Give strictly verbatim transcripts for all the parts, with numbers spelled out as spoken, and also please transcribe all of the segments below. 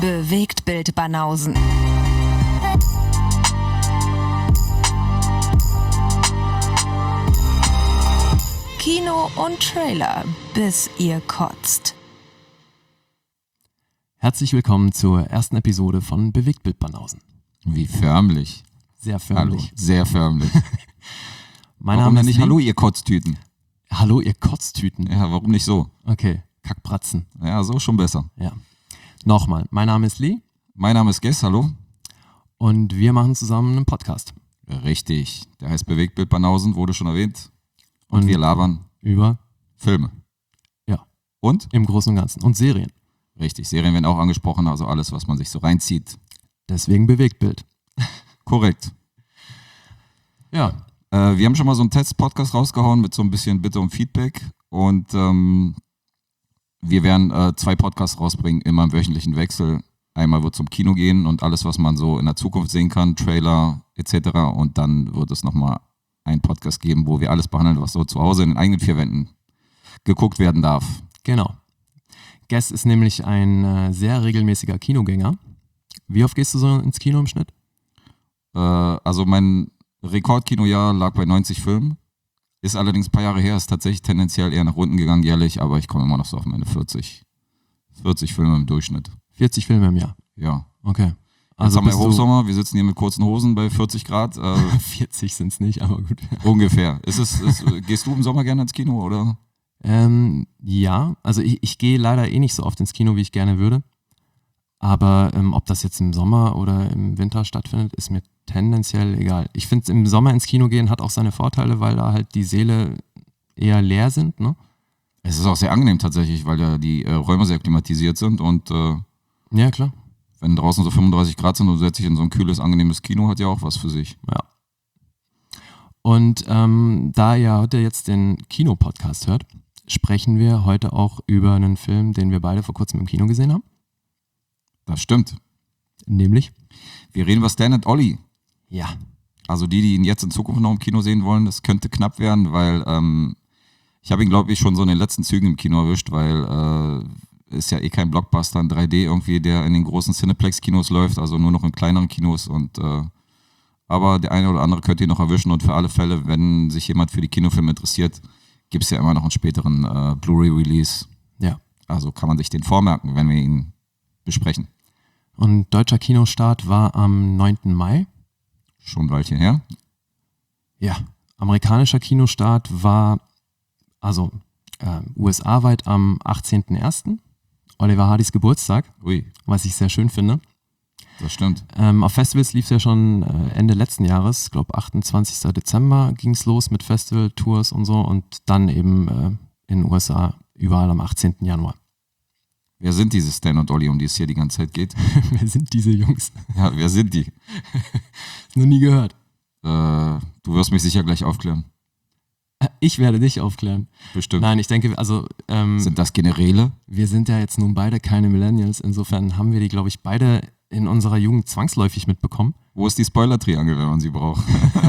Bewegtbild Banausen. Kino und Trailer, bis ihr kotzt. Herzlich willkommen zur ersten Episode von Bewegtbild Banausen. Wie förmlich. Sehr förmlich. Hallo, sehr förmlich. Mein warum Name denn ist nicht Lee. Hallo, ihr Kotztüten? Hallo, ihr Kotztüten. Ja, warum nicht so? Okay, Kackbratzen. Ja, so schon besser. Ja. Nochmal, mein Name ist Lee. Mein Name ist Guess, hallo. Und wir machen zusammen einen Podcast. Richtig, der heißt Bewegtbild Banausen, wurde schon erwähnt. Und, Und wir labern über Filme. Ja. Und? Im Großen und Ganzen. Und Serien. Richtig, Serien werden auch angesprochen, also alles, was man sich so reinzieht. Deswegen Bewegtbild. Korrekt. Ja. Äh, wir haben schon mal so einen Test-Podcast rausgehauen mit so ein bisschen Bitte um Feedback. Und ähm, wir werden äh, zwei Podcasts rausbringen, immer im wöchentlichen Wechsel. Einmal wird es zum Kino gehen und alles, was man so in der Zukunft sehen kann, Trailer et cetera. Und dann wird es nochmal einen Podcast geben, wo wir alles behandeln, was so zu Hause in den eigenen vier Wänden geguckt werden darf. Genau. Guess ist nämlich ein äh, sehr regelmäßiger Kinogänger. Wie oft gehst du so ins Kino im Schnitt? Äh, also mein Rekordkinojahr lag bei neunzig Filmen. Ist allerdings ein paar Jahre her, ist tatsächlich tendenziell eher nach unten gegangen jährlich, aber ich komme immer noch so auf meine vierzig, vierzig Filme im Durchschnitt. vierzig Filme im Jahr? Ja. Okay. Also jetzt haben wir bist du- Hochsommer, wir sitzen hier mit kurzen Hosen bei vierzig Grad. Äh, vierzig sind es nicht, aber gut. ungefähr. Ist es, ist, gehst du im Sommer gerne ins Kino, oder? Ähm, ja, also ich, ich gehe leider eh nicht so oft ins Kino, wie ich gerne würde. Aber ähm, ob das jetzt im Sommer oder im Winter stattfindet, ist mir tendenziell egal. Ich finde, im Sommer ins Kino gehen hat auch seine Vorteile, weil da halt die Säle eher leer sind, ne? Es ist auch sehr angenehm tatsächlich, weil ja die äh, Räume sehr klimatisiert sind und äh, Ja, klar. wenn draußen so fünfunddreißig Grad sind und du setzt dich in so ein kühles, angenehmes Kino, hat ja auch was für sich. Ja. Und ähm, da ihr heute jetzt den Kino-Podcast hört, sprechen wir heute auch über einen Film, den wir beide vor kurzem im Kino gesehen haben. Das stimmt. Nämlich? Wir reden über Stan and Ollie. Ja. Also die, die ihn jetzt in Zukunft noch im Kino sehen wollen, das könnte knapp werden, weil ähm, ich habe ihn, glaube ich, schon so in den letzten Zügen im Kino erwischt, weil äh, ist ja eh kein Blockbuster in drei D irgendwie, der in den großen Cineplex-Kinos läuft, also nur noch in kleineren Kinos. Und äh, aber der eine oder andere könnte ihn noch erwischen und für alle Fälle, wenn sich jemand für die Kinofilme interessiert, gibt es ja immer noch einen späteren äh, Blu-ray-Release. Ja. Also kann man sich den vormerken, wenn wir ihn besprechen. Und deutscher Kinostart war am neunten Mai. Schon ein Weilchen her. Ja. Amerikanischer Kinostart war, also äh, U S A-weit am achtzehnten ersten Oliver Hardys Geburtstag, Ui, was ich sehr schön finde. das stimmt. Ähm, auf Festivals lief es ja schon äh, Ende letzten Jahres, ich glaube achtundzwanzigsten Dezember ging es los mit Festival-Tours und so und dann eben äh, in den U S A überall am achtzehnten Januar. Wer sind diese Stan und Ollie, um die es hier die ganze Zeit geht? Wer sind diese Jungs? Ja, wer sind die? Noch nie gehört. Äh, du wirst mich sicher gleich aufklären. Äh, Ich werde dich aufklären. Bestimmt. Nein, ich denke, also ähm, Sind das Generäle? wir sind ja jetzt nun beide keine Millennials, insofern haben wir die, glaube ich, beide in unserer Jugend zwangsläufig mitbekommen. Wo ist die Spoiler-Triangel, wenn man sie braucht?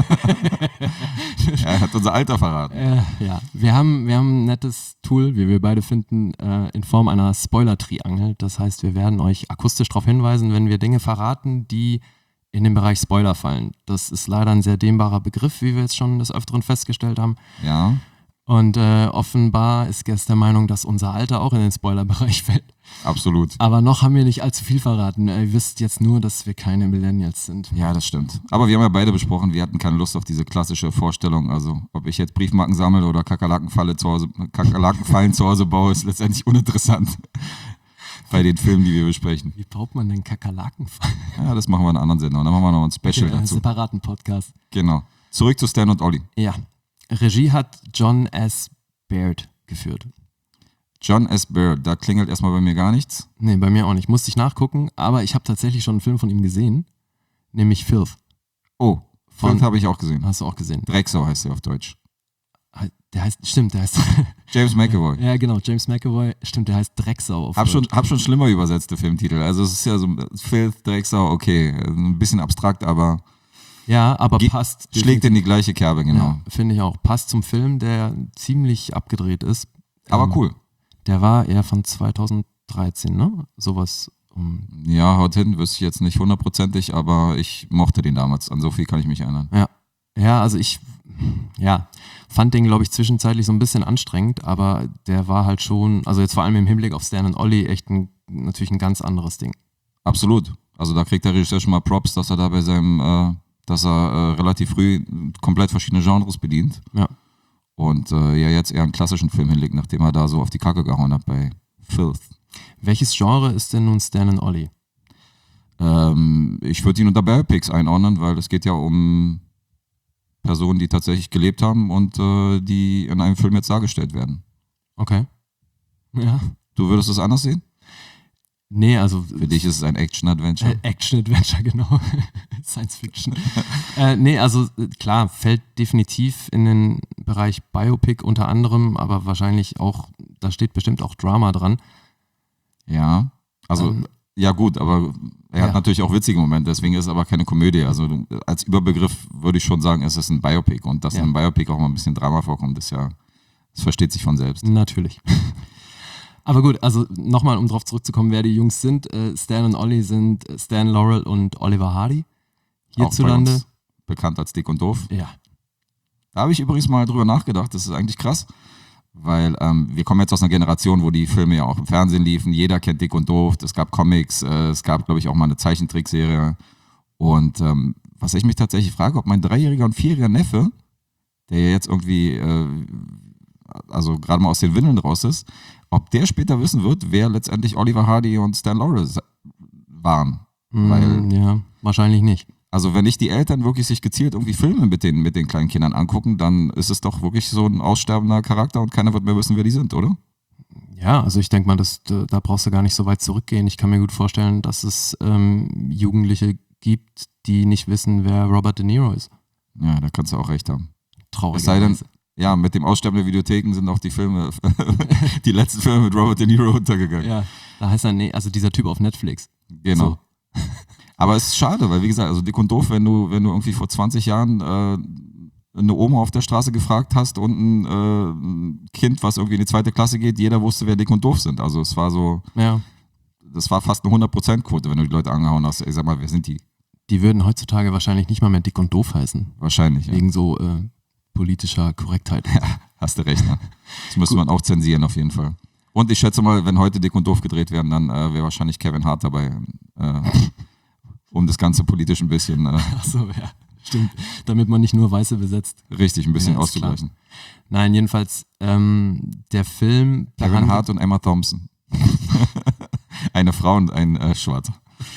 Er hat unser Alter verraten. Äh, ja, wir haben, wir haben ein nettes Tool, wie wir beide finden, äh, in Form einer Spoiler-Triangel. Das heißt, wir werden euch akustisch darauf hinweisen, wenn wir Dinge verraten, die in den Bereich Spoiler fallen. Das ist leider ein sehr dehnbarer Begriff, wie wir jetzt schon des Öfteren festgestellt haben. Ja, Und äh, offenbar ist Guess der Meinung, dass unser Alter auch in den Spoiler-Bereich fällt. absolut. Aber noch haben wir nicht allzu viel verraten. Ihr wisst jetzt nur, dass wir keine Millennials sind. Ja, das stimmt. Aber wir haben ja beide besprochen, wir hatten keine Lust auf diese klassische Vorstellung. Also, ob ich jetzt Briefmarken sammle oder Kakerlakenfalle zu Hause, Kakerlakenfallen zu Hause baue, ist letztendlich uninteressant bei den Filmen, die wir besprechen. Wie baut man denn Kakerlaken? Ja, das machen wir in einer anderen Sendung. Dann machen wir noch ein Special Einen dazu. separaten Podcast. Genau. Zurück zu Stan und Ollie. Ja. Regie hat John S. Baird geführt. John S. Baird, da klingelt erstmal bei mir gar nichts. Nee, bei mir auch nicht. Musste ich nachgucken, aber ich habe tatsächlich schon einen Film von ihm gesehen, nämlich Filth. Oh, Von- Filth habe ich auch gesehen. Hast du auch gesehen? Drecksau heißt er auf Deutsch. Der heißt, stimmt, der heißt, James McAvoy. ja genau, James McAvoy, stimmt, der heißt Drecksau. Auf Hab schon, Deutsch. hab schon schlimmer übersetzte Filmtitel. Also es ist ja so Filth, Drecksau, okay. Ein bisschen abstrakt, aber Ja, aber Ge- passt. schlägt in die gleiche Kerbe, genau. Ja, finde ich auch. Passt zum Film, der ziemlich abgedreht ist. Aber Ähm, cool. Der war eher von zweitausenddreizehn, ne? Sowas Um, Ja, haut hin, wüsste ich jetzt nicht hundertprozentig, aber ich mochte den damals. An so viel kann ich mich erinnern. ja. Ja, also ich ja, fand den, glaube ich, zwischenzeitlich so ein bisschen anstrengend, aber der war halt schon, also jetzt vor allem im Hinblick auf Stan und Ollie, echt ein, natürlich ein ganz anderes Ding. Absolut. Also da kriegt der Regisseur schon mal Props, dass er da bei seinem, äh, dass er äh, relativ früh komplett verschiedene Genres bedient. Ja. Und äh, ja jetzt eher einen klassischen Film hinlegt, nachdem er da so auf die Kacke gehauen hat bei Filth. Welches Genre ist denn nun Stan und Ollie? Ähm, ich würde ihn unter Biopics einordnen, weil es geht ja um Personen, die tatsächlich gelebt haben und äh, die in einem Film jetzt dargestellt werden. Okay. Ja. Du würdest es anders sehen? Nee, also Für dich ist es ein Action-Adventure. Äh, Action-Adventure, genau. Science-Fiction. äh, nee, also äh, klar, fällt definitiv in den Bereich Biopic unter anderem, aber wahrscheinlich auch, da steht bestimmt auch Drama dran. Ja, also Ähm, ja gut, aber er hat ja. natürlich auch witzige Momente, deswegen ist es aber keine Komödie. Also du, als Überbegriff würde ich schon sagen, es ist ein Biopic und dass Ja. in einem Biopic auch mal ein bisschen Drama vorkommt, ist ja, das versteht sich von selbst. Natürlich. Aber gut, also nochmal, um drauf zurückzukommen, wer die Jungs sind. Äh, Stan und Ollie sind Stan Laurel und Oliver Hardy. Auch bei Hierzulande. uns bekannt als Dick und Doof. Ja. Da habe ich übrigens mal drüber nachgedacht, das ist eigentlich krass, weil ähm, wir kommen jetzt aus einer Generation, wo die Filme ja auch im Fernsehen liefen, jeder kennt Dick und Doof, es gab Comics, äh, es gab, glaube ich, auch mal eine Zeichentrickserie und ähm, was ich mich tatsächlich frage, ob mein dreijähriger und vierjähriger Neffe, der ja jetzt irgendwie, äh, also gerade mal aus den Windeln raus ist, ob der später wissen wird, wer letztendlich Oliver Hardy und Stan Laurel waren. Weil Mm, ja, wahrscheinlich nicht. Also wenn nicht die Eltern wirklich sich gezielt irgendwie Filme mit den, mit den kleinen Kindern angucken, dann ist es doch wirklich so ein aussterbender Charakter und keiner wird mehr wissen, wer die sind, oder? Ja, also ich denke mal, das, da da brauchst du gar nicht so weit zurückgehen. Ich kann mir gut vorstellen, dass es ähm, Jugendliche gibt, die nicht wissen, wer Robert De Niro ist. Ja, da kannst du auch recht haben. Traurig. Es sei denn, ja, mit dem Aussterben der Videotheken sind auch die Filme, die letzten Filme mit Robert De Niro untergegangen. Ja, da heißt er, nee, also dieser Typ auf Netflix. Genau. So. Aber es ist schade, weil wie gesagt, also Dick und Doof, wenn du, wenn du irgendwie vor zwanzig Jahren äh, eine Oma auf der Straße gefragt hast und ein, äh, ein Kind, was irgendwie in die zweite Klasse geht, jeder wusste, wer Dick und Doof sind. Also es war so, Ja, das war fast eine hundert Prozent Quote, wenn du die Leute angehauen hast. Ey, sag mal, wer sind die? die würden heutzutage wahrscheinlich nicht mal mehr dick und doof heißen. Wahrscheinlich, ja. Wegen so äh, politischer Korrektheit. Hast du recht, ne? Das müsste man auch zensieren auf jeden Fall. Und ich schätze mal, wenn heute Dick und Doof gedreht werden, dann äh, wäre wahrscheinlich Kevin Hart dabei, äh, um das Ganze politisch ein bisschen, äh, Achso, ja, stimmt. Damit man nicht nur Weiße besetzt. richtig, ein bisschen Ja, ist klar. auszugleichen. Nein, jedenfalls, ähm, der Film Kevin behandelt- Hart und Emma Thompson. Eine Frau und ein äh, Schwarzer.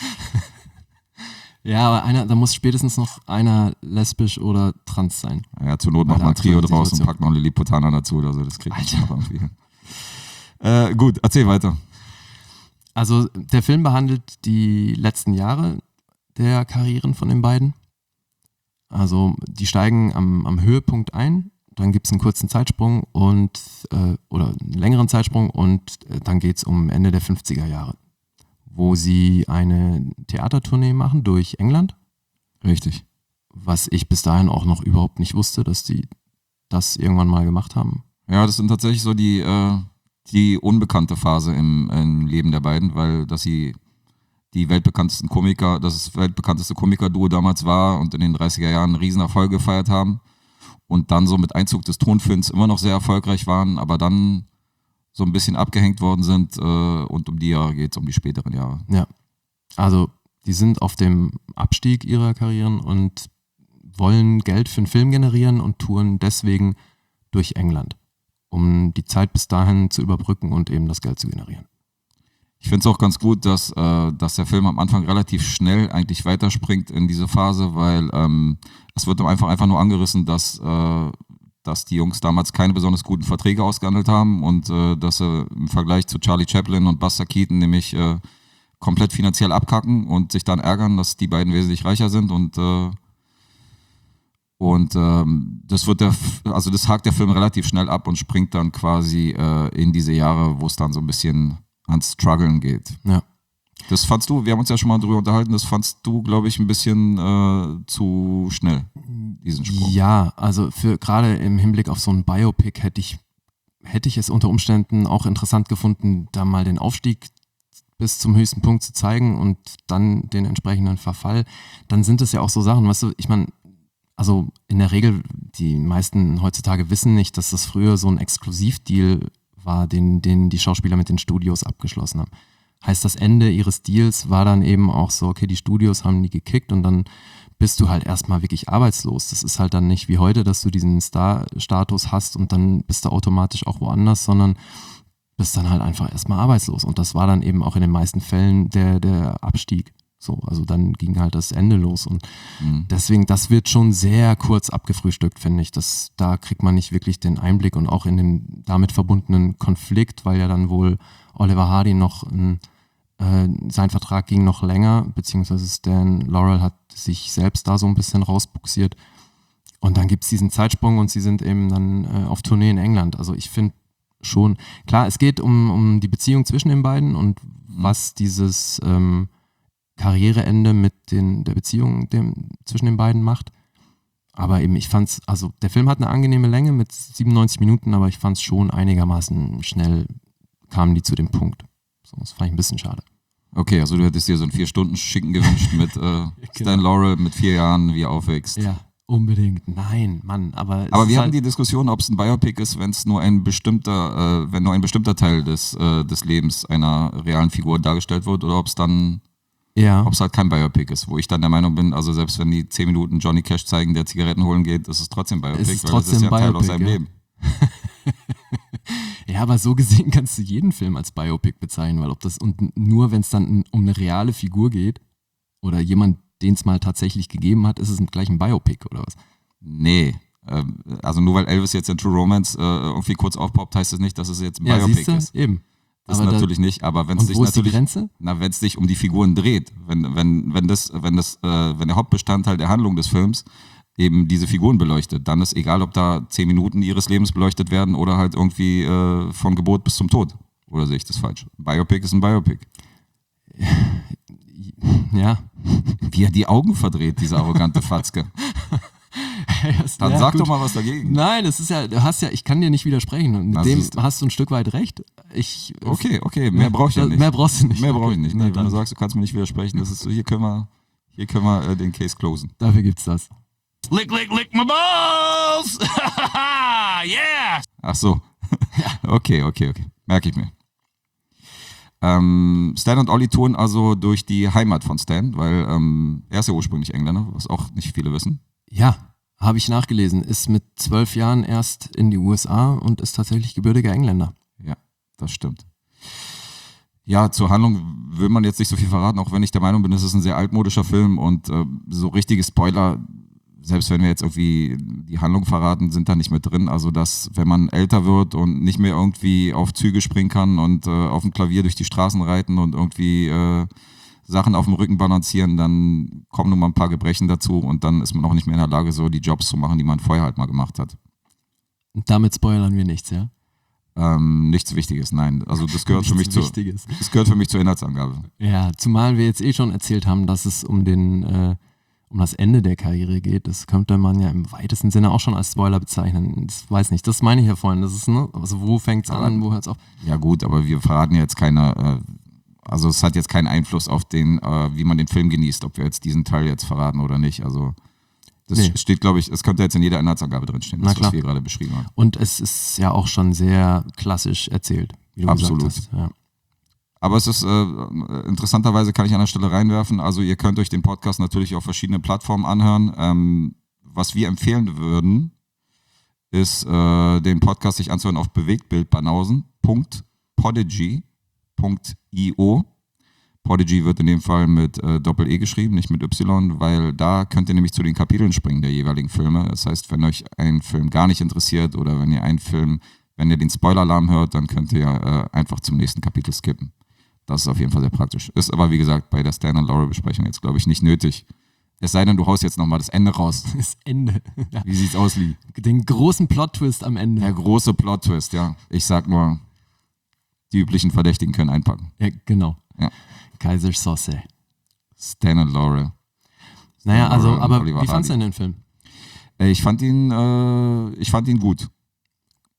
Ja, aber einer, da muss spätestens noch einer lesbisch oder trans sein. Ja, zur Not Bei macht der man ein Trio aktuellen draus und Situation. packt noch einen Lilliputaner dazu oder so. Das kriegt man schon Alter. noch irgendwie hin. Äh, gut, erzähl weiter. Also der Film behandelt die letzten Jahre der Karrieren von den beiden. Also die steigen am, am Höhepunkt ein, dann gibt es einen kurzen Zeitsprung und äh, oder einen längeren Zeitsprung und äh, dann geht es um Ende der fünfziger Jahre, wo sie eine Theatertournee machen durch England, Richtig. was ich bis dahin auch noch überhaupt nicht wusste, dass die das irgendwann mal gemacht haben. Ja, das sind tatsächlich so die, äh, die unbekannte Phase im, im Leben der beiden, weil dass sie die weltbekanntesten Komiker, das weltbekannteste Komikerduo damals war und in den dreißiger Jahren einen riesen Erfolg gefeiert haben und dann so mit Einzug des Tonfilms immer noch sehr erfolgreich waren, aber dann so ein bisschen abgehängt worden sind äh, und um die Jahre geht es, um die späteren Jahre. Ja, also die sind auf dem Abstieg ihrer Karrieren und wollen Geld für einen Film generieren und touren deswegen durch England, um die Zeit bis dahin zu überbrücken und eben das Geld zu generieren. Ich finde es auch ganz gut, dass, äh, dass der Film am Anfang relativ schnell eigentlich weiterspringt in diese Phase, weil ähm, es wird dann einfach, einfach nur angerissen, dass, äh, dass die Jungs damals keine besonders guten Verträge ausgehandelt haben und äh, dass sie im Vergleich zu Charlie Chaplin und Buster Keaton nämlich äh, komplett finanziell abkacken und sich dann ärgern, dass die beiden wesentlich reicher sind und äh, und ähm, das wird der, also das hakt der Film relativ schnell ab und springt dann quasi äh, in diese Jahre, wo es dann so ein bisschen ans Struggeln geht. Ja. Das fandst du, wir haben uns ja schon mal drüber unterhalten, das fandst du, glaube ich, ein bisschen äh, zu schnell, diesen Sprung. Ja, also für gerade im Hinblick auf so ein Biopic hätte ich, hätte ich es unter Umständen auch interessant gefunden, da mal den Aufstieg bis zum höchsten Punkt zu zeigen und dann den entsprechenden Verfall, dann sind es ja auch so Sachen, weißt du, ich meine, also in der Regel, die meisten heutzutage wissen nicht, dass das früher so ein Exklusivdeal war, den, den die Schauspieler mit den Studios abgeschlossen haben. Heißt, das Ende ihres Deals war dann eben auch so, okay, die Studios haben die gekickt und dann bist du halt erstmal wirklich arbeitslos. Das ist halt dann nicht wie heute, dass du diesen Star-Status hast und dann bist du automatisch auch woanders, sondern bist dann halt einfach erstmal arbeitslos. Und das war dann eben auch in den meisten Fällen der, der Abstieg. So, also dann ging halt das Ende los. Und mhm. deswegen, das wird schon sehr kurz abgefrühstückt, finde ich. Das, da kriegt man nicht wirklich den Einblick und auch in dem damit verbundenen Konflikt, weil ja dann wohl Oliver Hardy noch ein Äh, sein Vertrag ging noch länger, beziehungsweise Stan Laurel hat sich selbst da so ein bisschen rausbuxiert. Und dann gibt es diesen Zeitsprung und sie sind eben dann äh, auf Tournee in England. Also ich finde schon, klar, es geht um, um die Beziehung zwischen den beiden und was dieses ähm, Karriereende mit den, der Beziehung dem, zwischen den beiden macht. Aber eben, ich fand's, also der Film hat eine angenehme Länge mit siebenundneunzig Minuten, aber ich fand es schon einigermaßen schnell, kamen die zu dem Punkt. So, das fand ich ein bisschen schade. Okay, also du hättest dir so einen Vier-Stunden-Schicken gewünscht mit äh, genau. Stan Laurel mit vier Jahren, wie er aufwächst. Ja, unbedingt. Nein, Mann, aber es Aber wir ist hatten halt die Diskussion, ob es ein Biopic ist, wenn es nur ein bestimmter, äh, wenn nur ein bestimmter Teil des, äh, des Lebens einer realen Figur dargestellt wird oder ob es dann, ja. ob es halt kein Biopic ist, wo ich dann der Meinung bin, also selbst wenn die zehn Minuten Johnny Cash zeigen, der Zigaretten holen geht, ist es trotzdem Biopic, es ist weil trotzdem das ist ja ein Teil Biopic, aus seinem ja. Leben. Ja, aber so gesehen kannst du jeden Film als Biopic bezeichnen, weil ob das, und nur wenn es dann um eine reale Figur geht oder jemand, den es mal tatsächlich gegeben hat, ist es gleich ein Biopic oder was? Nee, ähm, also nur weil Elvis jetzt in True Romance äh, irgendwie kurz aufpoppt, heißt das nicht, dass es jetzt ein Ja, Biopic siehste? ist. Eben. Das Aber natürlich da, nicht, aber wenn es und sich wo ist die natürlich, Grenze? na, wenn es sich um die Figuren dreht, wenn, wenn, wenn das, wenn das, äh, wenn der Hauptbestandteil der Handlung des Films eben diese Figuren beleuchtet, dann ist egal, ob da zehn Minuten ihres Lebens beleuchtet werden oder halt irgendwie äh, von Geburt bis zum Tod. Oder sehe ich das falsch? Biopic ist ein Biopic. Ja. Wie er die Augen verdreht, dieser arrogante Fatzke. Dann ja, sag gut. doch mal was dagegen. Nein, das ist ja, du hast ja, ich kann dir nicht widersprechen. Und mit Na, dem siehste. hast du ein Stück weit recht. Ich, Okay, okay, mehr brauche ich ja nicht. Mehr brauchst du nicht. Mehr brauche ich nicht. Na Nee, wenn du dann. sagst, du kannst mir nicht widersprechen, das ist so, hier können wir, hier können wir äh, den Case closen. Dafür gibt's das. Lick, lick, lick my balls! Yeah! Ach so. Okay, okay, okay. Merke ich mir. Ähm, Stan und Ollie touren also durch die Heimat von Stan, weil ähm, er ist ja ursprünglich Engländer, was auch nicht viele wissen. Ja, habe ich nachgelesen. Ist mit zwölf Jahren erst in die U S A und ist tatsächlich gebürtiger Engländer. Ja, das stimmt. Ja, zur Handlung will man jetzt nicht so viel verraten, auch wenn ich der Meinung bin, es ist ein sehr altmodischer Film und äh, so richtige Spoiler, selbst wenn wir jetzt irgendwie die Handlung verraten, sind da nicht mit drin. Also, dass, wenn man älter wird und nicht mehr irgendwie auf Züge springen kann und äh, auf dem Klavier durch die Straßen reiten und irgendwie äh, Sachen auf dem Rücken balancieren, dann kommen nun mal ein paar Gebrechen dazu und dann ist man auch nicht mehr in der Lage, so die Jobs zu machen, die man vorher halt mal gemacht hat. Und damit spoilern wir nichts, ja? Ähm, nichts Wichtiges, nein. Also, das gehört, für mich, zu, Wichtiges. das gehört für mich zur Inhaltsangabe. Ja, zumal wir jetzt eh schon erzählt haben, dass es um den äh, um das Ende der Karriere geht. Das könnte man ja im weitesten Sinne auch schon als Spoiler bezeichnen. Das weiß nicht, das meine ich ja vorhin. Das ist, ne, also wo fängt's an, wo hört's auf? Ja gut, aber wir verraten ja jetzt keine, äh, also es hat jetzt keinen Einfluss auf den, äh, wie man den Film genießt, ob wir jetzt diesen Teil jetzt verraten oder nicht. Also das Nee. steht, glaube ich, es könnte jetzt in jeder Inhaltsangabe drinstehen, Na das, klar. was wir gerade beschrieben haben. Und es ist ja auch schon sehr klassisch erzählt, wie du Absolut. gesagt hast. Ja. Aber es ist, äh, interessanterweise kann ich an der Stelle reinwerfen, also ihr könnt euch den Podcast natürlich auf verschiedenen Plattformen anhören. Ähm, was wir empfehlen würden, ist, äh, den Podcast sich anzuhören auf bewegtbildbanausen punkt podigy punkt io. Podigy wird in dem Fall mit äh, Doppel-E geschrieben, nicht mit Y, weil da könnt ihr nämlich zu den Kapiteln springen der jeweiligen Filme. Das heißt, wenn euch ein Film gar nicht interessiert oder wenn ihr einen Film, wenn ihr den Spoiler-Alarm hört, dann könnt ihr äh, einfach zum nächsten Kapitel skippen. Das ist auf jeden Fall sehr praktisch. Ist aber, wie gesagt, bei der Stan und Laurel-Besprechung jetzt, glaube ich, nicht nötig. Es sei denn, du haust jetzt nochmal das Ende raus. Das Ende. Ja. Wie sieht's aus, Lee? Den großen Plot-Twist am Ende. Der große Plot-Twist, ja. Ich sag nur, die üblichen Verdächtigen können einpacken. Ja, genau. Ja. Kaisersoße. Stan und Laurel. Naja, also, Laurel und aber Oliver wie fandst du Hardy. denn den Film? Äh, Ich fand ihn, äh, ich fand ihn gut.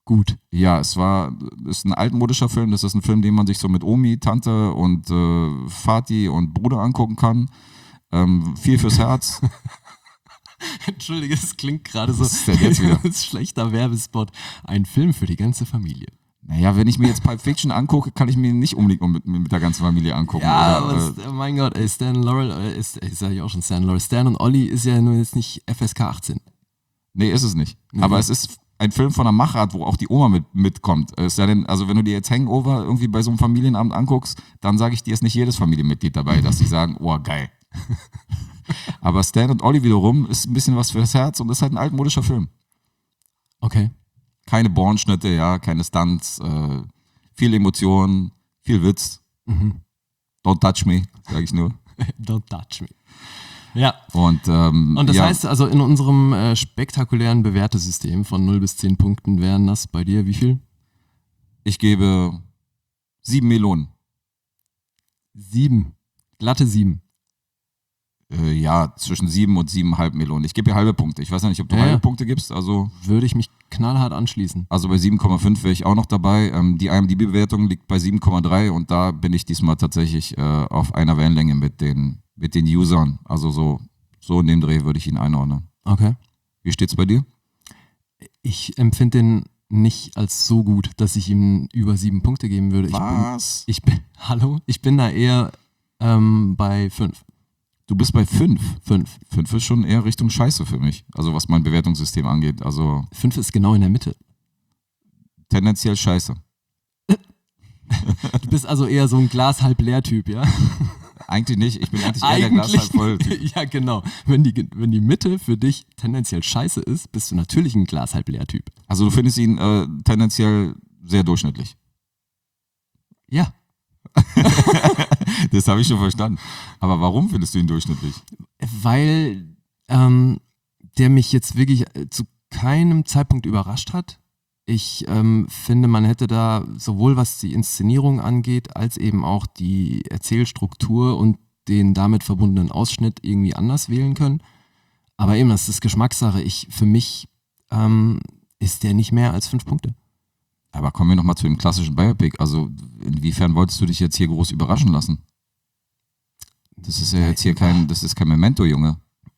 gut. Ja, es war, ist ein altmodischer Film. Das ist ein Film, den man sich so mit Omi, Tante und äh, Vati und Bruder angucken kann. Ähm, viel fürs Herz. Entschuldige, es klingt gerade so. Was ist denn jetzt wieder? Das ist schlechter Werbespot. Ein Film für die ganze Familie. Naja, wenn ich mir jetzt Pulp Fiction angucke, kann ich mir nicht unbedingt mit, mit der ganzen Familie angucken. Ja, oder, aber äh, es- oh mein Gott, ey, Stan Laurel, äh, ist, ich sag ja auch schon Stan Laurel, Stan und Olli ist ja nur jetzt nicht F S K achtzehn. nee, ist es nicht. Nee. Aber es ist ein Film von einer Machart, wo auch die Oma mit, mitkommt. Es sei denn, also wenn du dir jetzt Hangover irgendwie bei so einem Familienabend anguckst, dann sage ich dir, ist nicht jedes Familienmitglied dabei, dass sie sagen, oh geil. Aber Stan und Olli wiederum ist ein bisschen was fürs Herz und ist halt ein altmodischer Film. Okay. Keine Bornschnitte, ja, keine Stunts, äh, viel Emotionen, viel Witz. Mhm. Don't touch me, sage ich nur. Don't touch me. Ja. Und, ähm, Und das ja, heißt also, in unserem äh, spektakulären Bewertesystem von null bis zehn Punkten wären das bei dir wie viel? ich gebe sieben Melonen. Sieben. Glatte sieben. Äh, ja, zwischen sieben und siebeneinhalb Melonen. Ich gebe hier halbe Punkte. Ich weiß ja nicht, ob du Ja, halbe ja. Punkte gibst. Also, Würde ich mich knallhart anschließen. also bei sieben Komma fünf wäre ich auch noch dabei. Ähm, die I M D B-Bewertung liegt bei sieben Komma drei und da bin ich diesmal tatsächlich äh, auf einer Wellenlänge mit den, mit den Usern. Also so, so in dem Dreh würde ich ihn einordnen. Okay. Wie steht's bei dir? Ich empfinde den nicht als so gut, dass ich ihm über sieben Punkte geben würde. Ich bin, Was? ich bin, hallo? Ich bin da eher ähm, bei fünf. Du bist bei fünf. Fünf. Fünf ist schon eher Richtung Scheiße für mich. Also was mein Bewertungssystem angeht. Also Fünf ist genau in der Mitte. tendenziell Scheiße. Du bist also eher so ein Glas halb leer Typ, ja? Eigentlich nicht. Ich bin eigentlich eher der Glas halb voll Typ. Ja, genau. Wenn die, wenn die Mitte für dich tendenziell scheiße ist, bist du natürlich ein Glas halb leer Typ. Also du findest ihn äh, tendenziell sehr durchschnittlich. Ja. Das habe ich schon verstanden. Aber warum findest du ihn durchschnittlich? Weil ähm, der mich jetzt wirklich äh, zu keinem Zeitpunkt überrascht hat. Ich ähm, finde, man hätte da sowohl was die Inszenierung angeht, als eben auch die Erzählstruktur und den damit verbundenen Ausschnitt irgendwie anders wählen können. Aber eben, das ist Geschmackssache. Ich, für mich ähm, ist der nicht mehr als fünf Punkte. Aber kommen wir nochmal zu dem klassischen Biopic. Also inwiefern wolltest du dich jetzt hier groß überraschen lassen? Das ist ja jetzt hier kein, das ist kein Memento, Junge.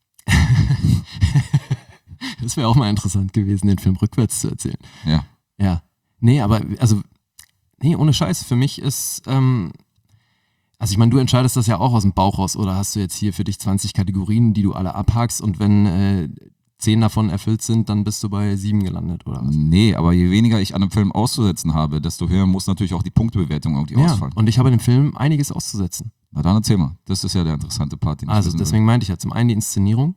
Das wäre auch mal interessant gewesen, den Film rückwärts zu erzählen. Ja. Ja. Nee, aber, also, nee, ohne Scheiß. Für mich ist, ähm, also ich meine, du entscheidest das ja auch aus dem Bauch raus, oder hast du jetzt hier für dich zwanzig Kategorien, die du alle abhakst und wenn äh, zehn davon erfüllt sind, dann bist du bei sieben gelandet, oder was? Nee, aber je weniger ich an einem Film auszusetzen habe, desto höher muss natürlich auch die Punktebewertung irgendwie Ja, ausfallen. und ich habe dem Film einiges auszusetzen. Na dann erzähl mal. Das ist ja der interessante Part, den ich Also wissen deswegen meinte ich ja zum einen die Inszenierung,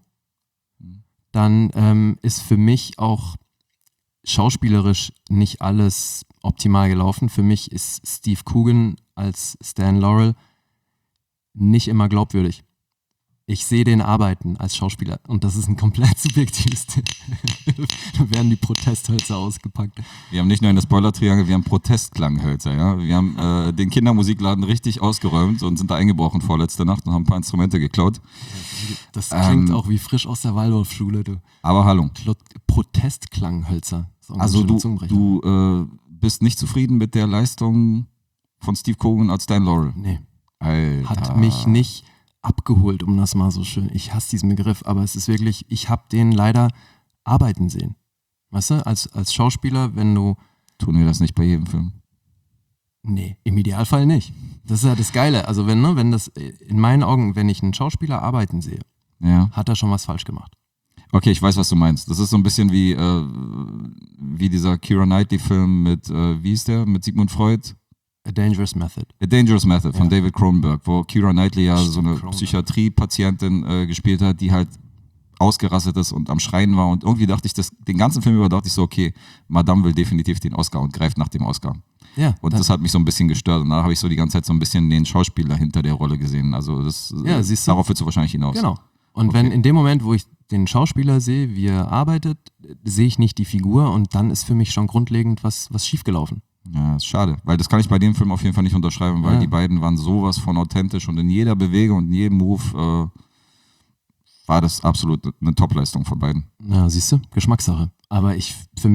dann ähm, ist für mich auch schauspielerisch nicht alles optimal gelaufen. Für mich ist Steve Coogan als Stan Laurel nicht immer glaubwürdig. Ich sehe den arbeiten als Schauspieler und das ist ein komplett subjektives Ding. Da werden die Protesthölzer ausgepackt. will. Wir haben nicht nur eine Spoiler-Triangel, wir haben Protestklanghölzer, ja. Wir haben äh, den Kindermusikladen richtig ausgeräumt und sind da eingebrochen vorletzte Nacht und haben ein paar Instrumente geklaut. Das klingt Ähm, auch wie frisch aus der Waldorfschule, du. Aber hallo. Klot- Protestklanghölzer. Das ist auch ein Also schöner du, Zungenbrecher. du äh, bist nicht zufrieden mit der Leistung von Steve Coogan als Stan Laurel. Nee. Alter. Hat mich nicht abgeholt, um das mal so schön. Ich hasse diesen Begriff, aber es ist wirklich, ich habe den leider arbeiten sehen. Weißt du, als, als Schauspieler, wenn du, Tun wir das nicht bei jedem Film. nee, im Idealfall nicht. Das ist ja das Geile. Also wenn, ne, wenn das, in meinen Augen, wenn ich einen Schauspieler arbeiten sehe, Ja. hat er schon was falsch gemacht. Okay, ich weiß, was du meinst. Das ist so ein bisschen wie, äh, wie dieser Keira Knightley-Film mit, äh, wie hieß der, mit Sigmund Freud? A Dangerous Method. A Dangerous Method von Ja. David Cronenberg, wo Keira Knightley ja Stimmt, so eine Cronenberg. Psychiatrie-Patientin äh, gespielt hat, die halt ausgerastet ist und am Schreien war. Und irgendwie dachte ich, das, den ganzen Film über dachte ich so, okay, Madame will definitiv den Oscar und greift nach dem Oscar. Ja, Und dann, das hat mich so ein bisschen gestört. Und da habe ich so die ganze Zeit so ein bisschen den Schauspieler hinter der Rolle gesehen. Also das, Ja, äh, siehst du. darauf willst du wahrscheinlich hinaus. genau. Und Okay. wenn in dem Moment, wo ich den Schauspieler sehe, wie er arbeitet, sehe ich nicht die Figur und dann ist für mich schon grundlegend was, was schiefgelaufen. Ja, ist schade, weil das kann ich bei dem Film auf jeden Fall nicht unterschreiben, weil Ja. die beiden waren sowas von authentisch und in jeder Bewegung und in jedem Move äh, war das absolut eine Topleistung von beiden. Ja, siehst du, Geschmackssache. Aber ich, für mich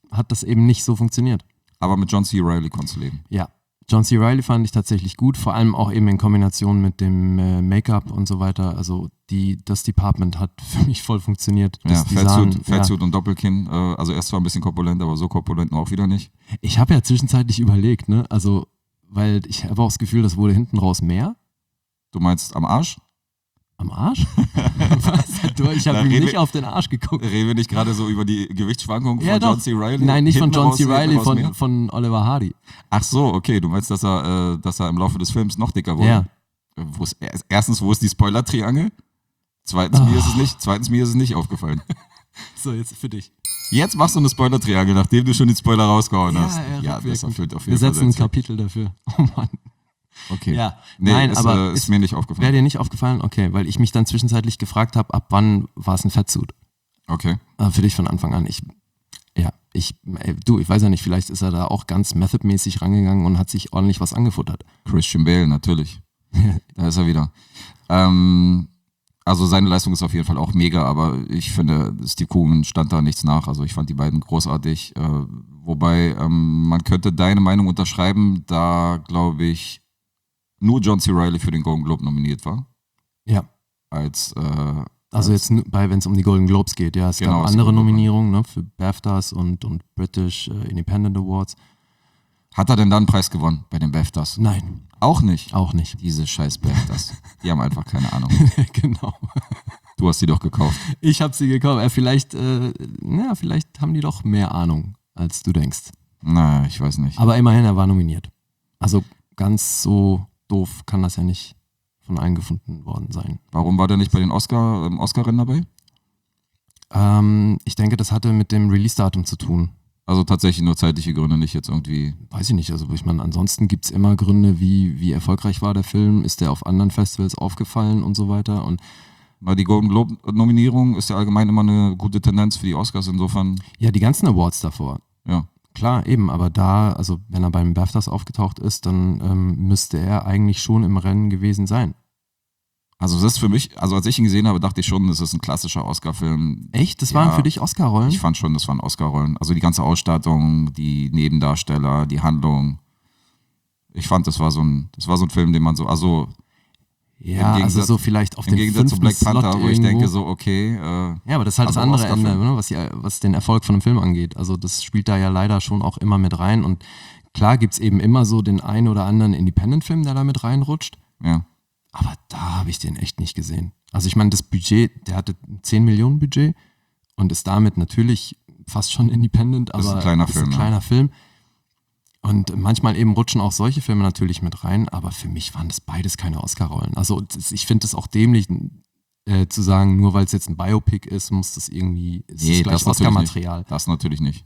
hat das eben nicht so funktioniert. Aber mit John C. Reilly konntest du leben. Ja, John C. Reilly fand ich tatsächlich gut, vor allem auch eben in Kombination mit dem äh, Make-up und so weiter. Also die, das Department hat für mich voll funktioniert. Ja, Das Design, Fettsuit, Fettsuit und Doppelkinn. Äh, also erst zwar ein bisschen korpulent, aber so korpulent auch wieder nicht. Ich habe ja zwischenzeitlich überlegt, ne? Also, weil ich habe auch das Gefühl, das wurde hinten raus mehr. Du meinst am Arsch? Am Arsch? Was? Du, ich Da habe ihm reden nicht wir- auf den Arsch geguckt. Reden wir nicht gerade so über die Gewichtsschwankungen von Ja, doch. John C. Reilly? Nein, nicht von Hinten John raus, C. hinten Reilly, raus von, mehr? von Oliver Hardy. Ach so, okay. Du meinst, dass er, äh, dass er im Laufe des Films noch dicker wurde? Ja. Wo ist, erstens, wo ist die Spoiler-Triangel? Zweitens, mir ist es nicht, zweitens, mir ist es nicht aufgefallen. So, jetzt für dich. Jetzt machst du eine Spoiler-Triangel, nachdem du schon den Spoiler rausgehauen hast. ja, Ja, rückwirkend. das erfüllt auf Wir jeden Fall setzen ein seinen Zweck. Kapitel dafür. Oh Mann. Okay. Ja. Nee, Nein, ist, aber äh, ist, ist- mir nicht Wäre aufgefallen. dir nicht aufgefallen? Okay, weil ich mich dann zwischenzeitlich gefragt habe, ab wann war es ein Fettsuit? Okay. Aber für dich von Anfang an. Ich, ja, ich, ey, du, ich weiß ja nicht, vielleicht ist er da auch ganz methodmäßig rangegangen und hat sich ordentlich was angefuttert. Christian Bale, natürlich. Da ist er wieder. Ähm, also seine Leistung ist auf jeden Fall auch mega, aber ich finde, Steve Coogan stand da nichts nach. Also ich fand die beiden großartig. Äh, wobei ähm, man könnte deine Meinung unterschreiben, da glaube ich nur John C. Reilly für den Golden Globe nominiert war. Ja. Als äh, Also jetzt nur bei, wenn es um die Golden Globes geht, ja, es Genau, gab es andere gibt- Nominierungen, ne, für BAFTAs und, und British äh, Independent Awards. hat er denn da einen Preis gewonnen bei den BAFTAs? Nein, Auch nicht. auch nicht. Diese scheiß BAFTAs. Die haben einfach keine Ahnung. Genau. Du hast die doch gekauft. Ich habe sie gekauft. Äh, vielleicht, äh, na, vielleicht haben die doch mehr Ahnung, als du denkst. Na, ich weiß nicht. Aber immerhin, er war nominiert. Also ganz so doof kann das ja nicht von allen gefunden worden sein. Warum war der nicht bei den Oscar, ähm, Oscar-Rennen dabei? Ähm, ich denke, das hatte mit dem Release-Datum zu tun. Also tatsächlich nur zeitliche Gründe, nicht jetzt irgendwie. Weiß ich nicht. Also ich meine, ansonsten gibt es immer Gründe, wie, wie erfolgreich war der Film, ist der auf anderen Festivals aufgefallen und so weiter. Und Weil die Golden Globe-Nominierung ist ja allgemein immer eine gute Tendenz für die Oscars, insofern, ja, die ganzen Awards davor. ja. Klar, eben, aber da, also wenn er beim BAFTAs aufgetaucht ist, dann ähm, müsste er eigentlich schon im Rennen gewesen sein. Also das ist für mich, also als ich ihn gesehen habe, dachte ich schon, das ist ein klassischer Oscar-Film. Echt? Das Ja. waren für dich Oscar-Rollen? Ich fand schon, das waren Oscar-Rollen. Also die ganze Ausstattung, die Nebendarsteller, die Handlung. Ich fand, das war so ein, das war so ein Film, den man so, also Ja, Im also Gegensatz- so vielleicht auf im den Gegensatz zu fünften Black Slot Panther, wo ich irgendwo. denke so, okay, äh, Ja, aber das ist halt das aber andere Ende, Oscar-Film. ne, was, die, was den Erfolg von einem Film angeht. Also das spielt da ja leider schon auch immer mit rein. Und klar gibt's eben immer so den einen oder anderen Independent-Film, der da mit reinrutscht. ja. Aber da habe ich den echt nicht gesehen. Also ich meine, das Budget, der hatte ein zehn Millionen Budget und ist damit natürlich fast schon independent, aber Ist ein kleiner Film, ein ja. kleiner Film. Und manchmal eben rutschen auch solche Filme natürlich mit rein, aber für mich waren das beides keine Oscar-Rollen. Also das, ich finde es auch dämlich, äh, zu sagen, nur weil es jetzt ein Biopic ist, muss das irgendwie, ist Nee, das gleich das natürlich Oscar-Material. nicht. Das natürlich nicht.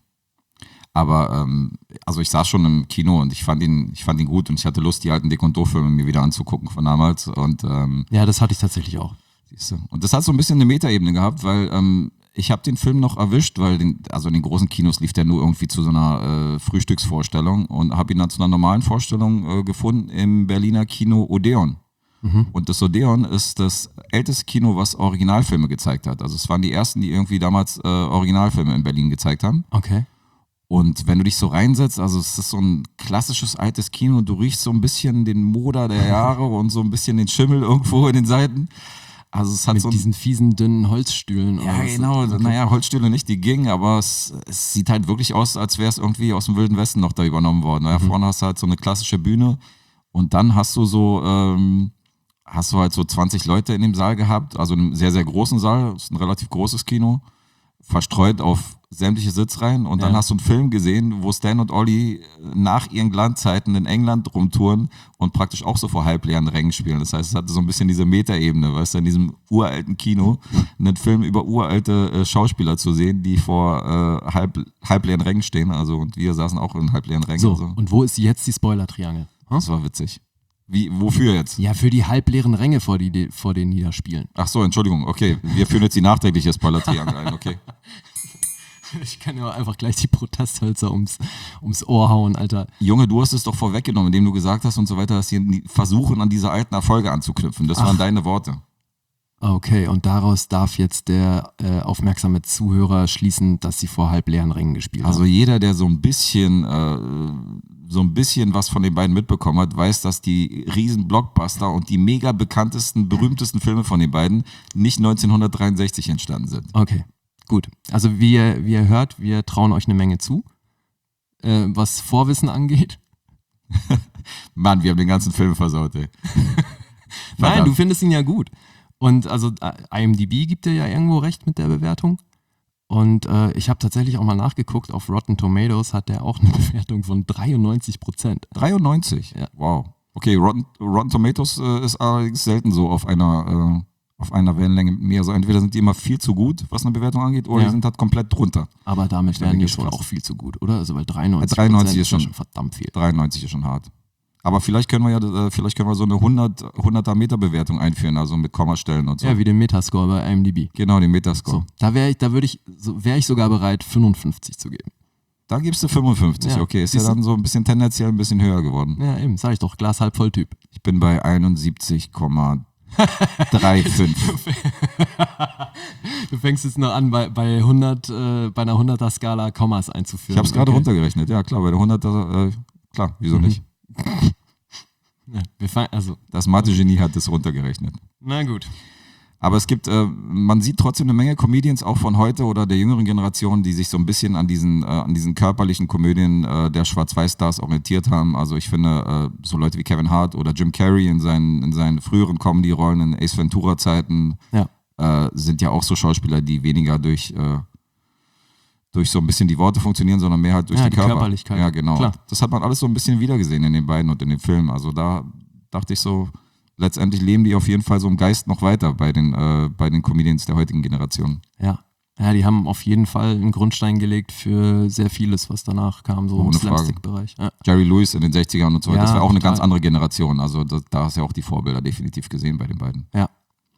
Aber ähm, also ich saß schon im Kino und ich fand ihn, ich fand ihn gut und ich hatte Lust, die alten Dick und Doof-Filme mir wieder anzugucken von damals. Und ähm, Ja, das hatte ich tatsächlich auch. siehst du. Und das hat so ein bisschen eine Metaebene gehabt, weil ähm, ich habe den Film noch erwischt, weil den, also in den großen Kinos lief der nur irgendwie zu so einer äh, Frühstücksvorstellung und habe ihn dann zu einer normalen Vorstellung äh, gefunden im Berliner Kino Odeon. Und das Odeon ist das älteste Kino, was Originalfilme gezeigt hat. Also es waren die ersten, die irgendwie damals äh, Originalfilme in Berlin gezeigt haben. Okay. Und wenn du dich so reinsetzt, also es ist so ein klassisches altes Kino, du riechst so ein bisschen den Moder der Jahre und so ein bisschen den Schimmel irgendwo in den Seiten. Also es hat Mit so ein, diesen fiesen, dünnen Holzstühlen. ja oder was? genau, Okay. naja, Holzstühle nicht, die gingen, aber es, es sieht halt wirklich aus, als wäre es irgendwie aus dem Wilden Westen noch da übernommen worden. Naja, Mhm. vorne hast du halt so eine klassische Bühne und dann hast du so, ähm, hast du halt so zwanzig Leute in dem Saal gehabt, also in einem sehr, sehr großen Saal, das ist ein relativ großes Kino, verstreut auf sämtliche Sitzreihen und dann Ja. hast du einen Film gesehen, wo Stan und Olli nach ihren Glanzzeiten in England rumtouren und praktisch auch so vor halbleeren Rängen spielen. Das heißt, es hatte so ein bisschen diese Metaebene, weißt du, in diesem uralten Kino einen Film über uralte äh, Schauspieler zu sehen, die vor äh, halb, halbleeren Rängen stehen, also und wir saßen auch in halbleeren Rängen. So, Also. und wo ist jetzt die Spoiler-Triangel? Hm? Das war witzig. Wie, wofür jetzt? Ja, für die halbleeren Ränge, vor, die, vor denen die da spielen. Ach so, Entschuldigung, okay. Wir führen jetzt die nachträgliche Spoiler-Triangel ein, okay. Ich kann ja einfach gleich die Protesthölzer ums, ums Ohr hauen, Alter. Junge, du hast es doch vorweggenommen, indem du gesagt hast und so weiter, dass sie versuchen, an diese alten Erfolge anzuknüpfen. Das waren deine Worte. Okay, und daraus darf jetzt der äh, aufmerksame Zuhörer schließen, dass sie vor halb leeren Ringen gespielt Also haben. jeder, der so ein bisschen, äh, so ein bisschen was von den beiden mitbekommen hat, weiß, dass die riesen Blockbuster und die mega bekanntesten, berühmtesten Filme von den beiden nicht neunzehnhundertdreiundsechzig entstanden sind. Okay, gut. Also wie ihr, wie ihr hört, wir trauen euch eine Menge zu, äh, was Vorwissen angeht. Mann, wir haben den ganzen Film versaut, ey. Nein, Verdammt. du findest ihn ja gut. Und also I M D B gibt dir ja irgendwo recht mit der Bewertung. Und äh, ich habe tatsächlich auch mal nachgeguckt, auf Rotten Tomatoes hat der auch eine Bewertung von dreiundneunzig Prozent. dreiundneunzig? Ja. Wow. Okay, Rotten, Rotten Tomatoes äh, ist allerdings selten so auf einer, äh, auf einer Wellenlänge mit mir. Also entweder sind die immer viel zu gut, was eine Bewertung angeht, oder Ja. die sind halt komplett drunter. Aber damit Stelle wären die gibt's schon krass. auch viel zu gut, oder? Also weil dreiundneunzig, dreiundneunzig Prozent ist schon- ja schon verdammt viel. dreiundneunzig ist schon hart. Aber vielleicht können wir ja, äh, vielleicht können wir so eine hundert, hunderter Meter Bewertung einführen, also mit Kommastellen und so. Ja, wie den Metascore bei I M D B. Genau, den Metascore. So, da wäre ich, da würde ich, so, wäre ich sogar bereit, fünfundfünfzig zu geben. Da gibst du fünfundfünfzig, Ja, okay. Ist ja siehst du? dann so ein bisschen tendenziell ein bisschen höher geworden. Ja, eben, sag ich doch, Glas halb voll Typ. Ich bin bei einundsiebzig Komma fünfunddreißig. Du fängst jetzt noch an, bei, bei hundert, äh, bei einer hunderter Skala Kommas einzuführen. Ich habe es gerade Okay. runtergerechnet, ja klar, bei der hunderter, äh, klar, wieso Mhm. nicht? Ja, wir fangen, also, Das Mathe-Genie hat das runtergerechnet. na gut. Aber es gibt, äh, man sieht trotzdem eine Menge Comedians, auch von heute oder der jüngeren Generation, die sich so ein bisschen an diesen, äh, an diesen körperlichen Komödien äh, der Schwarz-Weiß-Stars orientiert haben. Also ich finde, äh, so Leute wie Kevin Hart oder Jim Carrey in seinen, in seinen früheren Comedy-Rollen, in Ace Ventura-Zeiten, Ja. äh, sind ja auch so Schauspieler, die weniger durch, äh, durch so ein bisschen die Worte funktionieren, sondern mehr halt durch Ja, den die Körper. Körperlichkeit. Ja, genau. Klar. Das hat man alles so ein bisschen wiedergesehen in den beiden und in den Filmen. Also da dachte ich so, letztendlich leben die auf jeden Fall so im Geist noch weiter bei den, äh, bei den Comedians der heutigen Generation. Ja. Ja, die haben auf jeden Fall einen Grundstein gelegt für sehr vieles, was danach kam, so im Ohne Frage. Slapstick-Bereich. Ja. Jerry Lewis in den sechzigern und so weiter, Ja, das war auch eine total. ganz andere Generation. Also da, da hast du ja auch die Vorbilder definitiv gesehen bei den beiden. Ja.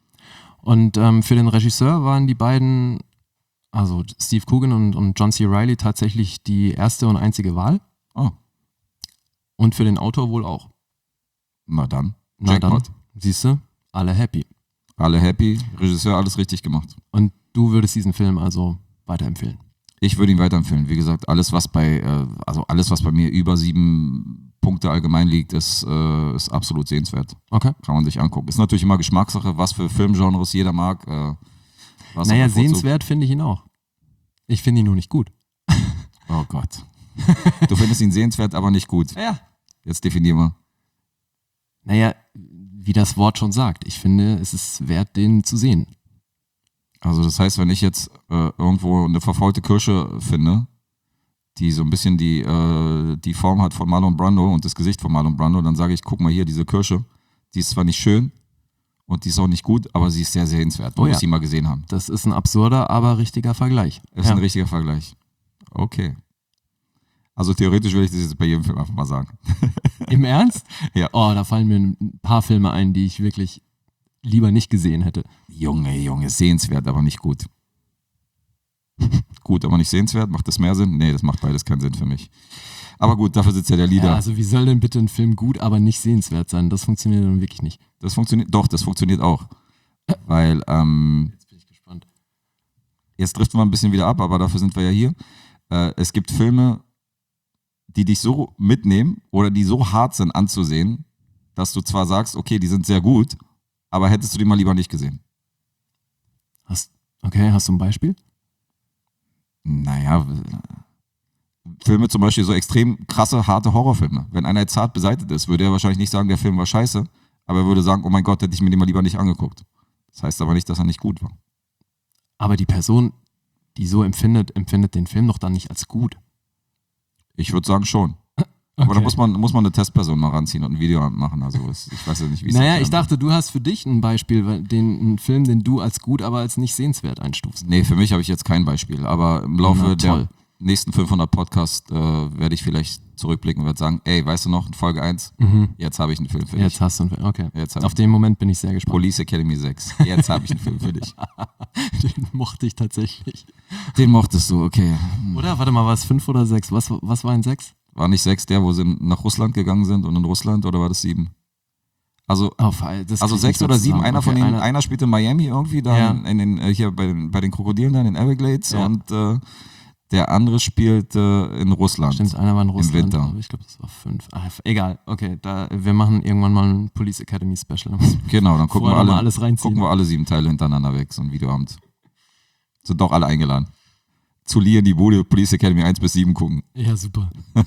Und ähm, für den Regisseur waren die beiden, also Steve Coogan und, und John C. Reilly, tatsächlich die erste und einzige Wahl. Oh, Und für den Autor wohl auch. na dann. Na dann, Jackpot. siehst du, alle happy. Alle happy, Regisseur, alles richtig gemacht. Und du würdest diesen Film also weiterempfehlen. Ich würde ihn weiterempfehlen. Wie gesagt, alles, was bei, äh, also alles, was bei mir über sieben Punkte allgemein liegt, ist, äh, ist absolut sehenswert. Okay. Kann man sich angucken. Ist natürlich immer Geschmackssache, was für Filmgenres jeder mag. Äh, was Naja, er bevorzugt. sehenswert finde ich ihn auch. Ich finde ihn nur nicht gut. Oh Gott. Du findest ihn sehenswert, aber nicht gut. Ja. Jetzt definier mal. Naja, wie das Wort schon sagt, ich finde, es ist wert, den zu sehen. Also das heißt, wenn ich jetzt äh, irgendwo eine verfaulte Kirsche finde, die so ein bisschen die, äh, die Form hat von Marlon Brando und das Gesicht von Marlon Brando, dann sage ich, guck mal hier, diese Kirsche, die ist zwar nicht schön und die ist auch nicht gut, aber sie ist sehr sehenswert. Man Oh ja. muss sie mal gesehen haben. Das ist ein absurder, aber richtiger Vergleich. Ist Ja. ein richtiger Vergleich. Okay. Also theoretisch will ich das jetzt bei jedem Film einfach mal sagen. Im Ernst? Ja. Oh, da fallen mir ein paar Filme ein, die ich wirklich lieber nicht gesehen hätte. Junge, Junge, sehenswert, aber nicht gut. Gut, aber nicht sehenswert, macht das mehr Sinn? Nee, das macht beides keinen Sinn für mich. Aber gut, dafür sitzt ja der Leader. Ja, also wie soll denn bitte ein Film gut, aber nicht sehenswert sein? Das funktioniert dann wirklich nicht. Das funktioniert, doch, das funktioniert auch. Weil, ähm, Jetzt bin ich gespannt. jetzt driften wir ein bisschen wieder ab, aber dafür sind wir ja hier. Äh, es gibt Filme, die dich so mitnehmen oder die so hart sind anzusehen, dass du zwar sagst, okay, die sind sehr gut, aber hättest du die mal lieber nicht gesehen. Hast, okay, hast du ein Beispiel? Naja, Filme zum Beispiel, so extrem krasse, harte Horrorfilme. Wenn einer jetzt hart beseitigt ist, würde er wahrscheinlich nicht sagen, der Film war scheiße, aber er würde sagen, oh mein Gott, hätte ich mir den mal lieber nicht angeguckt. Das heißt aber nicht, dass er nicht gut war. Aber die Person, die so empfindet, empfindet den Film doch dann nicht als gut. Ich würde sagen schon. Aber Okay. da muss man, muss man eine Testperson mal ranziehen und ein Video machen. Also es, ich weiß ja nicht, wie es Naja, ist. ich dachte, du hast für dich ein Beispiel, weil den, einen Film, den du als gut, aber als nicht sehenswert einstufst. Nee, für mich habe ich jetzt kein Beispiel. Aber im Laufe Na, der toll. nächsten fünfhundert Podcasts äh, werde ich vielleicht zurückblicken und werde sagen, ey, weißt du noch, in Folge eins, jetzt habe ich einen Film für dich. Jetzt hast du einen Film. Okay. Jetzt hab Auf ich- den Moment bin ich sehr gespannt. Police Academy sechs. Jetzt habe ich einen Film für dich. Den mochte ich tatsächlich. Den mochtest du, okay. Oder? Warte mal, war es fünf oder sechs? Was, was war ein sechs? War nicht sechs der, wo sie nach Russland gegangen sind und in Russland, oder war das sieben? Also, Oh, fuck, das also krieg ich sechs nicht oder mehr sieben, zusammen. einer von Okay, denen, einer- einer spielt in Miami irgendwie, dann Ja. in den, äh, hier bei den, bei den Krokodilen dann in Everglades Ja. und äh, der andere spielt äh, in Russland. Stimmt, einer war in Russland. Winter. Aber ich glaube, das war fünf. Ah, egal, okay, da, wir machen irgendwann mal ein Police Academy Special. Genau, dann gucken wir, Vorher noch alle, mal alles reinziehen. gucken wir alle sieben Teile hintereinander weg, so ein Videoabend. Sind doch alle eingeladen. Zu Lee in die Bude, Police Academy eins bis sieben gucken. Ja, super.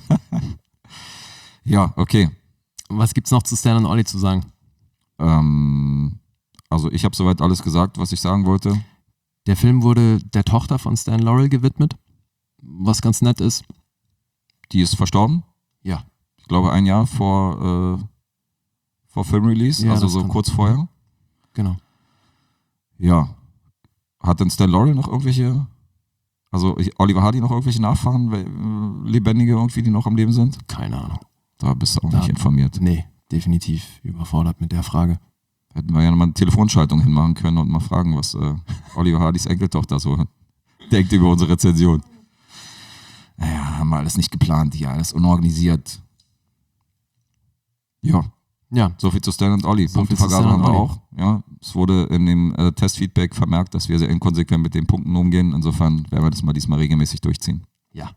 Ja, okay. Was gibt's noch zu Stan und Ollie zu sagen? Ähm, also ich habe soweit alles gesagt, was ich sagen wollte. Der Film wurde der Tochter von Stan Laurel gewidmet, was ganz nett ist. Die ist verstorben. Ja. Ich glaube ein Jahr vor, äh, vor Filmrelease, Ja, also das so kann- kurz vorher. Genau. Ja. Hat denn Stan Laurel noch irgendwelche, also ich- Oliver Hardy noch irgendwelche Nachfahren, äh, Lebendige irgendwie, die noch am Leben sind? Keine Ahnung. Da bist du auch Da- nicht informiert. Nee, definitiv überfordert mit der Frage. Hätten wir ja mal eine Telefonschaltung hinmachen können und mal fragen, was äh, Oliver Hardys Enkeltochter so denkt über unsere Rezension. Naja, haben wir alles nicht geplant, hier alles unorganisiert. Ja, Ja, so viel zu Stan und Olli. So viel zu Punktevergabe Stan haben und wir Olli. auch. Ja, es wurde in dem äh, Testfeedback vermerkt, dass wir sehr inkonsequent mit den Punkten umgehen. Insofern werden wir das mal diesmal regelmäßig durchziehen. ja.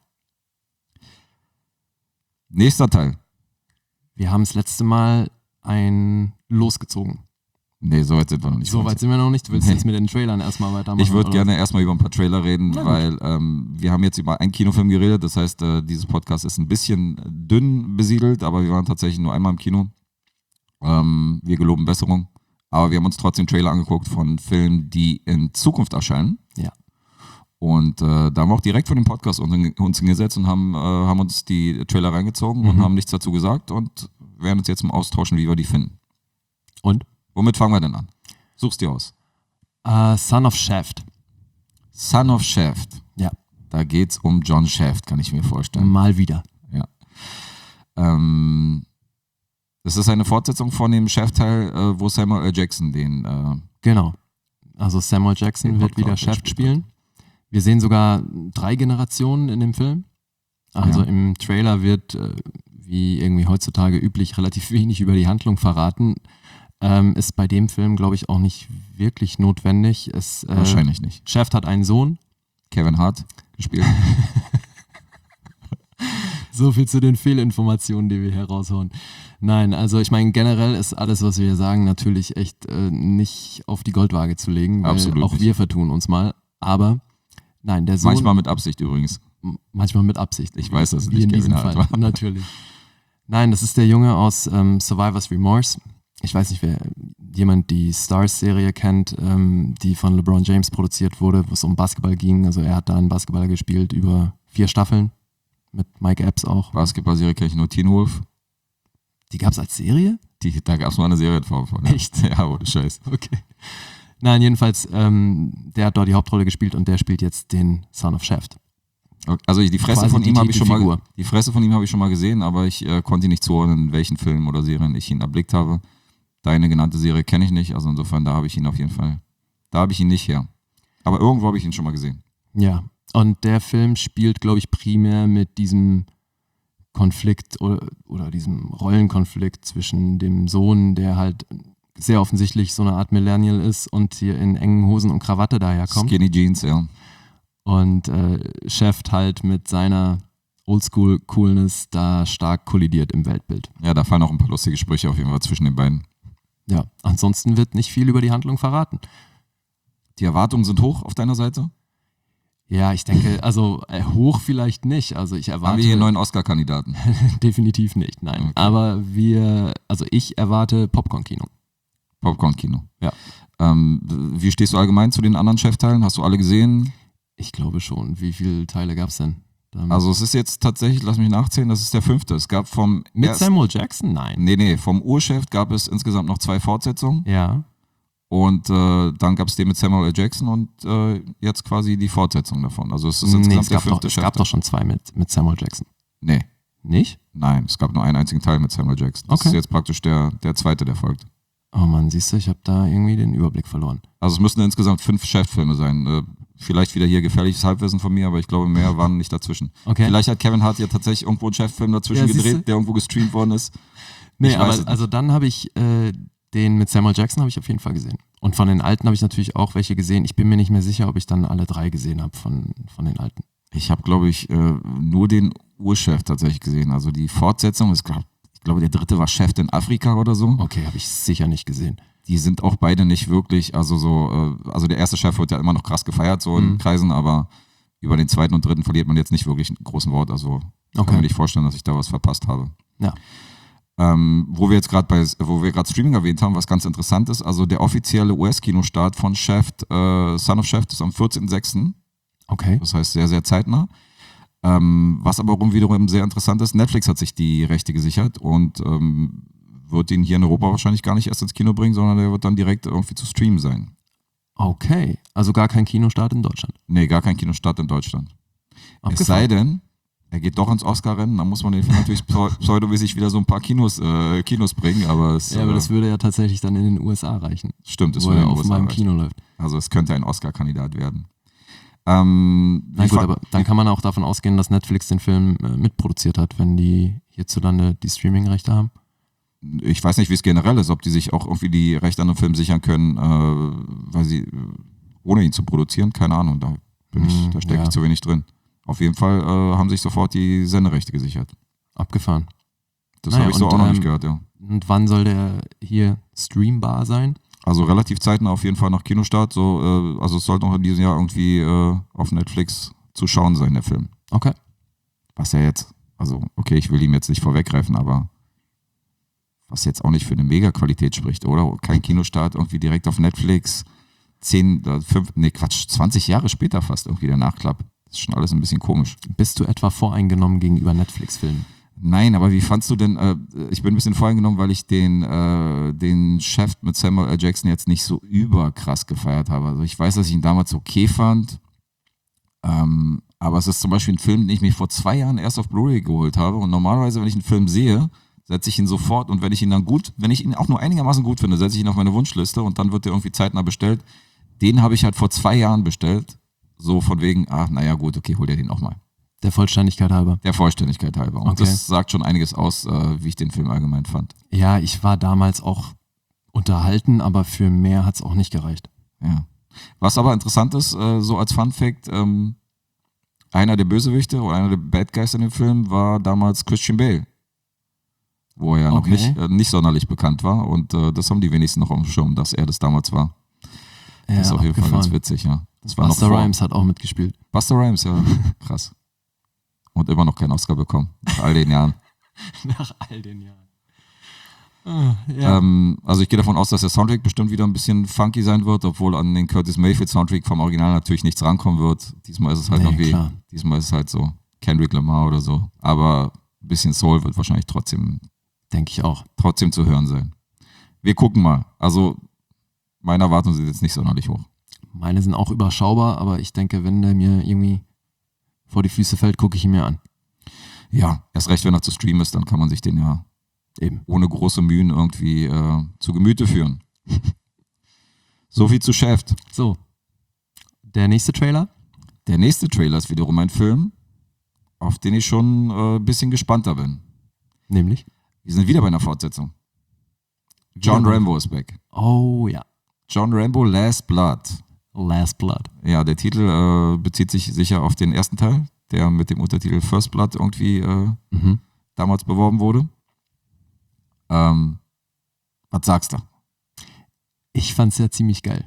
Nächster Teil. Wir haben das letzte Mal ein losgezogen. Nee, so weit sind wir noch nicht. So weit sind wir noch nicht. Du willst Nee. jetzt mit den Trailern erstmal weitermachen? Ich würde oder? gerne erstmal über ein paar Trailer reden, Na gut. weil ähm, wir haben jetzt über einen Kinofilm geredet. Das heißt, äh, dieses Podcast ist ein bisschen dünn besiedelt, aber wir waren tatsächlich nur einmal im Kino. Ähm, wir geloben Besserung. Aber wir haben uns trotzdem Trailer angeguckt von Filmen, die in Zukunft erscheinen. Ja. Und äh, da haben wir auch direkt vor dem Podcast uns, uns hingesetzt und haben, äh, haben uns die Trailer reingezogen und Mhm. haben nichts dazu gesagt und werden uns jetzt mal austauschen, wie wir die finden. Und? Womit fangen wir denn an? Such's dir aus. Uh, Son of Shaft. Son of Shaft. Ja. Da geht's um John Shaft, kann ich mir vorstellen. Mal wieder. Ja. Ähm, das ist eine Fortsetzung von dem Shaft-Teil, äh, wo Samuel L. Jackson den. Äh, Genau. Also Samuel Jackson Den wird Hauptcharakter wieder Shaft gespielt spielen. Wir sehen sogar drei Generationen in dem Film. Also Ja. im Trailer wird, äh, wie irgendwie heutzutage üblich, relativ wenig über die Handlung verraten. Ähm, ist bei dem Film, glaube ich, auch nicht wirklich notwendig. Es, äh, wahrscheinlich nicht. Shaft hat einen Sohn. Kevin Hart gespielt. So viel zu den Fehlinformationen, die wir hier raushauen. Nein, also ich meine, generell ist alles, was wir hier sagen, natürlich echt äh, nicht auf die Goldwaage zu legen, weil Absolut auch nicht. wir vertun uns mal. Aber nein, der Sohn... Manchmal mit Absicht übrigens. Manchmal mit Absicht. Ich weiß, dass es Wie nicht in Kevin diesem Hart Fall. war. Natürlich. Nein, das ist der Junge aus ähm, Survivor's Remorse. Ich weiß nicht, wer jemand die Stars-Serie kennt, ähm, die von LeBron James produziert wurde, wo es um Basketball ging. Also er hat da einen Basketballer gespielt über vier Staffeln. Mit Mike Epps auch. Basketball-Serie kenne ich nur Teen Wolf. Die gab es als Serie? Die, da gab es mal eine Serie von. Ja. Echt? Ja, ohne Scheiß. Okay. Nein, jedenfalls, ähm, der hat dort die Hauptrolle gespielt und der spielt jetzt den Son of Shaft. Okay. Also die Fresse Quasi von die ihm habe ich schon mal, Titelfigur. die Fresse von ihm habe ich schon mal gesehen, aber ich äh, konnte ihn nicht zuordnen, in welchen Filmen oder Serien ich ihn erblickt habe. Deine genannte Serie kenne ich nicht, also insofern da habe ich ihn auf jeden Fall, da habe ich ihn nicht her. Aber irgendwo habe ich ihn schon mal gesehen. Ja, und der Film spielt, glaube ich, primär mit diesem Konflikt oder, oder diesem Rollenkonflikt zwischen dem Sohn, der halt sehr offensichtlich so eine Art Millennial ist und hier in engen Hosen und Krawatte daherkommt. Skinny Jeans, ja. Und äh, Shaft halt mit seiner Oldschool-Coolness da stark kollidiert im Weltbild. Ja, da fallen auch ein paar lustige Sprüche auf jeden Fall zwischen den beiden. Ja, ansonsten wird nicht viel über die Handlung verraten. Die Erwartungen sind hoch auf deiner Seite? Ja, ich denke, also äh, hoch vielleicht nicht. Also ich erwarte Haben wir hier einen neuen Oscar-Kandidaten? definitiv nicht, nein. Okay. Aber wir, also ich erwarte Popcorn-Kino. Popcorn-Kino. Ja. Ähm, wie stehst du allgemein zu den anderen Chefteilen? Hast du alle gesehen? Ich glaube schon. Wie viele Teile gab es denn? Damit? Also es ist jetzt tatsächlich, lass mich nachzählen, das ist der fünfte. Es gab vom mit erst- Samuel Jackson? Nein. Nee, nee, vom Urchef gab es insgesamt noch zwei Fortsetzungen. Ja. Und äh, dann gab es den mit Samuel L. Jackson und äh, jetzt quasi die Fortsetzung davon. Also es ist Nee, insgesamt es der gab, doch, fünfte es gab Chefteil. doch schon zwei mit, mit Samuel Jackson. Nee, Nicht? nein, es gab nur einen einzigen Teil mit Samuel Jackson. Das Okay. ist jetzt praktisch der, der zweite, der folgt. Oh Mann, siehst du, ich habe da irgendwie den Überblick verloren. Also es müssen insgesamt fünf Cheffilme sein. Äh, vielleicht wieder hier gefährliches Halbwissen von mir, aber ich glaube, mehr waren nicht dazwischen. Okay. Vielleicht hat Kevin Hart ja tatsächlich irgendwo einen Cheffilm dazwischen Ja, siehste. gedreht, der irgendwo gestreamt worden ist. Nee, Ich weiß aber es nicht. also dann habe ich äh, den mit Samuel Jackson habe ich auf jeden Fall gesehen. Und von den alten habe ich natürlich auch welche gesehen. Ich bin mir nicht mehr sicher, ob ich dann alle drei gesehen habe von, von den alten. Ich habe, glaube ich, äh, nur den Urchef tatsächlich gesehen. Also die Fortsetzung, ist, glaub, ich glaube, der dritte war Chef in Afrika oder so. Okay, habe ich sicher nicht gesehen. Die sind auch beide nicht wirklich, also so, äh, also der erste Chef wird ja immer noch krass gefeiert, so in Mhm. Kreisen, aber über den zweiten und dritten verliert man jetzt nicht wirklich einen großen Wort. Also kann Okay. mir nicht vorstellen, dass ich da was verpasst habe. Ja. Ähm, wo wir jetzt gerade bei, wo wir gerade Streaming erwähnt haben, was ganz interessant ist, also der offizielle U S-Kinostart von Chef, äh, Son of Chef ist am vierzehnten sechsten Okay. Das heißt sehr, sehr zeitnah. Ähm, was aber wiederum sehr interessant ist, Netflix hat sich die Rechte gesichert und ähm, wird ihn hier in Europa wahrscheinlich gar nicht erst ins Kino bringen, sondern der wird dann direkt irgendwie zu streamen sein. Okay. Also gar kein Kinostart in Deutschland. Nee, gar kein Kinostart in Deutschland. Es Abgefahren. sei denn, er geht doch ins Oscar-Rennen, dann muss man den Film natürlich pseu- pseudomäßig wieder so ein paar Kinos, äh, Kinos bringen, aber es Ja, aber äh, das würde ja tatsächlich dann in den U S A reichen, stimmt, es wo würde er in den auf U S A meinem reichen. Kino läuft. Also es könnte ein Oscar-Kandidat werden. Ähm, Na wie gut, fa- aber dann kann man auch davon ausgehen, dass Netflix den Film äh, mitproduziert hat, wenn die hierzulande die Streaming-Rechte haben. ich weiß nicht, wie es generell ist, ob die sich auch irgendwie die Rechte an dem Film sichern können, äh, weil sie, äh, ohne ihn zu produzieren, keine Ahnung, da bin ich, Hm, da stecke ja. ich zu wenig drin. Auf jeden Fall äh, haben sich sofort die Senderechte gesichert. Abgefahren. Das Naja, habe ich so und, auch noch ähm, nicht gehört, ja. Und wann soll der hier streambar sein? Also relativ zeitnah auf jeden Fall nach Kinostart, so, äh, also es sollte noch in diesem Jahr irgendwie äh, auf Netflix zu schauen sein, der Film. Okay. Was ja jetzt, also okay, ich will ihm jetzt nicht vorweggreifen, aber was jetzt auch nicht für eine Mega-Qualität spricht, oder? Kein Kinostart, irgendwie direkt auf Netflix, zehn, äh, fünf, nee Quatsch, zwanzig Jahre später fast irgendwie der Nachklapp. Das ist schon alles ein bisschen komisch. Bist du etwa voreingenommen gegenüber Netflix-Filmen? Nein, aber wie fandst du denn, äh, ich bin ein bisschen voreingenommen, weil ich den, äh, den Chef mit Samuel L. Jackson jetzt nicht so überkrass gefeiert habe. Also ich weiß, dass ich ihn damals okay fand, ähm, aber es ist zum Beispiel ein Film, den ich mir vor zwei Jahren erst auf Blu-ray geholt habe und normalerweise, wenn ich einen Film sehe, setze ich ihn sofort und wenn ich ihn dann gut, wenn ich ihn auch nur einigermaßen gut finde, setze ich ihn auf meine Wunschliste und dann wird der irgendwie zeitnah bestellt. Den habe ich halt vor zwei Jahren bestellt, so von wegen, ach naja gut, okay, hol dir den auch mal. Der Vollständigkeit halber. Der Vollständigkeit halber. Und Okay. das sagt schon einiges aus, äh, wie ich den Film allgemein fand. Ja, ich war damals auch unterhalten, aber für mehr hat es auch nicht gereicht. Ja. Was aber interessant ist, äh, so als Fun Fact, ähm, einer der Bösewichte oder einer der Bad Guys in dem Film war damals Christian Bale. Wo er ja noch Okay. nicht, äh, nicht sonderlich bekannt war. Und äh, das haben die wenigsten noch auf dem Schirm, dass er das damals war. Ja, Das ist auf jeden Fall ganz abgefahren. witzig, ja. Das war Busta noch vor- Rhymes hat auch mitgespielt. Busta Rhymes, ja. Krass. Und immer noch keinen Oscar bekommen. Nach all den Jahren. Nach all den Jahren. Ah, ja. Ähm, also ich gehe davon aus, dass der Soundtrack bestimmt wieder ein bisschen funky sein wird, obwohl an den Curtis Mayfield Soundtrack vom Original natürlich nichts rankommen wird. Diesmal ist es halt Nee, noch wie, klar. diesmal ist es halt so Kendrick Lamar oder so. Aber ein bisschen Soul wird wahrscheinlich trotzdem, Denke ich auch. trotzdem zu hören sein. Wir gucken mal. Also meine Erwartungen sind jetzt nicht sonderlich hoch. Meine sind auch überschaubar, aber ich denke, wenn der mir irgendwie vor die Füße fällt, gucke ich ihn mir an. Ja, erst recht, wenn er zu streamen ist, dann kann man sich den ja Eben. ohne große Mühen irgendwie äh, zu Gemüte führen. So viel zu Chef. So. Der nächste Trailer? Der nächste Trailer ist wiederum ein Film, auf den ich schon äh, ein bisschen gespannter bin. Nämlich? Wir sind wieder bei einer Fortsetzung. John Wieder? Rambo ist back. Oh ja. John Rambo Last Blood. Last Blood. Ja, der Titel äh, bezieht sich sicher auf den ersten Teil, der mit dem Untertitel First Blood irgendwie äh, Mhm. damals beworben wurde. Ähm, was sagst du? Ich fand's ja ziemlich geil.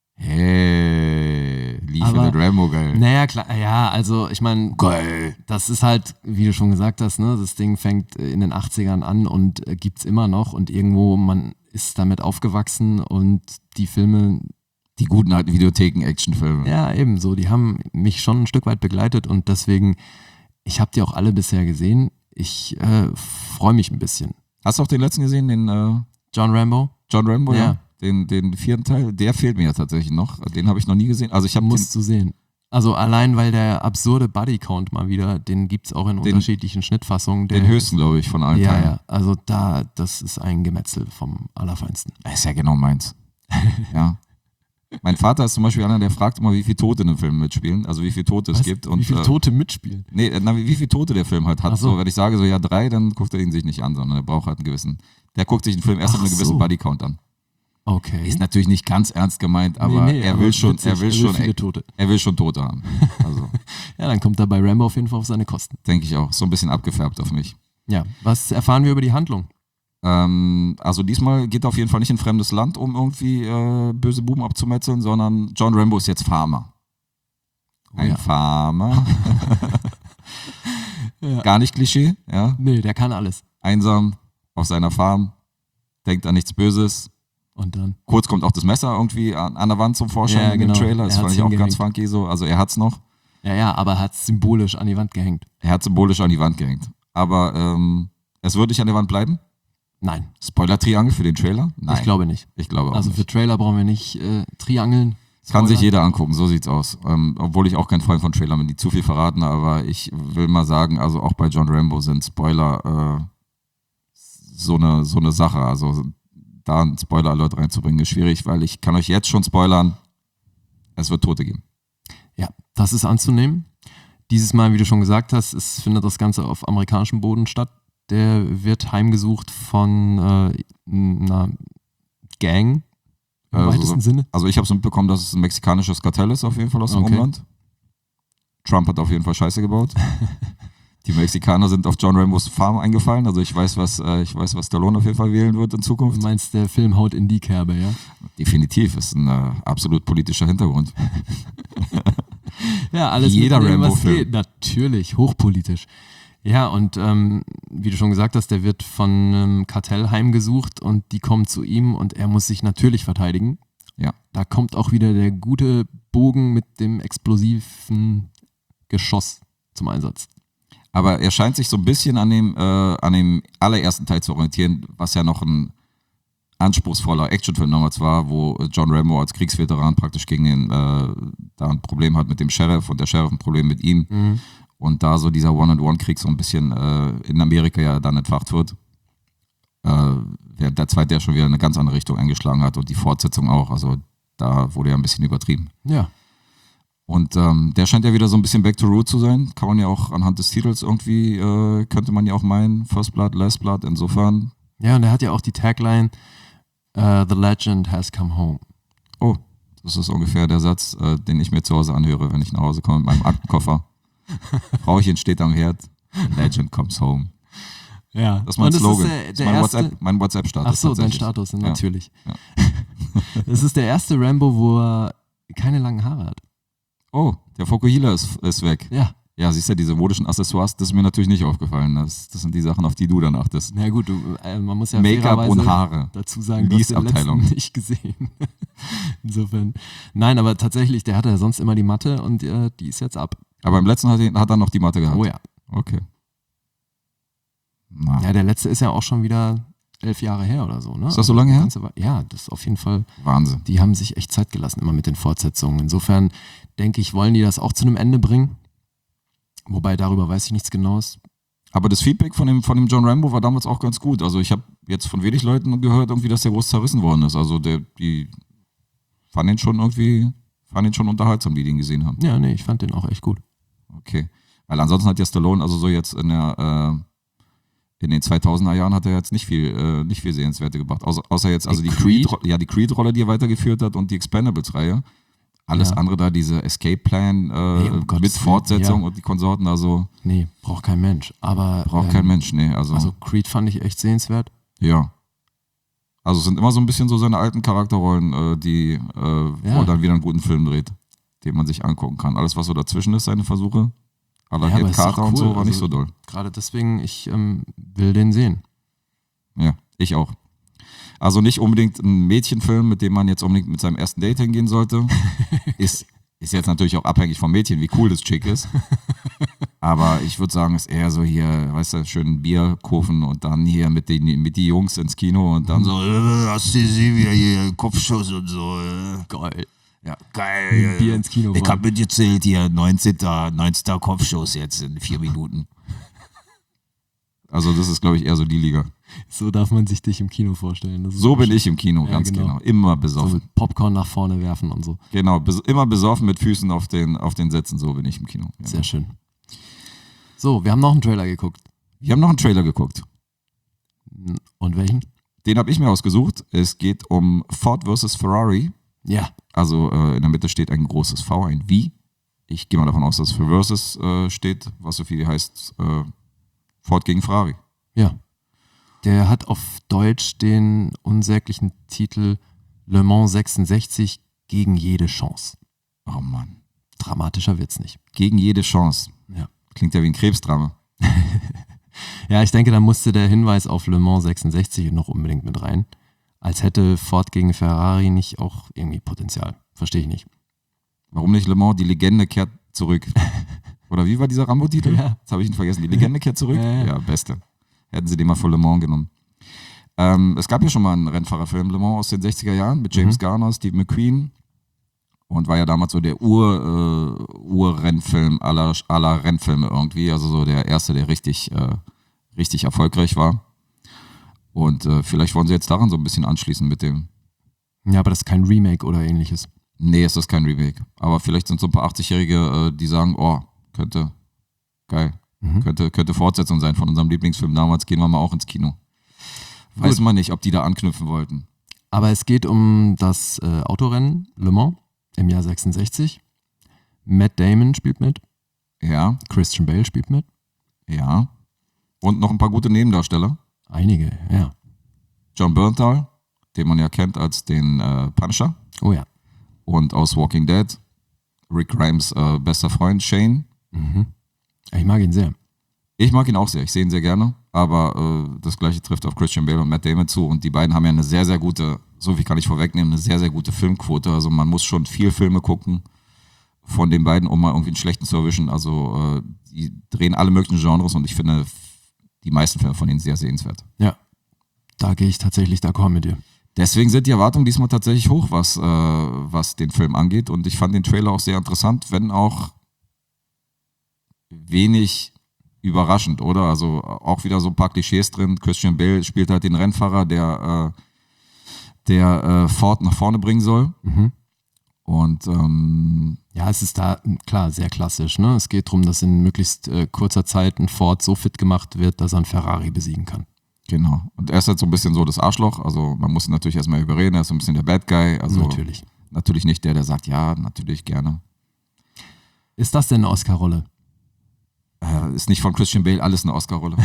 Hey, lief Aber- der Rambo geil. Naja, klar, ja, also ich meine, Geil. das ist halt, wie du schon gesagt hast, ne, das Ding fängt in den achtzigern an und äh, gibt's immer noch und irgendwo, man ist damit aufgewachsen und die Filme, Die guten alten Videotheken-Actionfilme. ja, ebenso, die haben mich schon ein Stück weit begleitet und deswegen, ich habe die auch alle bisher gesehen. Ich äh, freue mich ein bisschen. Hast du auch den letzten gesehen, den äh, John Rambo, John Rambo? Ja. Ja. Den, den vierten Teil, der fehlt mir ja tatsächlich noch. Den habe ich noch nie gesehen. Also ich habe den, musst du sehen. Also allein, weil der absurde Bodycount mal wieder, den gibt's auch in Den- unterschiedlichen Schnittfassungen. Der den höchsten, glaube ich, von allen Ja, Teilen. ja, also da, das ist ein Gemetzel vom Allerfeinsten. Das ist ja genau meins. Ja. Mein Vater ist zum Beispiel einer, der fragt immer, wie viele Tote in einem Film mitspielen, also wie viele Tote es Was? gibt. Und, Wie viele äh, Tote mitspielen? Nee, na, wie, wie viele Tote der Film halt hat. Ach so. So, wenn ich sage so, ja, drei, dann guckt er ihn sich nicht an, sondern er braucht halt einen gewissen. Der guckt sich den Film erst Ach mit einem gewissen so. Bodycount an. Okay. Ist natürlich nicht ganz ernst gemeint, aber Nee, nee, er aber will schon, witzig, er will er will schon, viele er, Tote. er will schon Tote haben. Also, Ja, dann kommt er bei Rambo auf jeden Fall auf seine Kosten. denke ich auch. So ein bisschen abgefärbt auf mich. Ja, was erfahren wir über die Handlung? Ähm, also diesmal geht er auf jeden Fall nicht in ein fremdes Land, um irgendwie äh, böse Buben abzumetzeln, sondern John Rambo ist jetzt Farmer. Ein ja. Farmer. Ja. Gar nicht Klischee, ja. Nee, der kann alles. Einsam auf seiner Farm, denkt an nichts Böses. Und dann? Kurz kommt auch das Messer irgendwie an, an der Wand zum Vorschein Ja, in genau. dem Trailer. Das Er fand hat's ich auch ganz hingehängt. funky so. Also er hat's noch. Ja, ja, aber er hat es symbolisch an die Wand gehängt. Er hat symbolisch an die Wand gehängt. Aber ähm, es wird nicht an der Wand bleiben. Nein, Spoiler-Triangel für den Trailer? Nein. ich glaube nicht. Ich glaube auch Also nicht. für Trailer brauchen wir nicht äh, Triangeln. Kann sich Spoiler. jeder angucken, so sieht's aus. Ähm, obwohl ich auch kein Freund von Trailern bin, die zu viel verraten, aber ich will mal sagen, also auch bei John Rambo sind Spoiler äh, so eine so eine Sache. Also da einen Spoiler-Alert reinzubringen ist schwierig, weil ich kann euch jetzt schon spoilern, es wird Tote geben. Ja, das ist anzunehmen. Dieses Mal, wie du schon gesagt hast, es findet das Ganze auf amerikanischem Boden statt. Der wird heimgesucht von äh, einer Gang im Also, weitesten Sinne. Also ich habe es mitbekommen, dass es ein mexikanisches Kartell ist, auf jeden Fall aus dem Okay. Umland. Trump hat auf jeden Fall Scheiße gebaut. Die Mexikaner sind auf John Rambos Farm eingefallen. Also ich weiß, was äh, ich weiß, was Stallone auf jeden Fall wählen wird in Du Zukunft. meinst, der Film haut in die Kerbe, ja? Definitiv, ist ein äh, absolut politischer Hintergrund. Ja, alles Wie jeder mitnehmen, was Rambo-Film. geht. Natürlich, hochpolitisch. Ja, und ähm, wie du schon gesagt hast, der wird von einem Kartell heimgesucht und die kommen zu ihm und er muss sich natürlich verteidigen. Ja. Da kommt auch wieder der gute Bogen mit dem explosiven Geschoss zum Einsatz. Aber er scheint sich so ein bisschen an dem, äh, an dem allerersten Teil zu orientieren, was ja noch ein anspruchsvoller Actionfilm damals war, wo John Rambo als Kriegsveteran praktisch gegen den, äh, da ein Problem hat mit dem Sheriff und der Sheriff ein Problem mit ihm. Mhm. Und da so dieser One-on-One-Krieg so ein bisschen äh, in Amerika ja dann entfacht wird. Äh, während der zweite ja schon wieder eine ganz andere Richtung eingeschlagen hat und die Fortsetzung auch. Also da wurde ja ein bisschen übertrieben. Ja, Und ähm, der scheint ja wieder so ein bisschen back to root zu sein. Kann man ja auch anhand des Titels irgendwie, äh, könnte man ja auch meinen, First Blood, Last Blood. Insofern, ja, und er hat ja auch die Tagline uh, The Legend has come home. oh, das ist ungefähr der Satz, äh, den ich mir zu Hause anhöre, wenn ich nach Hause komme mit meinem Aktenkoffer. Frauchen steht am Herd, Legend comes home. Ja, Das ist mein und es Slogan. Ist der, das ist der mein erste, WhatsApp, mein WhatsApp-Status. Ach so, dein tatsächlich. Status, Ja. natürlich. Ja. Es ist der erste Rambo, wo er keine langen Haare hat. Oh, der Fokuhila ist, ist weg. Ja, Ja, siehst du, diese modischen Accessoires, das ist mir natürlich nicht aufgefallen. Das, das sind die Sachen, auf die du dann achtest. na gut, du, äh, man muss ja Make-up fairerweise und Haare. dazu sagen, du hast den Lease-Abteilung. letzten nicht gesehen. Insofern. Nein, aber tatsächlich, der hatte ja sonst immer die Matte und äh, die ist jetzt ab. Aber im letzten hat, er- hat er noch die Matte gehabt. Oh ja. Okay. Na, Ja, der letzte ist ja auch schon wieder elf Jahre her oder so, ne? Ist das so lange her? Ganze Wei- Ja, das ist auf jeden Fall. Wahnsinn. Die haben sich echt Zeit gelassen, immer mit den Fortsetzungen. Insofern denke ich, wollen die das auch zu einem Ende bringen. Wobei darüber weiß ich nichts Genaues. Aber das Feedback von dem, von dem John Rambo war damals auch ganz gut. Also ich habe jetzt von wenig Leuten gehört, irgendwie, dass der groß zerrissen worden ist. Also der, die fanden ihn schon irgendwie, fanden ihn schon unterhaltsam, die den gesehen haben. Ja, nee, ich fand den auch echt gut. Okay. Weil ansonsten hat ja Stallone, also so jetzt in der, äh, in den zweitausender Jahren hat er jetzt nicht viel, äh, nicht viel Sehenswerte gebracht. Außer, außer jetzt, also Die die Creed? Creed, ja, die Creed-Rolle, die er weitergeführt hat und die Expendables-Reihe. Alles Ja. andere da, diese Escape-Plan äh, Nee, um mit Gottes Willen, Fortsetzung ja. und die Konsorten, also Nee, braucht kein Mensch. Aber braucht ähm, kein Mensch, nee. Also, Also Creed fand ich echt sehenswert. ja. Also es sind immer so ein bisschen so seine alten Charakterrollen, äh, die, äh, wo Ja. er dann wieder einen guten Film dreht, den man sich angucken kann. Alles, was so dazwischen ist, seine Versuche, à la Ja, aber Head ist doch Carter und cool. so, war nicht Also- so doll. Gerade deswegen, ich ähm, will den sehen. Ja, ich auch. Also nicht unbedingt ein Mädchenfilm, mit dem man jetzt unbedingt mit seinem ersten Date hingehen sollte. ist, ist jetzt natürlich auch abhängig vom Mädchen, wie cool das Chick ist. Aber ich würde sagen, ist eher so hier, weißt du, schön Bier kaufen und dann hier mit den mit die Jungs ins Kino und dann so, äh, hast du gesehen, wie er hier Kopfschuss und so. Äh. Geil. Ja, geil. Bier ins Kino Ich fahren. hab mitgezählt hier, neunzehnter. neunzehnter Kopfschuss jetzt in vier Minuten. Also das ist, glaube ich, eher so die Liga. So darf man sich dich im Kino vorstellen. Das ist So bin schön. ich im Kino, Ja, ganz genau. genau. Immer So besoffen. mit Popcorn nach vorne werfen und so. Genau, bes immer besoffen mit Füßen auf den, auf den Sätzen, so bin ich im Kino. Genau. Sehr schön. So, wir haben noch einen Trailer geguckt. Wir haben noch einen Trailer geguckt. Und welchen? Den habe ich mir ausgesucht. Es geht um Ford versus Ferrari. Ja. Also äh, in der Mitte steht ein großes V, ein V. Ich gehe mal davon aus, dass für versus äh, steht, was so viel heißt äh, Ford gegen Ferrari. Ja. Der hat auf Deutsch den unsäglichen Titel Le Mans sechsundsechzig gegen jede Chance. Oh Mann. Dramatischer wird's nicht. Gegen jede Chance. Ja. Klingt ja wie ein Krebsdrama. Ja, ich denke, da musste der Hinweis auf Le Mans sechsundsechzig noch unbedingt mit rein. Als hätte Ford gegen Ferrari nicht auch irgendwie Potenzial. Verstehe ich nicht. Warum nicht Le Mans? Die Legende kehrt zurück. Oder wie war dieser Rambo-Titel? Ja. Jetzt habe ich ihn vergessen. Die Legende kehrt zurück? Ja, ja. Ja, beste. Hätten sie den mal für Le Mans genommen. Ähm, es gab ja schon mal einen Rennfahrerfilm, Le Mans aus den sechziger Jahren mit James Mhm. Garner, Steve McQueen. Und war ja damals so der Ur, äh, Ur-Rennfilm aller, aller Rennfilme irgendwie. Also so der erste, der richtig, äh, richtig erfolgreich war. Und äh, vielleicht wollen sie jetzt daran so ein bisschen anschließen mit dem. Ja, aber das ist kein Remake oder ähnliches. Nee, es ist kein Remake. Aber vielleicht sind so ein paar achtzigjährige, äh, die sagen, oh, könnte, geil, Mhm. könnte, könnte Fortsetzung sein von unserem Lieblingsfilm damals, gehen wir mal auch ins Kino. Weiß Gut. man nicht, ob die da anknüpfen wollten. Aber es geht um das äh, Autorennen Le Mans im Jahr sechsundsechzig. Matt Damon spielt mit, Ja, Christian Bale spielt mit. ja. Und noch ein paar gute Nebendarsteller. Einige, ja. John Bernthal, den man ja kennt als den äh, Punisher. Oh ja. Und aus Walking Dead, Rick Grimes äh, bester Freund Shane. Mhm. Ich mag ihn sehr. Ich mag ihn auch sehr, ich sehe ihn sehr gerne, aber äh, das gleiche trifft auf Christian Bale und Matt Damon zu und die beiden haben ja eine sehr, sehr gute, so viel kann ich vorwegnehmen, eine sehr, sehr gute Filmquote. Also man muss schon viel Filme gucken von den beiden, um mal irgendwie einen schlechten zu erwischen. Also äh, die drehen alle möglichen Genres und ich finde die meisten Filme von ihnen sehr sehenswert. Ja. Da gehe ich tatsächlich d'accord mit dir. Deswegen sind die Erwartungen diesmal tatsächlich hoch, was, äh, was den Film angeht. Und ich fand den Trailer auch sehr interessant, wenn auch wenig überraschend, oder? Also auch wieder so ein paar Klischees drin. Christian Bale spielt halt den Rennfahrer, der, äh, der äh, Ford nach vorne bringen soll. Mhm. Und ähm, Ja, es ist da, klar, sehr klassisch. Ne? Es geht darum, dass in möglichst äh, kurzer Zeit ein Ford so fit gemacht wird, dass er einen Ferrari besiegen kann. genau. Und er ist halt so ein bisschen so das Arschloch. Also man muss ihn natürlich erstmal überreden. Er ist so ein bisschen der Bad Guy. Also Natürlich. natürlich nicht der, der sagt, ja, natürlich gerne. Ist das denn eine Oscar-Rolle? Äh, ist nicht von Christian Bale alles eine Oscar-Rolle.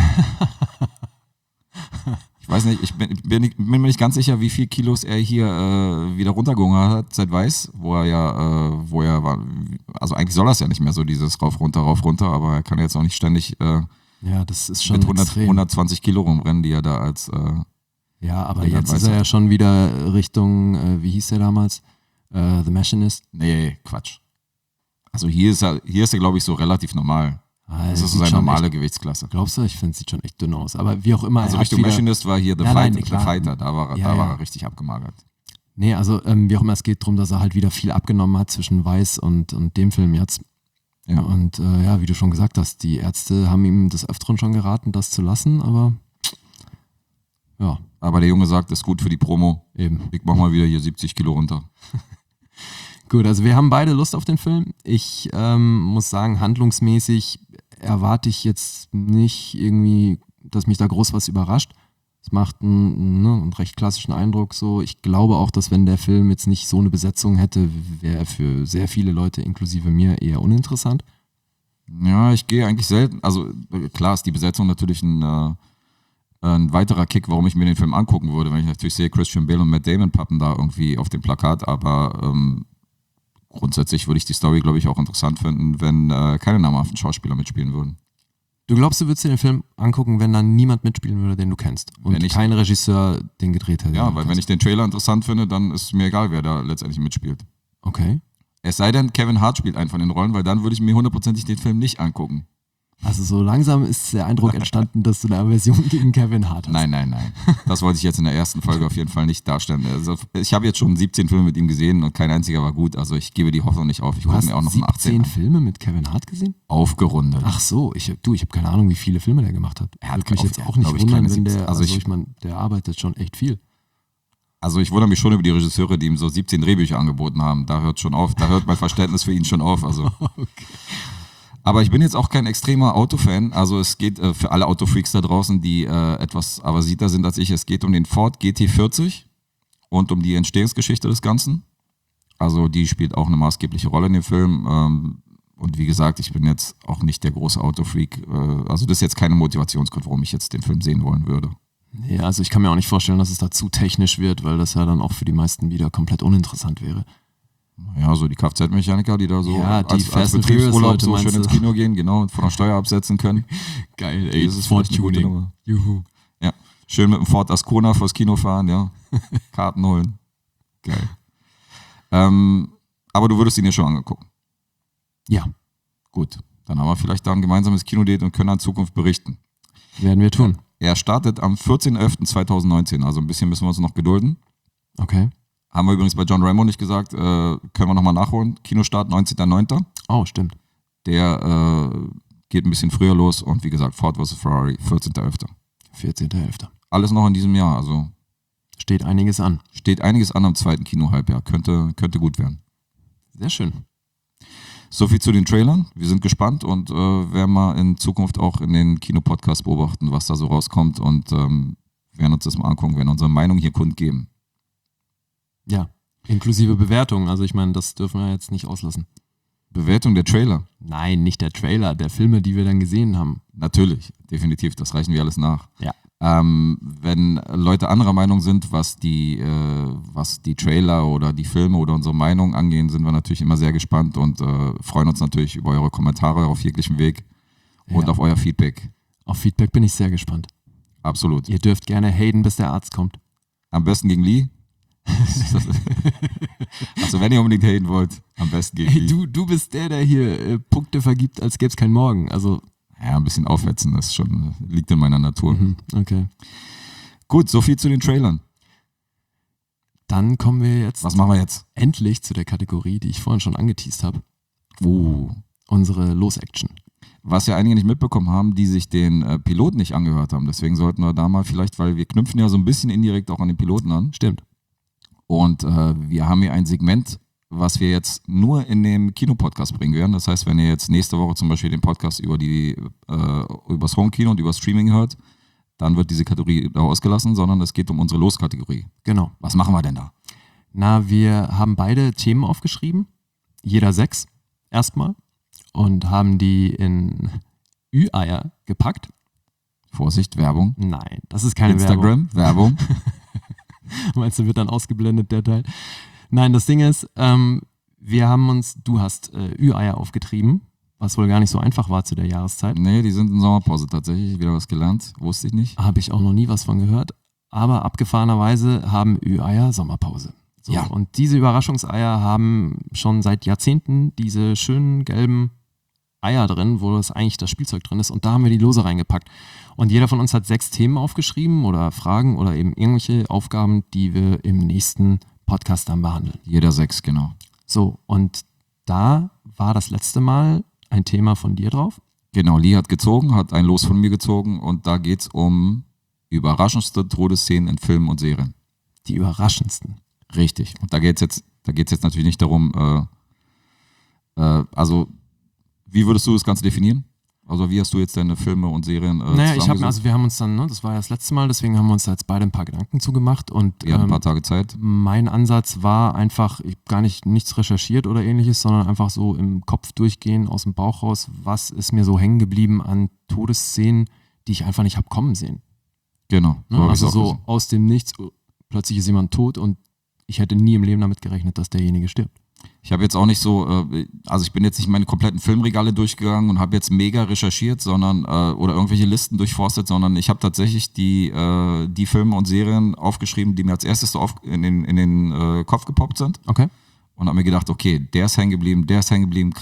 Ich weiß nicht, ich bin, bin, bin mir nicht ganz sicher, wie viel Kilos er hier äh, wieder runtergehungert hat seit Weiß, wo er ja, äh, wo er war, also eigentlich soll das ja nicht mehr so, dieses rauf, runter, rauf, runter, aber er kann jetzt auch nicht ständig äh, Ja, das ist schon mit hundert, extrem. hundertzwanzig Kilo rumrennen, die er da als, äh, Ja, aber Jemand jetzt weiß ist er das. ja schon wieder Richtung, äh, wie hieß der damals? Äh, The Machinist. nee, Quatsch. Also hier ist er, hier ist er, glaube ich, so relativ normal. Ah, Das ist so sieht seine schon normale echt, Gewichtsklasse. Glaubst du? Ich finde, es sieht schon echt dünn aus. Aber wie auch immer. Also er hat Richtung wieder, Machinist war hier The, Ja, Fight, nein, The klar. Fighter, da war, er- Ja, da war ja. er richtig abgemagert. Nee, also ähm, wie auch immer, es geht darum, dass er halt wieder viel abgenommen hat zwischen Weiß und, und dem Film jetzt. Ja. Und äh, ja, wie du schon gesagt hast, die Ärzte haben ihm des Öfteren schon geraten, das zu lassen, aber ja, Aber der Junge sagt, ist gut für die Promo. eben. Ich mach mal wieder hier siebzig Kilo runter. Gut, also wir haben beide Lust auf den Film. Ich ähm, muss sagen, handlungsmäßig erwarte ich jetzt nicht irgendwie, dass mich da groß was überrascht. Es macht einen, ne, einen recht klassischen Eindruck so. Ich glaube auch, dass wenn der Film jetzt nicht so eine Besetzung hätte, wäre er für sehr viele Leute, inklusive mir, eher uninteressant. Ja, ich gehe eigentlich selten. Also äh, klar ist die Besetzung natürlich ein, äh, ein weiterer Kick, warum ich mir den Film angucken würde, wenn ich natürlich sehe, Christian Bale und Matt Damon pappen da irgendwie auf dem Plakat, aber ähm, grundsätzlich würde ich die Story, glaube ich, auch interessant finden, wenn äh, keine namhaften Schauspieler mitspielen würden. Du glaubst, du würdest dir den Film angucken, wenn da niemand mitspielen würde, den du kennst und Wenn ich- kein Regisseur den gedreht hätte? Ja, weil wenn ich den Trailer interessant finde, dann ist mir egal, wer da letztendlich mitspielt. Okay. Es sei denn, Kevin Hart spielt einen von den Rollen, weil dann würde ich mir hundertprozentig den Film nicht angucken. Also so langsam ist der Eindruck entstanden, dass du eine Aversion gegen Kevin Hart hast. Nein, nein, nein. Das wollte ich jetzt in der ersten Folge auf jeden Fall nicht darstellen. Also ich habe jetzt schon siebzehn Filme mit ihm gesehen und kein einziger war gut. Also ich gebe die Hoffnung nicht auf. Ich Du gucke hast mir auch noch einen siebzehn achtzehn Filme mit Kevin Hart gesehen? aufgerundet. Ach so, ich, du, ich habe keine Ahnung, wie viele Filme der gemacht hat. Er hat Würde mich auch- jetzt er auch hat, nicht glaub ich, wundern, keine wenn der, siebzehn. also, Also ich, ich- meine, der arbeitet schon echt viel. Also ich wundere mich schon über die Regisseure, die ihm so siebzehn Drehbücher angeboten haben. Da hört schon auf, da hört mein Verständnis für ihn schon auf. Also. Aber ich bin jetzt auch kein extremer Autofan. Also es geht äh, für alle Autofreaks da draußen, die äh, etwas aversiter sind als ich, es geht um den Ford G T vierzig und um die Entstehungsgeschichte des Ganzen. Also die spielt auch eine maßgebliche Rolle in dem Film. Ähm, und wie gesagt, ich bin jetzt auch nicht der große Autofreak. Äh, also das ist jetzt keine Motivationsgrund, warum ich jetzt den Film sehen wollen würde. Nee, also ich kann mir auch nicht vorstellen, dass es da zu technisch wird, weil das ja dann auch für die meisten wieder komplett uninteressant wäre. Ja, so die Kfz-Mechaniker, die da so Ja, die als, als Fast and Betriebsurlaub Furious-Leute, so schön meinst ins du? Kino gehen, genau, und von der Steuer absetzen können. Geil, ey, das ist vielleicht eine gute Nummer. Juhu. Ja, schön mit dem Ford Ascona vors Kino fahren, ja. Karten holen. Geil. Ähm, aber du würdest ihn ja schon angeguckt. Ja, Gut, dann haben wir vielleicht da ein gemeinsames Kinodate und können in Zukunft berichten. werden wir tun. Er startet am vierzehnten elften zweitausendneunzehn, also ein bisschen müssen wir uns noch gedulden. Okay. Haben wir übrigens bei John Rambo nicht gesagt, äh, können wir nochmal nachholen. Kinostart neunzehnten neunten Oh, stimmt. Der äh, geht ein bisschen früher los und wie gesagt, Ford versus. Ferrari, vierzehnten elften vierzehnten elften Alles noch in diesem Jahr, also Steht einiges an. steht einiges an am zweiten Kinohalbjahr. Könnte, könnte gut werden. Sehr schön. So viel zu den Trailern. Wir sind gespannt und äh, werden mal in Zukunft auch in den Kinopodcasts beobachten, was da so rauskommt und ähm, werden uns das mal angucken, werden unsere Meinung hier kundgeben. Ja, inklusive Bewertungen. Also ich meine, das dürfen wir jetzt nicht auslassen. Bewertung der Trailer. Nein, nicht der Trailer, der Filme, die wir dann gesehen haben. Natürlich, definitiv, das reichen wir alles nach. Ja. Ähm, wenn Leute anderer Meinung sind, was die, äh, was die Trailer oder die Filme oder unsere Meinung angehen, sind wir natürlich immer sehr gespannt und äh, freuen uns natürlich über eure Kommentare auf jeglichem Weg und Ja. auf euer Feedback. Auf Feedback bin ich sehr gespannt. Absolut. Ihr dürft gerne haten, bis der Arzt kommt. Am besten gegen Lee. Also wenn ihr unbedingt haten wollt, am besten gegen Hey, Lee. du, du bist der, der hier äh, Punkte vergibt, als gäbe es keinen Morgen. Also, Ja, ein bisschen aufhetzen, das ist schon, liegt in meiner Natur. mhm, okay. Gut, so viel zu den Trailern. Dann kommen wir jetzt Was machen wir jetzt? endlich zu der Kategorie, die ich vorhin schon angeteased habe. Uh, Unsere Los-Action. was ja einige nicht mitbekommen haben, die sich den äh, Piloten nicht angehört haben. Deswegen sollten wir da mal vielleicht, weil wir knüpfen ja so ein bisschen indirekt auch an den Piloten an. Stimmt. Und äh, wir haben hier ein Segment, was wir jetzt nur in dem Kinopodcast bringen werden. Das heißt, wenn ihr jetzt nächste Woche zum Beispiel den Podcast über die äh, übers Homekino und über Streaming hört, dann wird diese Kategorie da ausgelassen, sondern es geht um unsere Loskategorie. Genau. Was machen wir denn da? Na, wir haben beide Themen aufgeschrieben, jeder sechs erstmal, und haben die in Ü-Eier gepackt. Vorsicht, Werbung. Nein, das ist keine Werbung. Instagram, Werbung. Meinst du, wird dann ausgeblendet, der Teil? Nein, das Ding ist, ähm, wir haben uns, du hast äh, Ü-Eier aufgetrieben, was wohl gar nicht so einfach war zu der Jahreszeit. Nee, die sind in Sommerpause tatsächlich. Wieder was gelernt. Wusste ich nicht. Habe ich auch noch nie was von gehört. Aber abgefahrenerweise haben Ü-Eier Sommerpause. So, Ja. Und diese Überraschungseier haben schon seit Jahrzehnten diese schönen gelben Eier drin, wo das eigentlich das Spielzeug drin ist. Und da haben wir die Lose reingepackt. Und jeder von uns hat sechs Themen aufgeschrieben oder Fragen oder eben irgendwelche Aufgaben, die wir im nächsten Podcast dann behandeln. Jeder sechs, genau. So, und da war das letzte Mal ein Thema von dir drauf. Genau, Lee hat gezogen, hat ein Los von mir gezogen und da geht es um überraschendste Todesszenen in Filmen und Serien. Die überraschendsten. Richtig. Und da geht es jetzt, da geht's jetzt natürlich nicht darum, äh, äh, also wie würdest du das Ganze definieren? Also wie hast du jetzt deine Filme und Serien äh, Naja, ich habe, zusammengesucht? also wir haben uns dann, ne, das war ja das letzte Mal, deswegen haben wir uns da jetzt beide ein paar Gedanken zugemacht und Wir hatten ein ähm, paar Tage Zeit. mein Ansatz war einfach, ich hab gar nicht nichts recherchiert oder ähnliches, sondern einfach so im Kopf durchgehen, aus dem Bauch raus, was ist mir so hängen geblieben an Todesszenen, die ich einfach nicht habe kommen sehen. Genau. Ne? hab ich's Also auch so gesehen. aus dem Nichts, oh, plötzlich ist jemand tot und ich hätte nie im Leben damit gerechnet, dass derjenige stirbt. Ich habe jetzt auch nicht so, äh, also ich bin jetzt nicht meine kompletten Filmregale durchgegangen und habe jetzt mega recherchiert, sondern äh, oder irgendwelche Listen durchforstet, sondern ich habe tatsächlich die, äh, die Filme und Serien aufgeschrieben, die mir als erstes so auf, in den, in den äh, Kopf gepoppt sind Okay. und habe mir gedacht, okay, der ist hängen geblieben, der ist hängen geblieben, krass,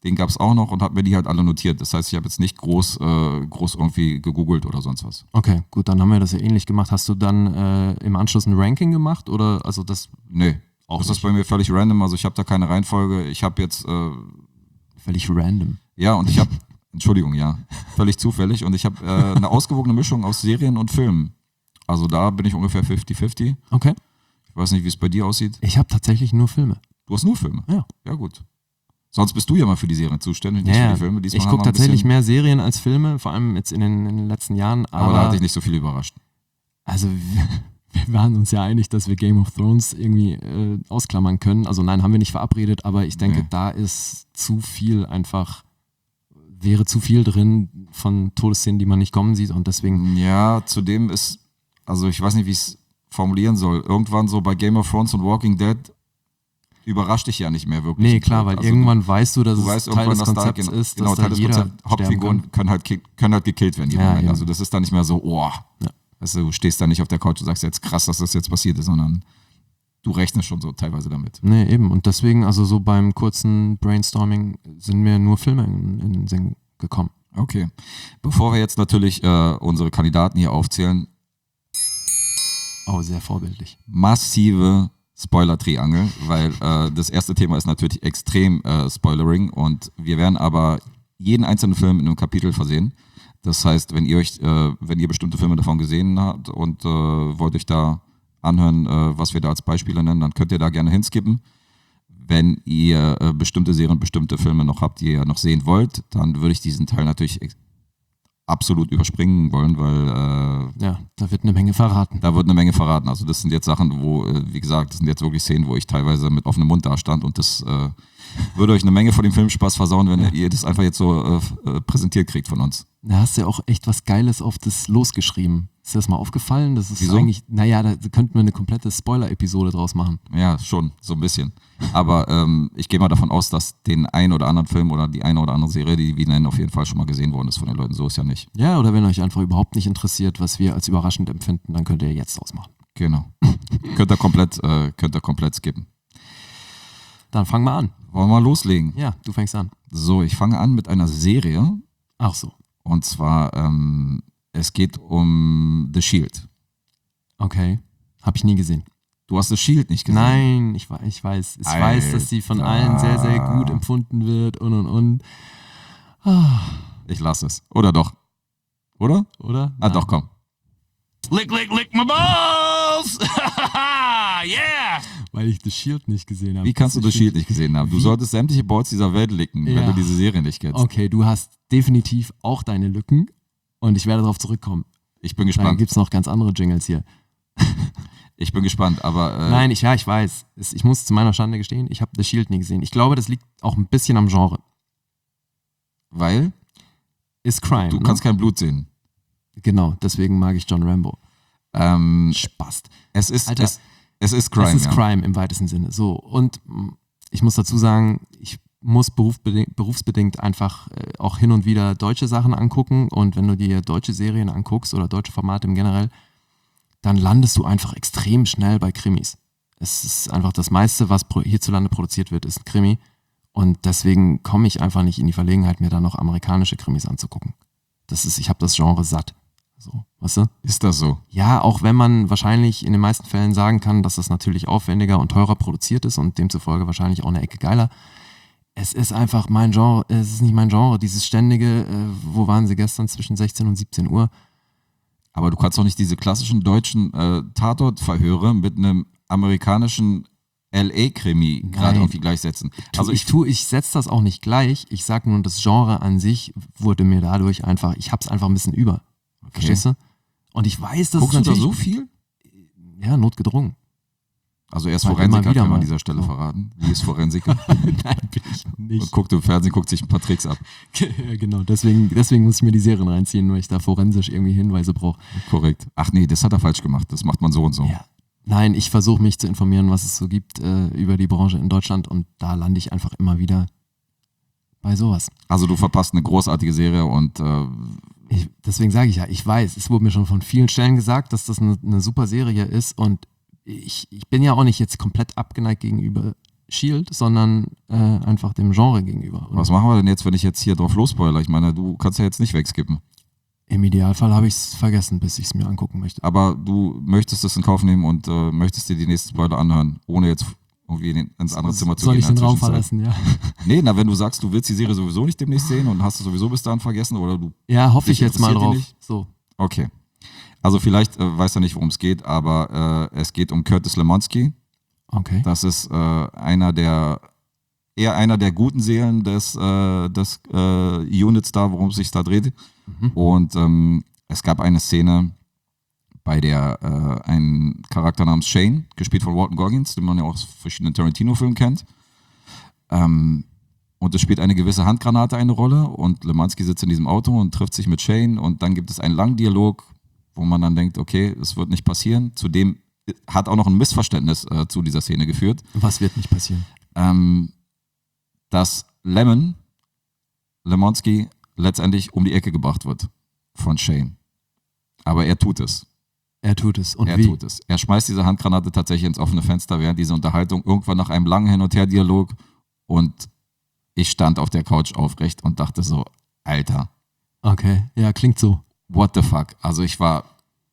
Den gab es auch noch und habe mir die halt alle notiert. Das heißt, ich habe jetzt nicht groß, äh, groß irgendwie gegoogelt oder sonst was. Okay, gut, dann haben wir das ja ähnlich gemacht. Hast du dann äh, im Anschluss ein Ranking gemacht oder also das Nee, Auch das nicht. ist bei mir völlig random. Also ich habe da keine Reihenfolge. Ich habe jetzt, äh, völlig random? ja, und ich habe, Entschuldigung, ja, völlig zufällig. Und ich habe äh, eine ausgewogene Mischung aus Serien und Filmen. Also da bin ich ungefähr fünfzig fünfzig. Okay. Ich weiß nicht, wie es bei dir aussieht. Ich habe tatsächlich nur Filme. Du hast nur Filme? Ja. Ja, gut. Sonst bist du ja mal für die Serien zuständig, nicht Ja, für die Filme. Diesmal ich haben gucke wir ein tatsächlich bisschen- mehr Serien als Filme, vor allem jetzt in den, in den letzten Jahren. Aber, Aber da hatte ich nicht so viel überrascht. Also wir, wir waren uns ja einig, dass wir Game of Thrones irgendwie äh, ausklammern können. Also nein, haben wir nicht verabredet, aber ich denke, Nee. da ist zu viel einfach, wäre zu viel drin von Todesszenen, die man nicht kommen sieht und deswegen, Ja, zudem ist, also ich weiß nicht, wie ich es formulieren soll. Irgendwann so bei Game of Thrones und Walking Dead überrascht dich ja nicht mehr wirklich. nee, klar, weil Also irgendwann weißt du, dass du, du es weißt Teil irgendwann, des dass da, Konzepts genau, ist, genau, dass Teil da des jeder Konzepts, sterben Hauptfiguren kann. können halt, ki- können halt gekillt werden. in jedem Ja, Moment. eben. Also das ist dann nicht mehr so, oh, Ja. weißt du, du stehst da nicht auf der Couch und sagst jetzt krass, dass das jetzt passiert ist, sondern du rechnest schon so teilweise damit. Nee, eben. Und deswegen, also so beim kurzen Brainstorming sind mir nur Filme in, in den Sinn gekommen. Okay. Bevor wir jetzt natürlich äh, unsere Kandidaten hier aufzählen, Oh, sehr vorbildlich. massive Spoiler-Triangel, weil äh, das erste Thema ist natürlich extrem äh, Spoilering und wir werden aber jeden einzelnen Film in einem Kapitel versehen. Das heißt, wenn ihr euch, äh, wenn ihr bestimmte Filme davon gesehen habt und äh, wollt euch da anhören, äh, was wir da als Beispiele nennen, dann könnt ihr da gerne hinskippen. Wenn ihr äh, bestimmte Serien, bestimmte Filme noch habt, die ihr noch sehen wollt, dann würde ich diesen Teil natürlich ex- absolut überspringen wollen, weil äh, Ja, da wird eine Menge verraten. da wird eine Menge verraten. Also das sind jetzt Sachen, wo, äh, wie gesagt, das sind jetzt wirklich Szenen, wo ich teilweise mit offenem Mund da stand und das äh, würde euch eine Menge von dem Filmspaß versauen, wenn ihr das einfach jetzt so äh, f- äh, präsentiert kriegt von uns. Da hast du ja auch echt was Geiles auf das losgeschrieben. Ist dir das mal aufgefallen? Das ist Wieso? eigentlich, naja, da könnten wir eine komplette Spoiler-Episode draus machen. Ja, schon, so ein bisschen. Aber ähm, ich gehe mal davon aus, dass den einen oder anderen Film oder die eine oder andere Serie, die wir nennen, auf jeden Fall schon mal gesehen worden ist von den Leuten. So ist ja nicht. Ja, oder wenn euch einfach überhaupt nicht interessiert, was wir als überraschend empfinden, dann könnt ihr jetzt ausmachen. Genau. könnt ihr komplett, äh, könnt ihr komplett skippen. Dann fangen wir an. Wollen wir mal loslegen? Ja, du fängst an. So, ich fange an mit einer Serie. Ach so. Und zwar, ähm, es geht um The Shield. Okay. Hab ich nie gesehen. Du hast The Shield nicht gesehen? Nein, ich, wei- ich weiß. Ich weiß, dass sie von allen sehr, sehr gut empfunden wird und und und. Ich lasse es. Oder doch? Oder? Oder? Ah, doch, komm. Lick, lick, lick my balls! Yeah! Weil ich The Shield nicht gesehen habe. Wie kannst du The Shield nicht gesehen haben? Du Wie? solltest sämtliche Balls dieser Welt licken, wenn Ja. du diese Serie nicht kennst. Okay, du hast definitiv auch deine Lücken und ich werde darauf zurückkommen. Ich bin Da gespannt. gibt es noch ganz andere Jingles hier. Ich bin gespannt, aber äh, Nein, ich, ja, ich weiß. Es, ich muss zu meiner Schande gestehen, ich habe The Shield nie gesehen. Ich glaube, das liegt auch ein bisschen am Genre. weil Ist Crime. du ne? kannst kein Blut sehen. Genau, deswegen mag ich John Rambo. Ähm, Spast. es ist Alter, es, es ist Crime. es ist ja. Crime im weitesten Sinne. So, und mh, ich muss dazu sagen, ich muss berufsbedingt, berufsbedingt einfach äh, auch hin und wieder deutsche Sachen angucken. Und wenn du dir deutsche Serien anguckst oder deutsche Formate im Generell, dann landest du einfach extrem schnell bei Krimis. Es ist einfach das meiste, was pro- hierzulande produziert wird, ist ein Krimi. Und deswegen komme ich einfach nicht in die Verlegenheit, mir da noch amerikanische Krimis anzugucken. Das ist, ich habe das Genre satt. So, weißt du? Ist das so? Ja, auch wenn man wahrscheinlich in den meisten Fällen sagen kann, dass das natürlich aufwendiger und teurer produziert ist und demzufolge wahrscheinlich auch eine Ecke geiler. Es ist einfach mein Genre, es ist nicht mein Genre. Dieses ständige, äh, wo waren sie gestern zwischen sechzehn und siebzehn Uhr? Aber du kannst doch nicht diese klassischen deutschen äh, Tatort-Verhöre mit einem amerikanischen L A-Krimi gerade Nein. irgendwie gleichsetzen. Also Also ich ich, tue, ich setze das auch nicht gleich. Ich sage nur, das Genre an sich wurde mir dadurch einfach, ich hab's einfach ein bisschen über. Verstehst du? Und ich weiß, dass guckst es du da natürlich, so viel? ja, notgedrungen. Also er ist Mal Forensiker, immer wieder kann man an mal. dieser Stelle So. verraten. Wie ist Forensiker? Nein, bin ich Und nicht. guckt im Fernsehen, guckt sich ein paar Tricks ab. Ja, genau, deswegen, deswegen muss ich mir die Serien reinziehen, weil ich da forensisch irgendwie Hinweise brauche. Korrekt. Ach nee, das hat er falsch gemacht. Das macht man so und so. Ja. Nein, ich versuche mich zu informieren, was es so gibt äh, über die Branche in Deutschland und da lande ich einfach immer wieder bei sowas. Also du verpasst eine großartige Serie und äh, Ich, deswegen sage ich ja, ich weiß, es wurde mir schon von vielen Stellen gesagt, dass das eine, eine super Serie ist und ich, ich bin ja auch nicht jetzt komplett abgeneigt gegenüber Shield, sondern äh, einfach dem Genre gegenüber. Und Was machen wir denn jetzt, wenn ich jetzt hier drauf losspoiler? Ich meine, du kannst ja jetzt nicht wegskippen. im Idealfall habe ich es vergessen, bis ich es mir angucken möchte. Aber du möchtest es in Kauf nehmen und äh, möchtest dir die nächsten Spoiler anhören, ohne jetzt irgendwie in, ins andere Zimmer zu Soll gehen. ich den in der Raum Zwischenzeit. verlassen, ja? Nee, na, wenn du sagst, du willst die Serie sowieso nicht demnächst sehen und hast es sowieso bis dahin vergessen oder du. Ja, hoffe ich Dich jetzt mal interessiert die drauf. nicht? So. Okay. Also vielleicht äh, weiß er nicht, worum es geht, aber äh, es geht um Curtis Lemonsky. Okay. Das ist äh, einer der eher einer der guten Seelen des, äh, des äh, Units da, worum es sich da dreht. Mhm. Und ähm, es gab eine Szene, bei der äh, ein Charakter namens Shane, gespielt von Walton Goggins, den man ja auch aus verschiedenen Tarantino-Filmen kennt, ähm, und es spielt eine gewisse Handgranate eine Rolle und Lemansky sitzt in diesem Auto und trifft sich mit Shane und dann gibt es einen langen Dialog, wo man dann denkt, okay, es wird nicht passieren. Zudem hat auch noch ein Missverständnis äh, zu dieser Szene geführt. Was wird nicht passieren? Ähm, dass Lemon, Lemonsky, letztendlich um die Ecke gebracht wird von Shane. Aber er tut es. Er tut es. Und er wie? tut es. Er schmeißt diese Handgranate tatsächlich ins offene Fenster während dieser Unterhaltung, irgendwann nach einem langen Hin- und Her-Dialog. Und ich stand auf der Couch aufrecht und dachte so, Alter, Okay, ja, klingt so. what the fuck? Also ich war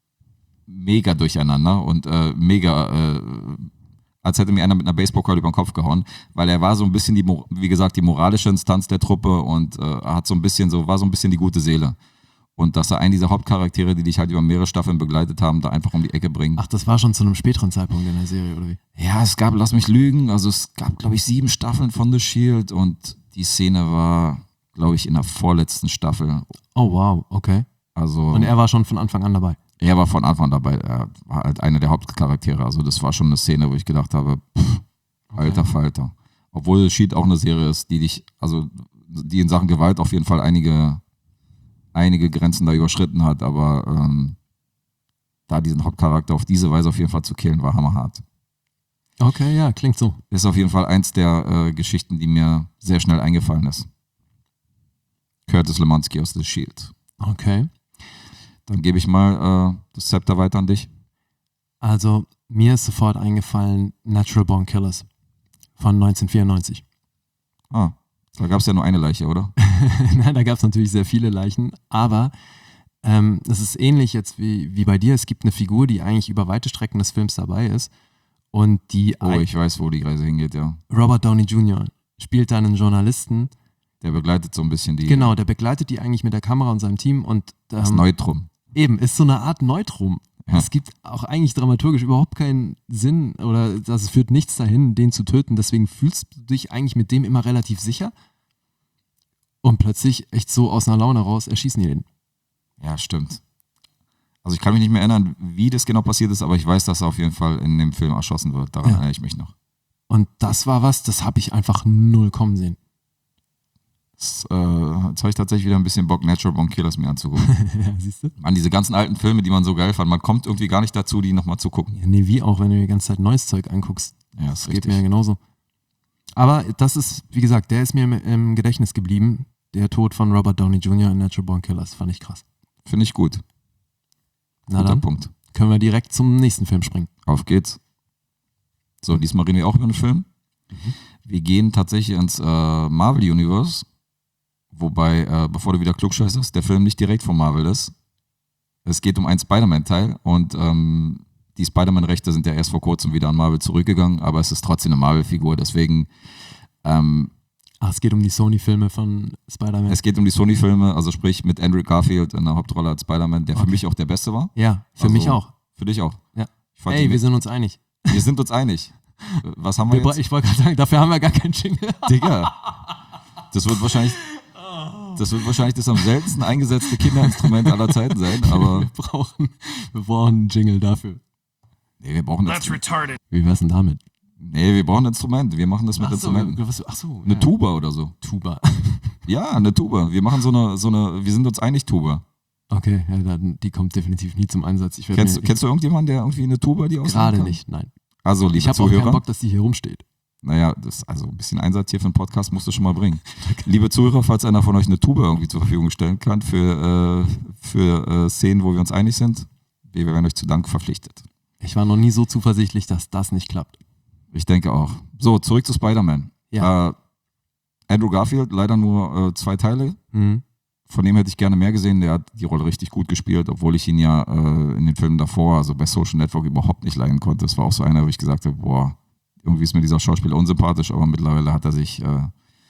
mega durcheinander und äh, mega, äh, als hätte mir einer mit einer Baseballkeule über den Kopf gehauen, weil er war so ein bisschen die, Mo- wie gesagt, die moralische Instanz der Truppe und äh, hat so ein bisschen so, war so ein bisschen die gute Seele. Und dass er einen dieser Hauptcharaktere, die dich halt über mehrere Staffeln begleitet haben, da einfach um die Ecke bringt. Ach, das war schon zu einem späteren Zeitpunkt in der Serie, oder wie? Ja, es gab, lass mich lügen, also es gab, glaube ich, sieben Staffeln von The Shield und die Szene war, glaube ich, in der vorletzten Staffel. Oh, wow, okay. Also Und er war schon von Anfang an dabei. er war von Anfang dabei, er war halt einer der Hauptcharaktere. Also das war schon eine Szene, wo ich gedacht habe, pff, alter Falter. Obwohl The Shield auch eine Serie ist, die dich, also die in Sachen Gewalt auf jeden Fall einige, einige Grenzen da überschritten hat, aber ähm, da diesen Hauptcharakter auf diese Weise auf jeden Fall zu killen, war hammerhart. Okay, ja, klingt so. Ist auf jeden Fall eins der äh, Geschichten, die mir sehr schnell eingefallen ist. Curtis Lemonsky aus The Shield. Okay. Dann gebe ich mal äh, das Zepter weiter an dich. Also, mir ist sofort eingefallen Natural Born Killers von neunzehnhundertvierundneunzig. Ah, da gab es ja nur eine Leiche, oder? Nein, da gab es natürlich sehr viele Leichen, aber ähm, es ist ähnlich jetzt wie, wie bei dir. Es gibt eine Figur, die eigentlich über weite Strecken des Films dabei ist und die Oh, ich weiß, wo die Reise hingeht, ja. Robert Downey Junior spielt da einen Journalisten. Der begleitet so ein bisschen die, Genau, der begleitet die eigentlich mit der Kamera und seinem Team und das ähm, Neutrum. eben, ist so eine Art Neutrum. Ja. Es gibt auch eigentlich dramaturgisch überhaupt keinen Sinn oder das führt nichts dahin, den zu töten. Deswegen fühlst du dich eigentlich mit dem immer relativ sicher. Und plötzlich, echt so aus einer Laune raus, erschießen die den. Ja, stimmt. Also ich kann mich nicht mehr erinnern, wie das genau passiert ist, aber ich weiß, dass er auf jeden Fall in dem Film erschossen wird. Daran Ja. erinnere ich mich noch. Und das war was, das habe ich einfach null kommen sehen. Das, äh, jetzt habe ich tatsächlich wieder ein bisschen Bock, Natural Born Killers mir anzugucken. Ja, siehst du? An diese ganzen alten Filme, die man so geil fand. Man kommt irgendwie gar nicht dazu, die nochmal zu gucken. Ja, nee, wie auch, wenn du die ganze Zeit neues Zeug anguckst. Ja, Das ist geht richtig. mir ja genauso. Aber das ist, wie gesagt, der ist mir im, im Gedächtnis geblieben. Der Tod von Robert Downey Junior in Natural Born Killers, fand ich krass. Finde ich gut. Na Guter dann Punkt. können wir direkt zum nächsten Film springen. Auf geht's. So, diesmal reden wir auch über einen Film. Wir gehen tatsächlich ins äh, Marvel-Universe. Wobei, äh, bevor du wieder klugscheißerst, der Film nicht direkt von Marvel ist. Es geht um einen Spider-Man-Teil und ähm, die Spider-Man-Rechte sind ja erst vor kurzem wieder an Marvel zurückgegangen, aber es ist trotzdem eine Marvel-Figur. Deswegen, ähm, Ah, es geht um die Sony-Filme von Spider-Man. es geht um die Sony-Filme, also sprich mit Andrew Garfield in der Hauptrolle als Spider-Man, der für Okay. mich auch der Beste war. Ja, für Also, mich auch. Für dich auch. Ja. Ich fand Ey, die- wir sind uns einig. wir sind uns einig. Was haben wir, Wir, bra- jetzt? ich wollte gerade sagen, dafür haben wir gar keinen Jingle. Digga. Das wird wahrscheinlich, das wird wahrscheinlich das am seltensten eingesetzte Kinderinstrument aller Zeiten sein, aber Wir brauchen, wir brauchen einen Jingle dafür. nee, wir brauchen That's Instrument. retarded. Wie wär's denn damit? Nee, wir brauchen ein Instrument. Wir machen das mit Ach so, Instrumenten. was, ach so, Eine ja. Tuba oder so. Tuba. Ja, eine Tuba. Wir machen so eine, so eine, wir sind uns einig Tuba. Okay, ja, dann, die kommt definitiv nie zum Einsatz. Ich werd Kennst, mir, du- kennst du irgendjemanden, der irgendwie eine Tuba, die auslösen Gerade kann? nicht, nein. Also, liebe Ich habe auch Zuhörer. keinen Bock, dass die hier rumsteht. Naja, das, also ein bisschen Einsatz hier für einen Podcast musst du schon mal bringen. Liebe Zuhörer, falls einer von euch eine Tuba irgendwie zur Verfügung stellen kann für, äh, für äh, Szenen, wo wir uns einig sind, wir werden euch zu Dank verpflichtet. Ich war noch nie so zuversichtlich, dass das nicht klappt. Ich denke auch. So, zurück zu Spider-Man. Ja. Äh, Andrew Garfield, leider nur äh, zwei Teile. Mhm. Von dem hätte ich gerne mehr gesehen. Der hat die Rolle richtig gut gespielt, obwohl ich ihn ja äh, in den Filmen davor, also bei Social Network, überhaupt nicht leiden konnte. Das war auch so einer, wo ich gesagt habe, boah, irgendwie ist mir dieser Schauspieler unsympathisch, aber mittlerweile hat er sich, äh,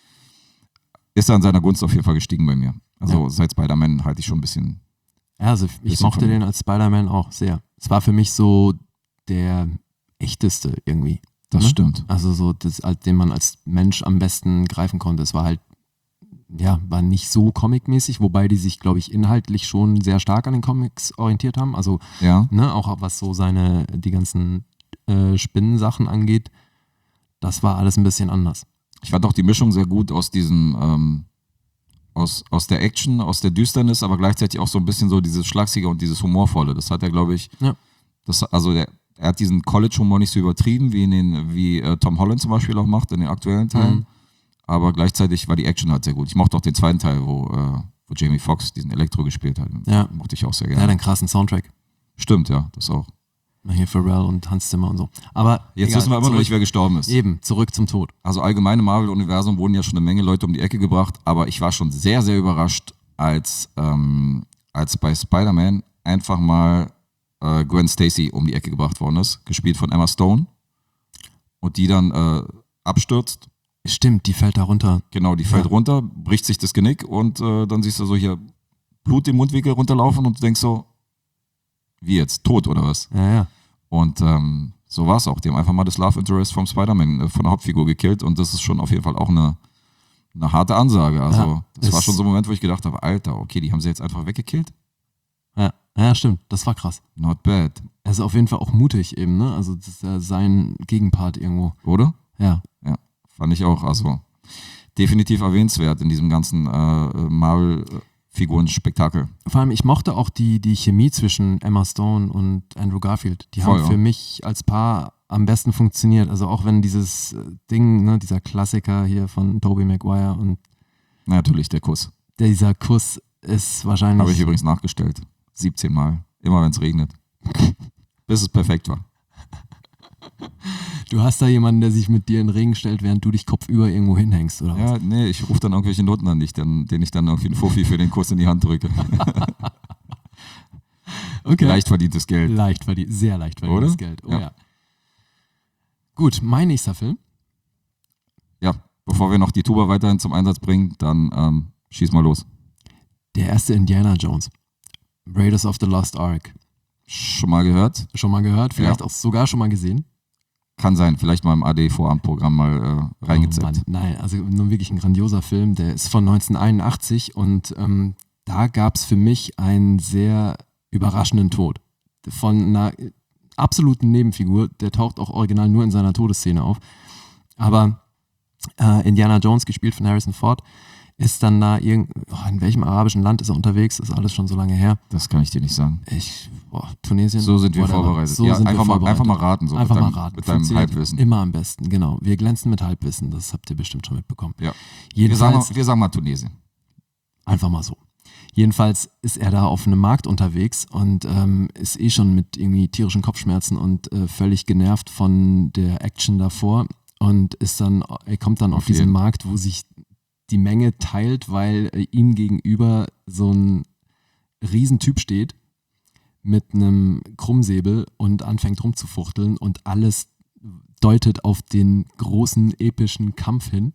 ist er an seiner Gunst auf jeden Fall gestiegen bei mir. Also Ja. seit Spider-Man halte ich schon ein bisschen. Ja, also ich Bisschen mochte von- den als Spider-Man auch sehr. Es war für mich so der echteste irgendwie. Das ne? stimmt. Also so, das, als- den man als Mensch am besten greifen konnte. Es war halt, ja, war nicht so comic-mäßig, wobei die sich, glaube ich, inhaltlich schon sehr stark an den Comics orientiert haben. Also, Ja. ne, auch was so seine, die ganzen äh, Spinnensachen angeht, das war alles ein bisschen anders. Ich fand auch die Mischung sehr gut aus diesem, ähm, aus, aus der Action, aus der Düsternis, aber gleichzeitig auch so ein bisschen so dieses Schlagsiger und dieses Humorvolle. Das hat er, glaube ich, Ja. das, also der, er hat diesen College-Humor nicht so übertrieben, wie in den, wie äh, Tom Holland zum Beispiel auch macht in den aktuellen Teilen. Mhm. Aber gleichzeitig war die Action halt sehr gut. Ich mochte auch den zweiten Teil, wo, äh, wo Jamie Foxx diesen Elektro gespielt hat. Ja. Mochte ich auch sehr Der gerne. hat einen krassen Soundtrack. Stimmt, ja, das auch. Hier Pharrell und Hans Zimmer und so. Aber Jetzt egal, wissen wir immer noch zurück- nicht, wer gestorben ist. Eben, zurück zum Tod. Also allgemeine Marvel-Universum wurden ja schon eine Menge Leute um die Ecke gebracht, aber ich war schon sehr, sehr überrascht, als, ähm, als bei Spider-Man einfach mal äh, Gwen Stacy um die Ecke gebracht worden ist, gespielt von Emma Stone, und die dann äh, abstürzt. Stimmt, die fällt da runter. Genau, die fällt Ja. runter, bricht sich das Genick und äh, dann siehst du so hier Blut im Mundwinkel runterlaufen und du denkst so, wie jetzt, tot oder was? Ja, ja. Und ähm, so war es auch. Die haben einfach mal das Love Interest vom Spider-Man, äh, von der Hauptfigur gekillt, und das ist schon auf jeden Fall auch eine, eine harte Ansage. Also Ja, das war ist- schon so ein Moment, wo ich gedacht habe, Alter, okay, die haben sie jetzt einfach weggekillt? Ja, ja, stimmt. Das war krass. Not bad, Er ist auf jeden Fall auch mutig eben, ne? Also das ist ja sein Gegenpart irgendwo. oder? Ja. Ja, fand ich auch. Also definitiv erwähnenswert in diesem ganzen äh, Marvel-Figuren-Spektakel. Vor allem, ich mochte auch die, die Chemie zwischen Emma Stone und Andrew Garfield. Die Voll, haben ja. für mich als Paar am besten funktioniert. Also auch wenn dieses äh, Ding, ne, dieser Klassiker hier von Tobey Maguire und Na, natürlich, der Kuss. dieser Kuss ist wahrscheinlich. Habe ich übrigens nachgestellt. siebzehn Mal. Immer wenn es regnet. Bis es perfekt war. Du hast da jemanden, der sich mit dir in den Regen stellt, während du dich kopfüber irgendwo hinhängst, oder was? Ja, nee, ich rufe dann irgendwelche Noten an dich, dann, denen ich dann irgendwie einen Fuffi für den Kuss in die Hand drücke. Okay. Leicht verdientes Geld. Leicht verdient, sehr leicht verdientes Oder? Geld. Oh Ja. ja. Gut, mein nächster Film. Ja, bevor wir noch die Tuba weiterhin zum Einsatz bringen, dann ähm, schieß mal los. Der erste Indiana Jones. Raiders of the Lost Ark. Schon mal gehört? Schon mal gehört, vielleicht Ja. auch sogar schon mal gesehen. Kann sein, vielleicht mal im A D-Vorabendprogramm mal äh, Oh reingezappt. Mann, nein, also nun wirklich ein grandioser Film. Der ist von neunzehnhunderteinundachtzig und ähm, da gab es für mich einen sehr überraschenden Tod. Von einer absoluten Nebenfigur, der taucht auch original nur in seiner Todesszene auf. Aber äh, Indiana Jones, gespielt von Harrison Ford, ist dann da irgend, oh, in welchem arabischen Land ist er unterwegs? Ist alles schon so lange her. Das kann ich dir nicht sagen. Ich, boah, Tunesien. So sind wir whatever. vorbereitet. So ja, sind einfach, wir mal, vorbereitet. einfach mal raten, so Einfach mit deinem, mal raten. mit deinem Funktioniert Halbwissen. Immer am besten, genau. Wir glänzen mit Halbwissen, das habt ihr bestimmt schon mitbekommen. Ja. Wir Jedenfalls, sagen, wir sagen mal Tunesien. einfach mal so. Jedenfalls ist er da auf einem Markt unterwegs und ähm, ist eh schon mit irgendwie tierischen Kopfschmerzen und äh, völlig genervt von der Action davor und ist dann, er kommt dann auf Okay. diesen Markt, wo sich die Menge teilt, weil äh, ihm gegenüber so ein Riesentyp steht mit einem Krummsäbel und anfängt rumzufuchteln und alles deutet auf den großen epischen Kampf hin.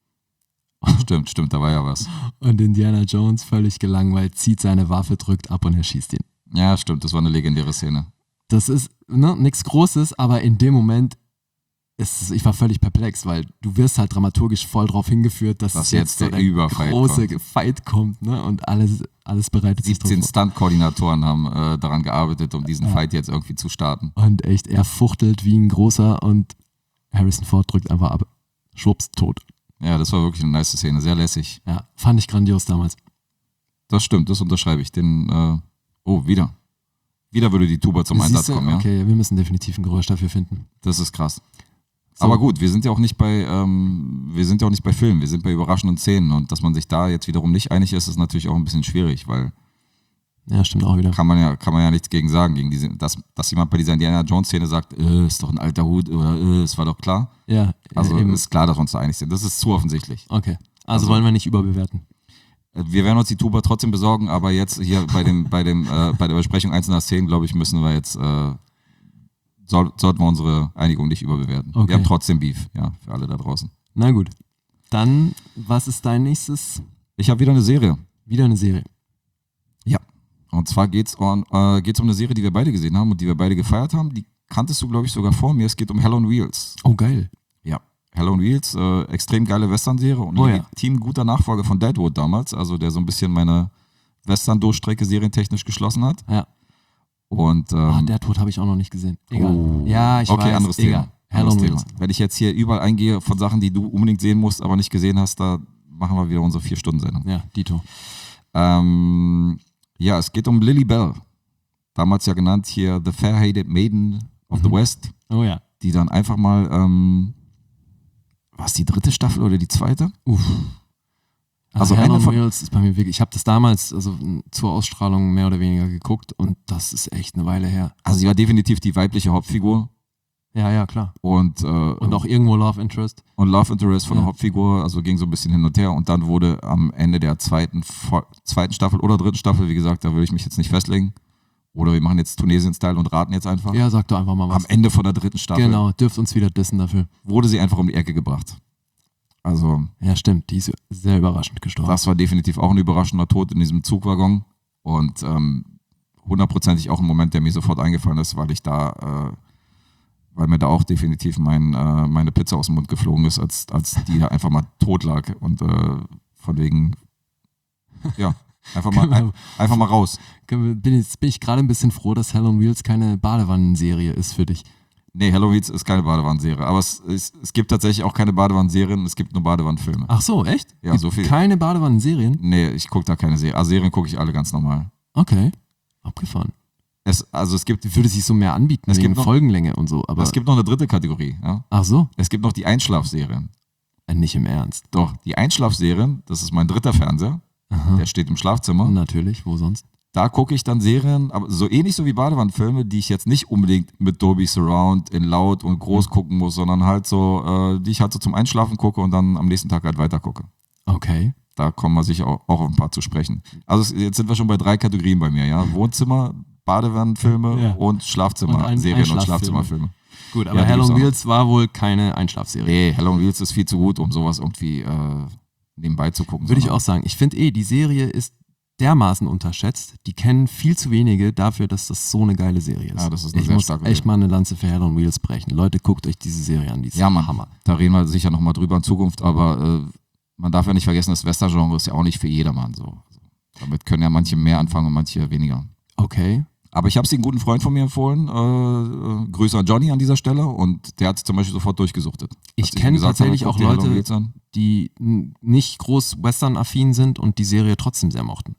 Stimmt, stimmt, da war ja was. Und Indiana Jones, völlig gelangweilt, zieht seine Waffe, drückt ab und er schießt ihn. Ja, stimmt, das war eine legendäre Szene. Das ist ne, nichts Großes, aber in dem Moment ist es, ich war völlig perplex, weil du wirst halt dramaturgisch voll drauf hingeführt, dass Dass es jetzt jetzt so der Überfight große kommt. Fight kommt, ne? Und alles, alles bereitet sich siebzehn drauf Stunt-Koordinatoren haben äh, daran gearbeitet, um diesen Ja. Fight jetzt irgendwie zu starten. vor. Und echt, er fuchtelt wie ein großer und Harrison Ford drückt einfach ab. Schwupps, tot. Ja, das war wirklich eine nice Szene, sehr lässig. Ja, fand ich grandios damals. Das stimmt, das unterschreibe ich. Den, äh, oh, wieder. Wieder würde die Tuba zum Einsatz Siehste? kommen, ja. Okay, wir müssen definitiv ein Geräusch dafür finden. Das ist krass. So. Aber gut, wir sind ja auch nicht bei, ähm, wir sind ja auch nicht bei Filmen, wir sind bei überraschenden Szenen, und dass man sich da jetzt wiederum nicht einig ist, ist natürlich auch ein bisschen schwierig, weil Ja, stimmt auch wieder. Kann man ja, kann man ja nichts gegen sagen, gegen diese, dass, dass jemand bei dieser Indiana Jones-Szene sagt, äh, ist doch ein alter Hut oder äh, es war doch klar. Ja, Also eben. ist klar, dass wir uns da einig sind. Das ist zu offensichtlich. Okay. Also, Also- wollen wir nicht überbewerten. Wir werden uns die Tuba trotzdem besorgen, aber jetzt hier bei dem, bei dem, äh, bei der Besprechung einzelner Szenen, glaube ich, müssen wir jetzt, äh, soll, sollten wir unsere Einigung nicht überbewerten. Okay. Wir haben trotzdem Beef, ja, für alle da draußen. Na gut. Dann, was ist dein nächstes? Ich habe wieder eine Serie. Wieder eine Serie. Ja. Und zwar geht's um, äh, geht's um eine Serie, die wir beide gesehen haben und die wir beide gefeiert haben. Die kanntest du, glaube ich, sogar vor mir. Es geht um Hell on Wheels. Oh, geil. Ja. Hell on Wheels, äh, extrem geile Western-Serie und Oh ein ja. legitim guter Nachfolger von Deadwood damals, also der so ein bisschen meine Western-Durchstrecke serientechnisch geschlossen hat. Ja. Und, ähm, Ah, der Tod habe ich auch noch nicht gesehen. Egal. Oh. Ja, ich okay, weiß. anderes Egal. Thema. Hell Anderes on Thema. Wheels. Wenn ich jetzt hier überall eingehe von Sachen, die du unbedingt sehen musst, aber nicht gesehen hast, da machen wir wieder unsere Vier-Stunden-Sendung. Ja, Dito. Ähm, ja, es geht um Lily Bell. Damals ja genannt hier The Fair-Hated Maiden of the West, Oh ja. die dann einfach mal, ähm, war es die dritte Staffel oder die zweite? Uff. Also Also Hell eine on von- Wheels ist bei mir wirklich, ich habe das damals also m, zur Ausstrahlung mehr oder weniger geguckt und das ist echt eine Weile her. Also sie war definitiv die weibliche Hauptfigur Ja, ja, klar. und, äh, Und auch irgendwo Love Interest. und Love Interest von Ja. der Hauptfigur, also ging so ein bisschen hin und her und dann wurde am Ende der zweiten, Fo- zweiten Staffel oder dritten Staffel, wie gesagt, da würde ich mich jetzt nicht festlegen, oder wir machen jetzt Tunesien-Style und raten jetzt einfach, Ja, sag doch einfach mal am was. Ende von der dritten Staffel Genau, dürft uns wieder dissen dafür. wurde sie einfach um die Ecke gebracht. Also Ja, stimmt, die ist sehr überraschend gestorben. das war definitiv auch ein überraschender Tod in diesem Zugwaggon und ähm, hundertprozentig auch ein Moment, der mir sofort eingefallen ist, weil ich da, äh, weil mir da auch definitiv mein, äh, meine Pizza aus dem Mund geflogen ist, als, als die da einfach mal tot lag und äh, von wegen, ja, einfach mal, ein, einfach mal raus. Bin jetzt bin ich gerade ein bisschen froh, dass Hell on Wheels keine Badewannenserie ist für dich. Nee, Halloween ist keine Badewannenserie, aber es, es, es gibt tatsächlich auch keine Badewannenserien, es gibt nur Badewannenfilme. Ach so, echt? Ja, Gibt so viel. Keine Badewannenserien? Nee, ich gucke da keine Serie. Also Serien gucke ich alle ganz normal. Okay. Abgefahren. Es, also es gibt, Die würde sich so mehr anbieten Es wegen gibt noch- Folgenlänge und so, aber es gibt noch eine dritte Kategorie. Ja? ach so, Es gibt noch die Einschlafserien. äh, nicht im Ernst. Doch, die Einschlafserien, das ist mein dritter Fernseher, Aha. der steht im Schlafzimmer. Natürlich, wo sonst? Da gucke ich dann Serien, aber so ähnlich so wie Badewannenfilme, die ich jetzt nicht unbedingt mit Dolby Surround in laut und groß gucken muss, sondern halt so, äh, die ich halt so zum Einschlafen gucke und dann am nächsten Tag halt weiter gucke. Okay. Da kommen wir sicher auch, auch auf ein paar zu sprechen. Also es- jetzt sind wir schon bei drei Kategorien bei mir, ja. Wohnzimmer, Badewannenfilme Ja. und Schlafzimmer, Und ein- Serien und Einschlaffilme. Schlafzimmerfilme. Gut, aber Ja, die Hell gibt's on auch noch. Wheels war wohl keine Einschlafserie. Nee, Hell on Wheels ist viel zu gut, um sowas irgendwie äh, nebenbei zu gucken. Würde ich sondern- auch sagen. Ich finde eh, die Serie ist dermaßen unterschätzt. Die kennen viel zu wenige dafür, dass das so eine geile Serie ist. Ja, das ist eine ich sehr muss starke echt Serie. mal eine Lanze für Hell on Wheels brechen. Leute, guckt euch diese Serie an. Die ist Ja, Mann. Hammer. Da reden wir sicher nochmal drüber in Zukunft, aber äh, man darf ja nicht vergessen, das Western-Genre ist ja auch nicht für jedermann so. Also, damit können ja manche mehr anfangen und manche weniger. Okay. Aber ich habe sie einem guten Freund von mir empfohlen. Äh, äh, Grüße an Johnny an dieser Stelle und der hat sie zum Beispiel sofort durchgesuchtet. Ich Als ihm kenne gesagt habe, tatsächlich guck auch dir Hell on Leute, Wheels an. die n- nicht groß Western-affin sind und die Serie trotzdem sehr mochten.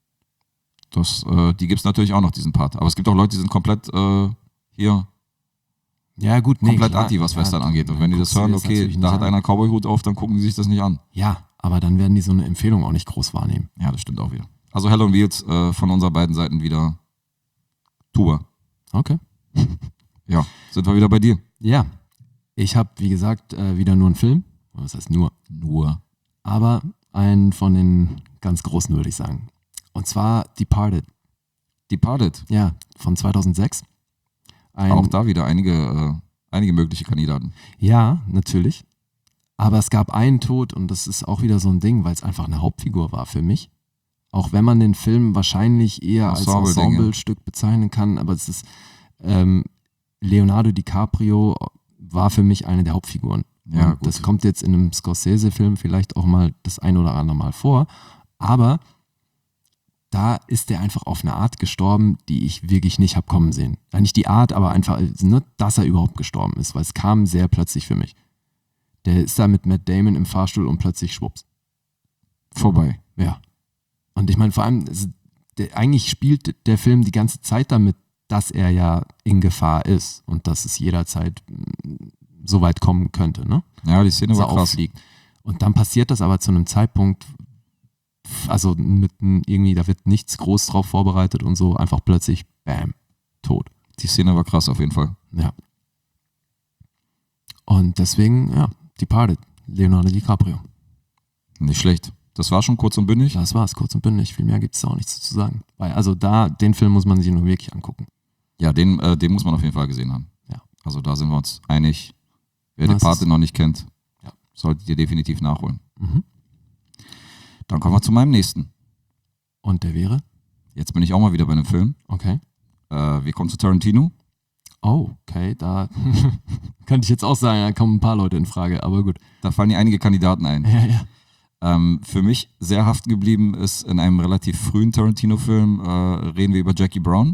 Das, äh, die gibt es natürlich auch noch, diesen Part. Aber es gibt auch Leute, die sind komplett äh, hier Ja, gut, nee, komplett klar. anti, was Ja, Western angeht. Und dann wenn die das guckst du dir hören, das okay, natürlich da nicht hat an. einer einen Cowboy-Hut auf, dann gucken die sich das nicht an. Ja, aber dann werden die so eine Empfehlung auch nicht groß wahrnehmen. Ja, das stimmt auch wieder. Also Hell on Wheels äh, von unserer beiden Seiten wieder Tour. Okay. Ja, sind wir wieder bei dir. Ja. Ich habe, wie gesagt, äh, wieder nur einen Film. Was heißt nur? Nur. Aber einen von den ganz großen, würde ich sagen. Und zwar Departed. Departed. Ja, von zweitausendsechs. Ein, Auch da wieder einige, äh, einige mögliche Kandidaten. Ja, natürlich. Aber es gab einen Tod und das ist auch wieder so ein Ding, weil es einfach eine Hauptfigur war für mich. Auch wenn man den Film wahrscheinlich eher als Ensemble-Ding, ja. Ensemblestück bezeichnen kann, aber es ist ähm, Leonardo DiCaprio war für mich eine der Hauptfiguren. Ja, Und gut. das kommt jetzt in einem Scorsese-Film vielleicht auch mal das ein oder andere Mal vor, aber da ist der einfach auf eine Art gestorben, die ich wirklich nicht habe kommen sehen. Ja, nicht die Art, aber einfach, ne, dass er überhaupt gestorben ist, weil es kam sehr plötzlich für mich. Der ist da mit Matt Damon im Fahrstuhl und plötzlich schwupps. Vorbei. Ja. Und ich meine, vor allem, es- der, eigentlich spielt der Film die ganze Zeit damit, dass er ja in Gefahr ist und dass es jederzeit mm, so weit kommen könnte, ne? Ja, die Szene Dass war er krass. auffliegt. Und dann passiert das aber zu einem Zeitpunkt, also mit n- irgendwie, da wird nichts groß drauf vorbereitet und so, einfach plötzlich, bam, tot. Die Szene war krass auf jeden Fall. Ja. Und deswegen, ja, Departed, Leonardo DiCaprio. Nicht schlecht. Das war schon kurz und bündig. Das war's, kurz und bündig. Viel mehr gibt es da auch nichts zu sagen. Weil, also da, den Film muss man sich nur wirklich angucken. Ja, den, äh, den muss man auf jeden Fall gesehen haben. Ja. Also da sind wir uns einig. Wer Das den Pate ist- noch nicht kennt, Ja. solltet ihr definitiv nachholen. Mhm. Dann kommen wir zu meinem nächsten. Und der wäre? Jetzt bin ich auch mal wieder bei einem Film. Okay. Äh, wir kommen zu Tarantino. Oh, okay, da könnte ich jetzt auch sagen, da kommen ein paar Leute in Frage, aber gut. Da fallen dir einige Kandidaten ein. Ja, ja. Ähm, für mich sehr haften geblieben ist in einem relativ frühen Tarantino-Film, äh, reden wir über Jackie Brown.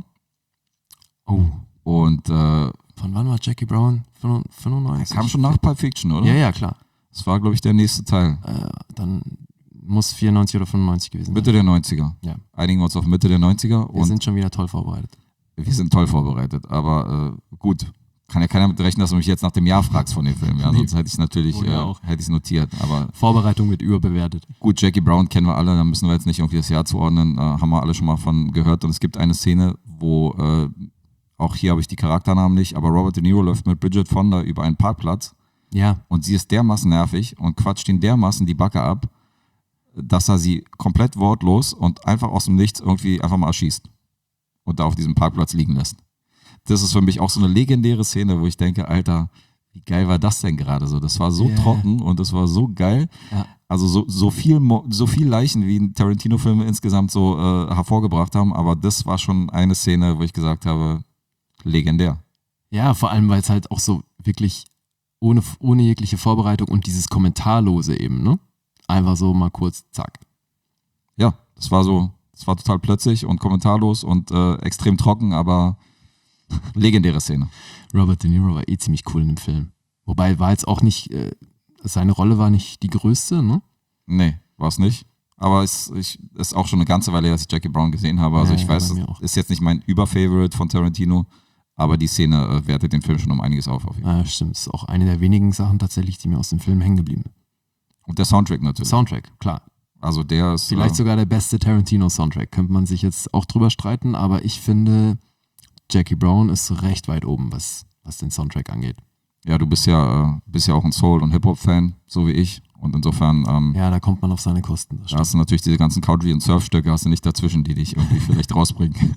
Oh, Und äh, von wann war Jackie Brown? fünfundneunzig? kam schon nach Pulp Fiction, oder? Ja, ja, klar. Das war, glaube ich, der nächste Teil. Äh, dann muss vierundneunzig oder fünfundneunzig gewesen Mitte sein. der neunziger. Ja. Einigen wir uns auf Mitte der neunziger. Wir Und sind schon wieder toll vorbereitet. wir sind toll vorbereitet. Aber äh, gut, kann ja keiner mit rechnen, dass du mich jetzt nach dem Jahr fragst von dem Film. Ja? Nee. Sonst hätte ich es natürlich Wohl ja äh, auch. hätte ich es notiert. Aber Vorbereitung wird überbewertet. gut, Jackie Brown kennen wir alle, da müssen wir jetzt nicht irgendwie das Jahr zuordnen, äh, haben wir alle schon mal von gehört. Und es gibt eine Szene, wo, äh, auch hier habe ich die Charakternamen nicht, aber Robert De Niro läuft mit Bridget Fonda über einen Parkplatz Ja, und sie ist dermaßen nervig und quatscht ihn dermaßen die Backe ab, dass er sie komplett wortlos und einfach aus dem Nichts irgendwie einfach mal erschießt und da auf diesem Parkplatz liegen lässt. Das ist für mich auch so eine legendäre Szene, wo ich denke, Alter, wie geil war das denn gerade so? Das war so Yeah. trocken und das war so geil. Ja. Also so, so, viel, Mo- so viel Leichen, wie Tarantino-Filme insgesamt so äh, hervorgebracht haben, aber das war schon eine Szene, wo ich gesagt habe, legendär. ja, vor allem, weil es halt auch so wirklich ohne, ohne jegliche Vorbereitung und dieses Kommentarlose eben, ne? Einfach so mal kurz, zack. Ja, das war so, das war total plötzlich und kommentarlos und äh, extrem trocken, aber legendäre Szene. Robert De Niro war eh ziemlich cool in dem Film. Wobei war jetzt auch nicht, äh, seine Rolle war nicht die größte, ne? Nee, war es nicht. Aber es ich, ist auch schon eine ganze Weile, her, dass ich Jackie Brown gesehen habe. Also Ja, ich ja, weiß, bei mir es auch. ist jetzt nicht mein Überfavorite von Tarantino, aber die Szene äh, wertet den Film schon um einiges auf. auf jeden Fall. Ja, stimmt. Das ist auch eine der wenigen Sachen tatsächlich, die mir aus dem Film hängen geblieben sind. Und der Soundtrack natürlich. Soundtrack, klar. Also der ist Vielleicht äh, sogar der beste Tarantino-Soundtrack. Könnte man sich jetzt auch drüber streiten, aber ich finde, Jackie Brown ist recht weit oben, was, was den Soundtrack angeht. ja, du bist ja, äh, bist ja auch ein Soul- und Hip-Hop-Fan, so wie ich. Und insofern, ähm, Ja, da kommt man auf seine Kosten. Das da stimmt. hast du natürlich diese ganzen Country- und Surfstücke, hast du nicht dazwischen, die dich irgendwie vielleicht rausbringen.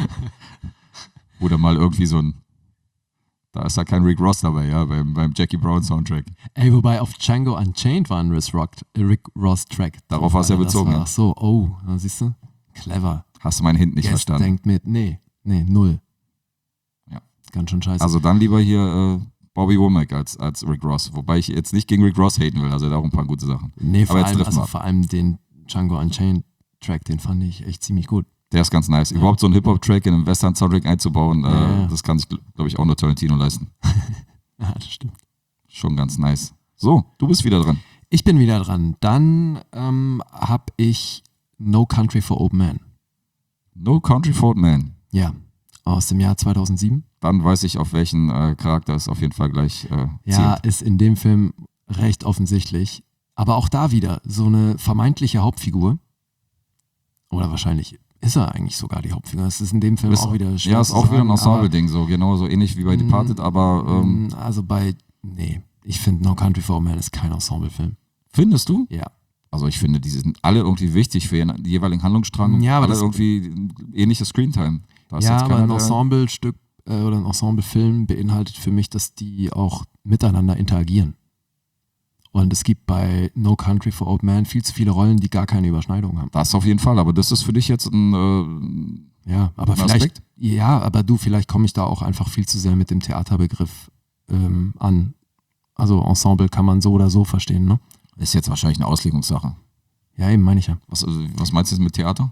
Oder mal irgendwie so ein, da ist ja kein Rick Ross dabei, ja, beim, beim Jackie Brown Soundtrack. Ey, wobei auf Django Unchained war ein Rick, Rock, äh, Rick Ross Track. Darauf war's ja Das bezogen, war- ja. Ach so, oh, da siehst du? Clever. Hast du meinen Hint nicht Guest verstanden? denkt mit, nee, nee, null. Ja. Ganz schön scheiße. Also dann lieber hier äh, Bobby Womack als, als Rick Ross. Wobei ich jetzt nicht gegen Rick Ross haten will, also er hat auch ein paar gute Sachen. nee, vor aber jetzt allem, driften also wir ab. vor allem den Django Unchained Track, den fand ich echt ziemlich gut. Der ist ganz nice. Ja. Überhaupt so einen Hip-Hop-Track in einen Western-Soundtrack einzubauen, äh, Ja, ja. das kann sich, glaube ich, auch nur Tarantino leisten. Ja, das stimmt. Schon ganz nice. So, du bist wieder dran. Ich bin wieder dran. Dann ähm, habe ich No Country for Old Men. No Country for Old Men. Ja, aus dem Jahr zweitausendsieben. Dann weiß ich, auf welchen äh, Charakter es auf jeden Fall gleich äh, Ja, zielt. ist in dem Film recht offensichtlich. Aber auch da wieder so eine vermeintliche Hauptfigur. Oder wahrscheinlich ist er eigentlich sogar die Hauptfigur. Das ist in dem Film Ist- auch wieder schwer Ja, ist zu auch wieder ein sagen, Ensemble-Ding, so genau so ähnlich wie bei Mm, Departed, aber ähm, aber, Also bei, nee, ich finde No Country for Old Men ist kein Ensemble-Film. findest du? Ja. Also ich finde, die sind alle irgendwie wichtig für ihren jeweiligen Handlungsstrang. Ja, aber alle das- irgendwie ähnliche Screentime. Da ist Ja, jetzt aber keiner, ein der- Ensemblestück äh, oder ein Ensemblefilm beinhaltet für mich, dass die auch miteinander interagieren. Und es gibt bei No Country for Old Men viel zu viele Rollen, die gar keine Überschneidung haben. Das auf jeden Fall, aber das ist für dich jetzt ein, äh, Ja, aber Ein vielleicht, Aspekt? ja, aber du, vielleicht komme ich da auch einfach viel zu sehr mit dem Theaterbegriff ähm, an. Also Ensemble kann man so oder so verstehen, ne? ist jetzt wahrscheinlich eine Auslegungssache. Ja, eben meine ich ja. Was, also, was meinst du jetzt mit Theater?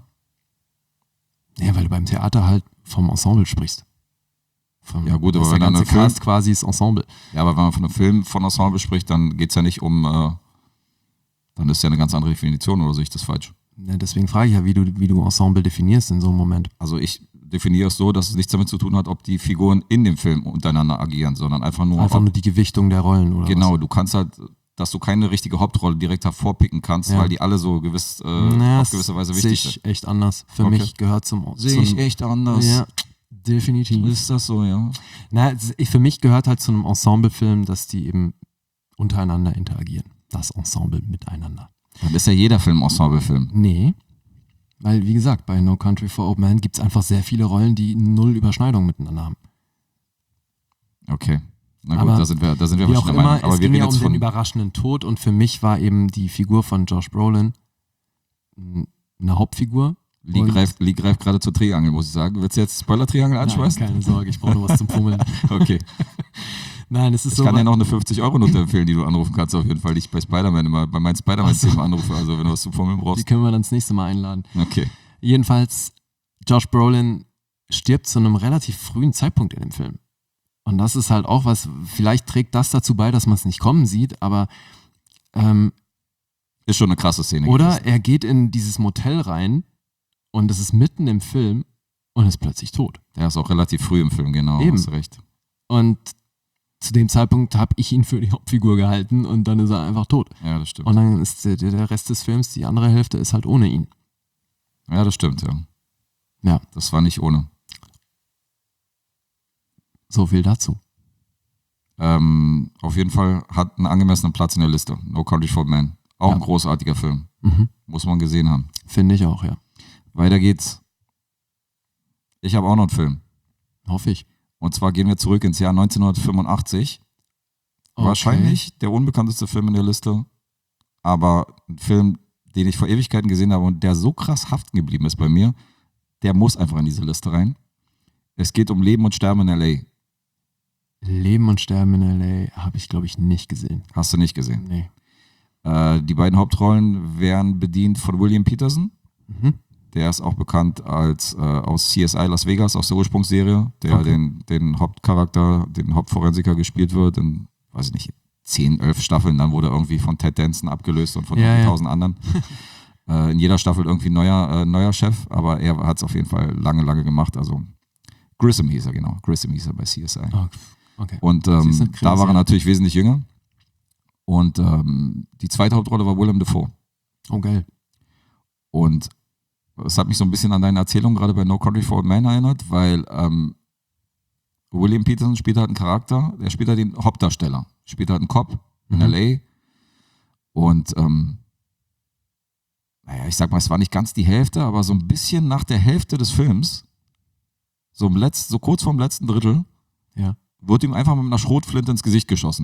Ja, weil du beim Theater halt vom Ensemble sprichst. Vom, Ja, gut, das aber ist wenn der dann ganze ein Film- Cast quasi ist Ensemble. Ja, aber wenn man von einem Film von Ensemble spricht, dann geht es ja nicht um, äh, dann ist ja eine ganz andere Definition, oder sehe ich das falsch? Ja, deswegen frage ich ja, wie du, wie du Ensemble definierst in so einem Moment. Also ich definiere es so, dass es nichts damit zu tun hat, ob die Figuren in dem Film untereinander agieren, sondern einfach nur, Einfach ob, nur die Gewichtung der Rollen oder genau, was? du kannst halt dass du keine richtige Hauptrolle direkt hervorpicken kannst, Ja. weil die alle so gewiss, äh, naja, auf gewisse Weise sehe wichtig ich sind. echt anders. Für Okay. mich gehört zum... Sehe zum ich echt anders. Ja, definitiv. Ist das so, ja? Na, es- ich- für mich gehört halt zu einem Ensemblefilm, dass die eben untereinander interagieren. Das Ensemble miteinander. Dann ist ja jeder Film Ensemblefilm. Nee, weil wie gesagt, bei No Country for Old Men gibt es einfach sehr viele Rollen, die null Überschneidung miteinander haben. Okay. Na gut, Aber da sind wir, da sind wir Wie auch verschiedener immer, Meinung. Aber es wir ging reden ja um jetzt den von, überraschenden Tod und für mich war eben die Figur von Josh Brolin mh, eine Hauptfigur. Lee Und- greift, Lee greift gerade zur Triangel, muss ich sagen. Willst du jetzt Spoiler-Triangel Nein, anschmeißen? keine Sorge, ich brauche nur was zum Fummeln. Okay. Nein, es ist Ich so. kann dir noch eine fünfzig-Euro-Note empfehlen, die du anrufen kannst, auf jeden Fall, die ich bei Spider-Man immer, bei meinen Spider-Man-Themen anrufe, also wenn du was zum Fummeln Die brauchst. können wir dann das nächste Mal einladen. Okay. Jedenfalls, Josh Brolin stirbt zu einem relativ frühen Zeitpunkt in dem Film. Und das ist halt auch was, vielleicht trägt das dazu bei, dass man es nicht kommen sieht, aber ähm, Ist schon eine krasse Szene. oder gewesen. er geht in dieses Motel rein und es ist mitten im Film und ist plötzlich tot. Der ist auch relativ früh im Film, genau. Eben. Hast du recht. Und zu dem Zeitpunkt habe ich ihn für die Hauptfigur gehalten und dann ist er einfach tot. Ja, das stimmt. Und dann ist der, der Rest des Films, die andere Hälfte ist halt ohne ihn. Ja, das stimmt, ja. Ja, Das war nicht ohne. so viel dazu. Ähm, auf jeden Fall hat einen angemessenen Platz in der Liste. No Country for Old Men. Auch Ja. ein großartiger Film. Mhm. Muss man gesehen haben. Finde ich auch, ja. Weiter geht's. Ich habe auch noch einen Film. Hoffe ich. Und zwar gehen wir zurück ins Jahr neunzehnhundertfünfundachtzig. Okay. Wahrscheinlich der unbekannteste Film in der Liste. Aber ein Film, den ich vor Ewigkeiten gesehen habe und der so krass haften geblieben ist bei mir, der muss einfach in diese Liste rein. Es geht um Leben und Sterben in L A. Leben und Sterben in L A habe ich, glaube ich, nicht gesehen. Hast du nicht gesehen. Nee. Äh, die beiden Hauptrollen werden bedient von William Peterson. Mhm. Der ist auch bekannt als äh, aus C S I Las Vegas, aus der Ursprungsserie, der Okay. den, den Hauptcharakter, den Hauptforensiker gespielt wird in, weiß ich nicht, zehn, elf Staffeln. Dann wurde er irgendwie von Ted Danson abgelöst und von Ja, ja. tausend anderen. äh, in jeder Staffel irgendwie neuer, äh, neuer Chef, aber er hat es auf jeden Fall lange, lange gemacht. Also Grissom hieß er, genau. Grissom hieß er bei C S I. Oh, okay. Und ähm, Siehst du, da war er Krimiserie. natürlich wesentlich jünger. Und ähm, die zweite Hauptrolle war Willem Dafoe. Oh, geil. Und es hat mich so ein bisschen an deine Erzählung gerade bei No Country for Old Men erinnert, weil ähm, William Peterson spielt halt einen Charakter, der spielt halt den Hauptdarsteller, spielt halt einen Cop in Mhm. L A. Und ähm, naja, ich sag mal, es war nicht ganz die Hälfte, aber so ein bisschen nach der Hälfte des Films, so, im Letz-, so kurz vorm letzten Drittel, Ja. wurde ihm einfach mit einer Schrotflinte ins Gesicht geschossen.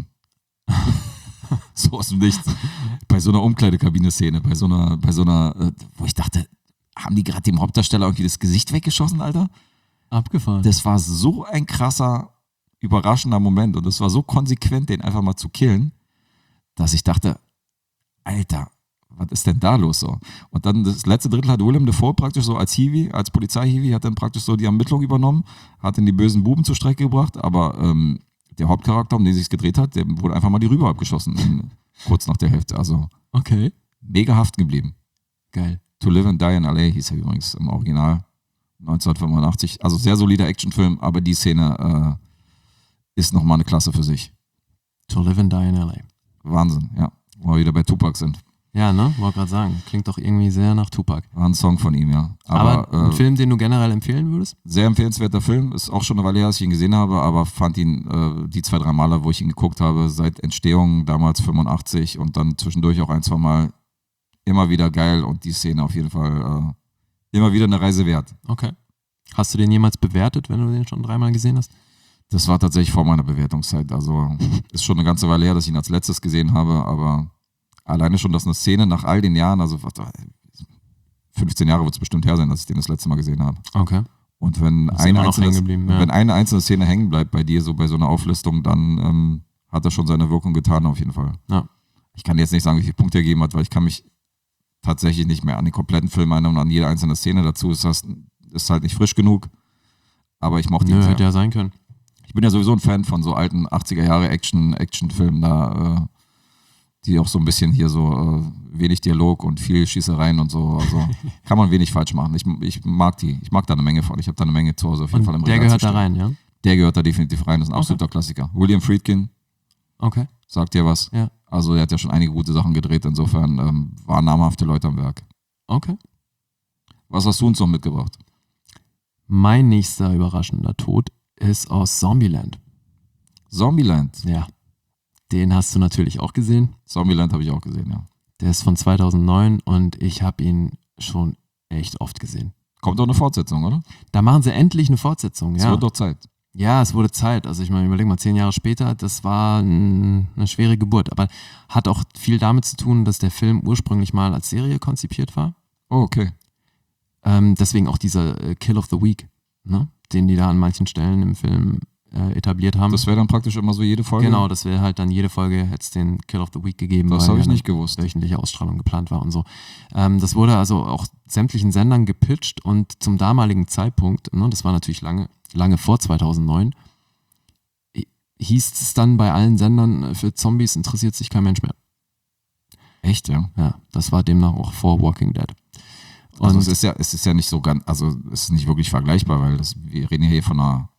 So aus dem Nichts. Bei so einer Umkleidekabine-Szene, bei so einer, bei so einer, äh, wo ich dachte, haben die gerade dem Hauptdarsteller irgendwie das Gesicht weggeschossen, Alter? Abgefahren. Das war so ein krasser, überraschender Moment und das war so konsequent, den einfach mal zu killen, dass ich dachte, Alter, was ist denn da los so? Und dann das letzte Drittel hat Willem Dafoe praktisch so als Hiwi, als Polizei-Hiwi, hat dann praktisch so die Ermittlung übernommen, hat dann die bösen Buben zur Strecke gebracht, aber ähm, der Hauptcharakter, um den es sich gedreht hat, dem wurde einfach mal die Rübe abgeschossen, in, kurz nach der Hälfte. Also Okay. mega haften geblieben. Geil. To Live and Die in L A hieß er übrigens im Original neunzehnhundertfünfundachtzig. Also sehr solider Actionfilm, aber die Szene äh, ist nochmal eine Klasse für sich. To Live and Die in L A. Wahnsinn, ja. Wo wir wieder bei Tupac sind. Ja, ne? Wollte gerade sagen. Klingt doch irgendwie sehr nach Tupac. War ein Song von ihm, ja. Aber, Aber, ein äh, Film, den du generell empfehlen würdest? sehr empfehlenswerter Film. Ist auch schon eine Weile her, dass ich ihn gesehen habe, aber fand ihn äh, die zwei, drei Male, wo ich ihn geguckt habe, seit Entstehung damals fünfundachtzig und dann zwischendurch auch ein, zwei Mal immer wieder geil und die Szene auf jeden Fall äh, immer wieder eine Reise wert. Okay. Hast du den jemals bewertet, wenn du den schon dreimal gesehen hast? Das war tatsächlich vor meiner Bewertungszeit. Also ist schon eine ganze Weile her, dass ich ihn als letztes gesehen habe, aber alleine schon, dass eine Szene nach all den Jahren, also fünfzehn Jahre wird es bestimmt her sein, dass ich den das letzte Mal gesehen habe. Okay. Und wenn Ist eine, immer noch einzelne, hängen geblieben, ja. wenn eine einzelne Szene hängen bleibt bei dir, so bei so einer Auflistung, dann ähm, hat er schon seine Wirkung getan, auf jeden Fall. Ja. Ich kann dir jetzt nicht sagen, wie viele Punkte er gegeben hat, weil ich kann mich tatsächlich nicht mehr an den kompletten Film erinnern und an jede einzelne Szene dazu. Ist das ist halt nicht frisch genug, aber ich mochte ihn Nö, sehr. hätte ja sein können. Ich bin ja sowieso ein Fan von so alten achtziger Jahre Action, Actionfilmen, da, äh, die auch so ein bisschen hier so äh, wenig Dialog und viel Schießereien und so. Also kann man wenig falsch machen. Ich, ich mag die. Ich mag da eine Menge von. Ich habe da eine Menge zu Hause auf jeden Fall im Und der Regal gehört zu da stehen. rein, ja? Der gehört da definitiv rein. Das ist ein absoluter Klassiker. William Friedkin, Okay. Sagt dir was? Ja. Also er hat ja schon einige gute Sachen gedreht, insofern ähm, waren namhafte Leute am Werk. Okay. Was hast du uns noch mitgebracht? Mein nächster überraschender Tod ist aus Zombieland. Zombieland. Ja. Den hast du natürlich auch gesehen. Zombieland habe ich auch gesehen, ja. Der ist von zweitausendneun und ich habe ihn schon echt oft gesehen. Kommt doch eine Fortsetzung, oder? Da machen sie endlich eine Fortsetzung, Es ja. wird doch Zeit. Ja, es wurde Zeit. Also ich meine, überleg mal, zehn Jahre später, das war n- eine schwere Geburt. Aber hat auch viel damit zu tun, dass der Film ursprünglich mal als Serie konzipiert war. Oh, okay. Ähm, deswegen auch dieser äh, Kill of the Week, ne? Den die da an manchen Stellen im Film äh, etabliert haben. Das wäre dann praktisch immer so jede Folge? Genau, das wäre halt dann jede Folge, hätte es den Kill of the Week gegeben. Das weil habe ja ich eine nicht gewusst. wöchentliche Ausstrahlung geplant war und so. Ähm, das wurde also auch sämtlichen Sendern gepitcht und zum damaligen Zeitpunkt, ne, das war natürlich lange, lange vor zweitausendneun, hieß es dann bei allen Sendern, für Zombies interessiert sich kein Mensch mehr. Echt, ja? Ja, das war demnach auch vor Walking Dead. Und Also es ist ja, es ist ja nicht so ganz, also es ist nicht wirklich vergleichbar, weil das, wir reden hier von einer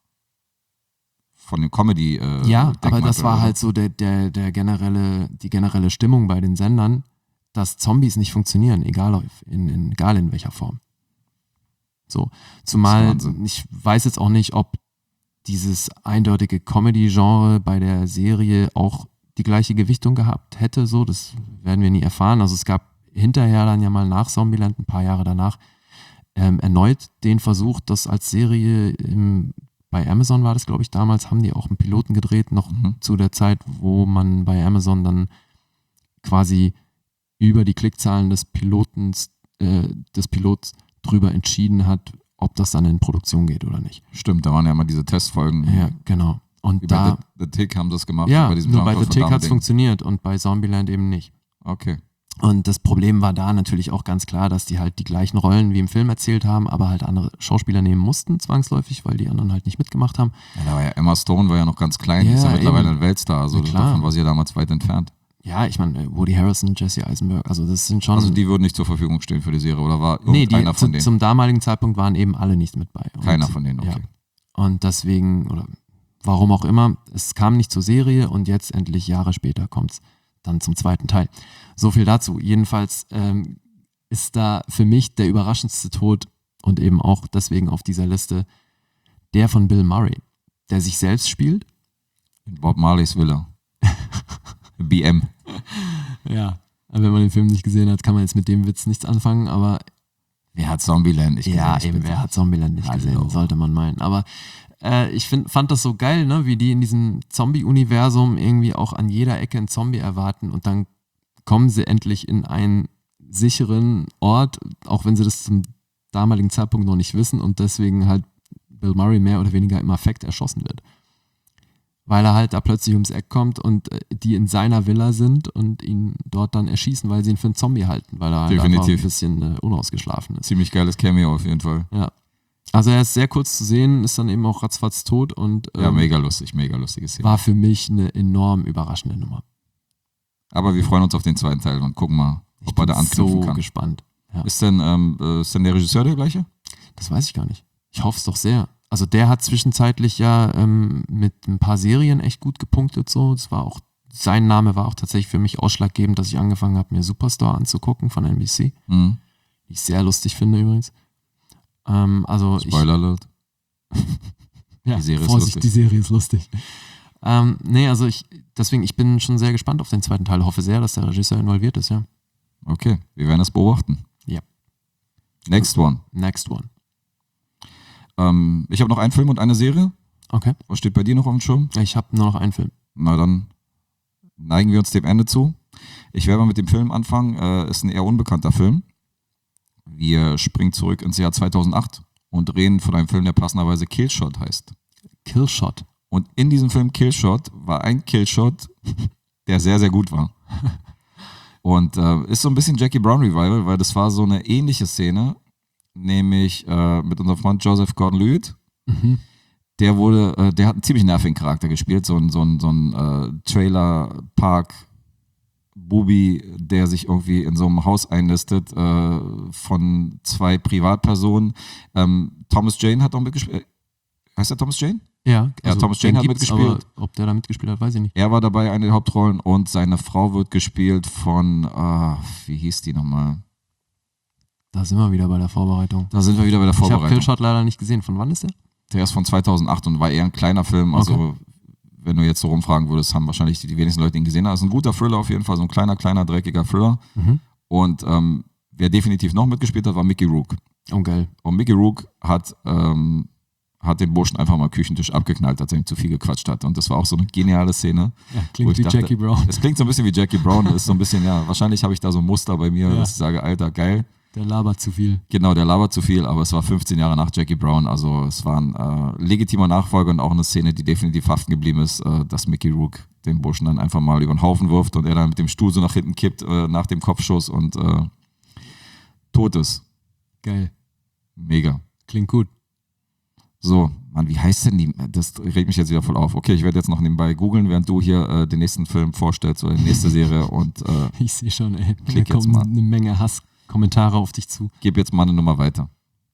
von dem Comedy äh, ja, aber Deckmantel, das war oder? halt so der, der, der generelle, die generelle Stimmung bei den Sendern, dass Zombies nicht funktionieren, egal auf- in, in, egal in welcher Form. So, zumal Das ist Wahnsinn. ich weiß jetzt auch nicht, ob dieses eindeutige Comedy-Genre bei der Serie auch die gleiche Gewichtung gehabt hätte, so, das werden wir nie erfahren. Also es gab hinterher dann ja mal nach Zombieland, ein paar Jahre danach, ähm, erneut den Versuch, das als Serie im, bei Amazon war das, glaube ich, damals, haben die auch einen Piloten gedreht, noch Mhm. zu der Zeit, wo man bei Amazon dann quasi über die Klickzahlen des Pilotens, äh, des Pilots drüber entschieden hat, ob das dann in Produktion geht oder nicht. Stimmt, da waren ja immer diese Testfolgen. Ja, genau. Und Wie da, bei The, The Tick haben sie das gemacht. ja, bei diesem nur bei Jean-Claude The Tick Van hat es Damme-Ding. funktioniert und bei Zombieland eben nicht. Okay. Und das Problem war da natürlich auch ganz klar, dass die halt die gleichen Rollen wie im Film erzählt haben, aber halt andere Schauspieler nehmen mussten, zwangsläufig, weil die anderen halt nicht mitgemacht haben. Ja, da war ja Emma Stone war ja noch ganz klein, die Ja, ist ja mittlerweile eben. ein Weltstar, also Ja, klar. davon war sie ja damals weit entfernt. Ja, ich meine, Woody Harrelson, Jesse Eisenberg, also das sind schon... Also die würden nicht zur Verfügung stehen für die Serie, oder war nee, irgendeiner die, von zu, denen? zum damaligen Zeitpunkt waren eben alle nicht mit bei. Und, Keiner von denen, okay. Ja. Und deswegen, oder warum auch immer, es kam nicht zur Serie und jetzt endlich Jahre später kommt es dann zum zweiten Teil. So viel dazu. Jedenfalls ähm, ist da für mich der überraschendste Tod und eben auch deswegen auf dieser Liste der von Bill Murray, der sich selbst spielt. In Bob Marleys Villa. B M. Ja. Wenn man den Film nicht gesehen hat, kann man jetzt mit dem Witz nichts anfangen, aber Wer hat Zombieland nicht gesehen? ja, Ich eben, bitte. wer hat Zombieland nicht Hallo. gesehen, sollte man meinen. Aber äh, ich find, fand das so geil, ne, wie die in diesem Zombie-Universum irgendwie auch an jeder Ecke einen Zombie erwarten und dann kommen sie endlich in einen sicheren Ort, auch wenn sie das zum damaligen Zeitpunkt noch nicht wissen und deswegen halt Bill Murray mehr oder weniger im Affekt erschossen wird. Weil er halt da plötzlich ums Eck kommt und äh, die in seiner Villa sind und ihn dort dann erschießen, weil sie ihn für einen Zombie halten, weil er halt einfach ein Definitiv. bisschen äh, unausgeschlafen ist. Ziemlich geiles Cameo auf jeden Fall. Ja. Also er ist sehr kurz zu sehen, ist dann eben auch ratzfatz tot und Ja, ähm, mega lustig, mega lustiges Szene. war für mich eine enorm überraschende Nummer. Aber wir freuen uns auf den zweiten Teil und gucken mal, Ich ob er bin da anknüpfen so kann. gespannt. Ja. Ist denn, ähm, äh, ist denn der Regisseur der gleiche? Das weiß ich gar nicht. Ich hoffe es doch sehr. Also der hat zwischenzeitlich ja ähm, mit ein paar Serien echt gut gepunktet. So. Das war auch, sein Name war auch tatsächlich für mich ausschlaggebend, dass ich angefangen habe, mir Superstore anzugucken von N B C. Mhm. Die ich sehr lustig finde übrigens. Ähm, also Spoiler Alert. Ja, Die Serie ist Vorsicht, lustig. die Serie ist lustig. Ähm, nee, also ich, deswegen, ich bin schon sehr gespannt auf den zweiten Teil. Hoffe sehr, dass der Regisseur involviert ist, ja. Okay, wir werden das beobachten. Ja. Next one. Next one. Ähm, ich habe noch einen Film und eine Serie. Okay. Was steht bei dir noch auf dem Schirm? Ich habe nur noch einen Film. Na dann neigen wir uns dem Ende zu. Ich werde mal mit dem Film anfangen. Äh, ist ein eher unbekannter Film. Wir springen zurück ins Jahr zweitausendacht und reden von einem Film, der passenderweise Killshot heißt. Killshot. Und in diesem Film Killshot war ein Killshot, der sehr, sehr gut war. Und äh, ist so ein bisschen Jackie Brown Revival, weil das war so eine ähnliche Szene, nämlich äh, mit unserem Freund Joseph Gordon-Levitt. Mhm. Der wurde, äh, der hat einen ziemlich nervigen Charakter gespielt, so ein, so ein, so ein äh, Trailer-Park-Bubi, der sich irgendwie in so einem Haus einlistet äh, von zwei Privatpersonen. Ähm, Thomas Jane hat auch mitgespielt. Heißt der Thomas Jane? Ja, Ja, Thomas Jane den hat gibt's, mitgespielt. aber ob der da mitgespielt hat, weiß ich nicht. Er war dabei, eine der Hauptrollen, und seine Frau wird gespielt von, ah, wie hieß die nochmal? Da sind wir wieder bei der Vorbereitung. Da sind wir wieder bei der Ich habe Vorbereitung. Killshot leider nicht gesehen. Von wann ist der? Der ist von zweitausendacht und war eher ein kleiner Film. Also, Okay. wenn du jetzt so rumfragen würdest, haben wahrscheinlich die, die wenigsten Leute ihn gesehen. Das ist ein guter Thriller auf jeden Fall, so ein kleiner, kleiner, dreckiger Thriller. Mhm. Und ähm, wer definitiv noch mitgespielt hat, war Mickey Rourke. Oh, geil. Und Mickey Rourke hat, ähm, hat den Burschen einfach mal am Küchentisch abgeknallt, als er ihm zu viel gequatscht hat. Und das war auch so eine geniale Szene. Ja, wo klingt ich wie dachte, Jackie Brown. Es klingt so ein bisschen wie Jackie Brown. Das ist so ein bisschen, ja, wahrscheinlich habe ich da so ein Muster bei mir, Ja. dass ich sage, Alter, geil. Der labert zu viel. Genau, der labert zu viel, aber es war fünfzehn Jahre nach Jackie Brown. Also es war ein äh, legitimer Nachfolger und auch eine Szene, die definitiv haften geblieben ist, äh, dass Mickey Rourke den Burschen dann einfach mal über den Haufen wirft und er dann mit dem Stuhl so nach hinten kippt äh, nach dem Kopfschuss und äh, tot ist. Geil. Mega. Klingt gut. So, Mann, wie heißt denn die? Das regt mich jetzt wieder voll auf. Okay, ich werde jetzt noch nebenbei googeln, während du hier äh, den nächsten Film vorstellst oder die nächste Serie und äh, Ich sehe schon, ey. Da Klick jetzt kommen mal. eine Menge Hasskommentare auf dich zu. gebe jetzt mal eine Nummer weiter.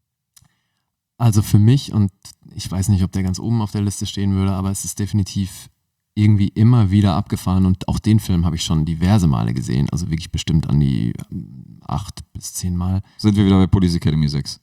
Also für mich, und ich weiß nicht, ob der ganz oben auf der Liste stehen würde, aber es ist definitiv irgendwie immer wieder abgefahren und auch den Film habe ich schon diverse Male gesehen, also wirklich bestimmt an die ähm, acht bis zehn Mal. Sind wir wieder bei Police Academy sechs.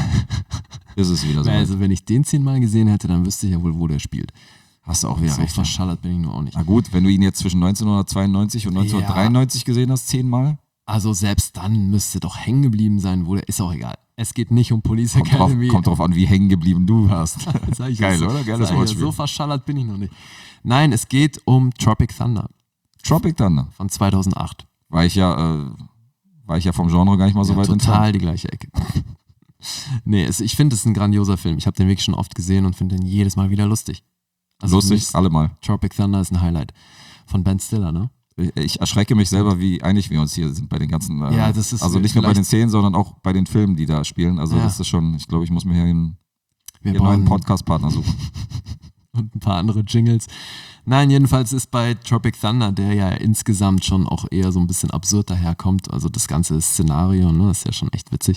Ist es wieder so. Also wenn ich den zehn Mal gesehen hätte, dann wüsste ich ja wohl, wo der spielt. Hast du auch wieder So recht. verschallert bin ich nur auch nicht. Na gut, wenn du ihn jetzt zwischen neunzehnhundertzweiundneunzig und neunzehnhundertdreiundneunzig gesehen hast, zehnmal, Also selbst dann müsste doch hängen geblieben sein, wo der ist auch egal. Es geht nicht um Police kommt drauf, Academy. kommt drauf an, wie hängen geblieben du hast. Sag ich Geil, so, oder? Geiles sag ich, Wortspiel. so verschallert bin ich noch nicht. Nein, es geht um Tropic Thunder Tropic Thunder. von zweitausendacht. War ich ja, äh, war ich ja vom Genre gar nicht mal so Ja, weit total entfernt. die gleiche Ecke. Nee, es, ich finde es ein grandioser Film. Ich habe den wirklich schon oft gesehen und finde den jedes Mal wieder lustig. Also für mich Lustig, ist alle mal. Tropic Thunder ist ein Highlight. Von Ben Stiller, ne? Ich, ich erschrecke mich selber, wie einig wir uns hier sind bei den ganzen, äh, Ja, das ist also nicht nur bei vielleicht- den Szenen, sondern auch bei den Filmen, die da spielen. Also Ja. das ist schon, ich glaube, ich muss mir hier einen, Wir hier einen neuen brauchen Podcast-Partner suchen. und ein paar andere Jingles. Nein, jedenfalls ist bei Tropic Thunder, der ja insgesamt schon auch eher so ein bisschen absurd daherkommt, also das ganze Szenario, ne, ist ja schon echt witzig.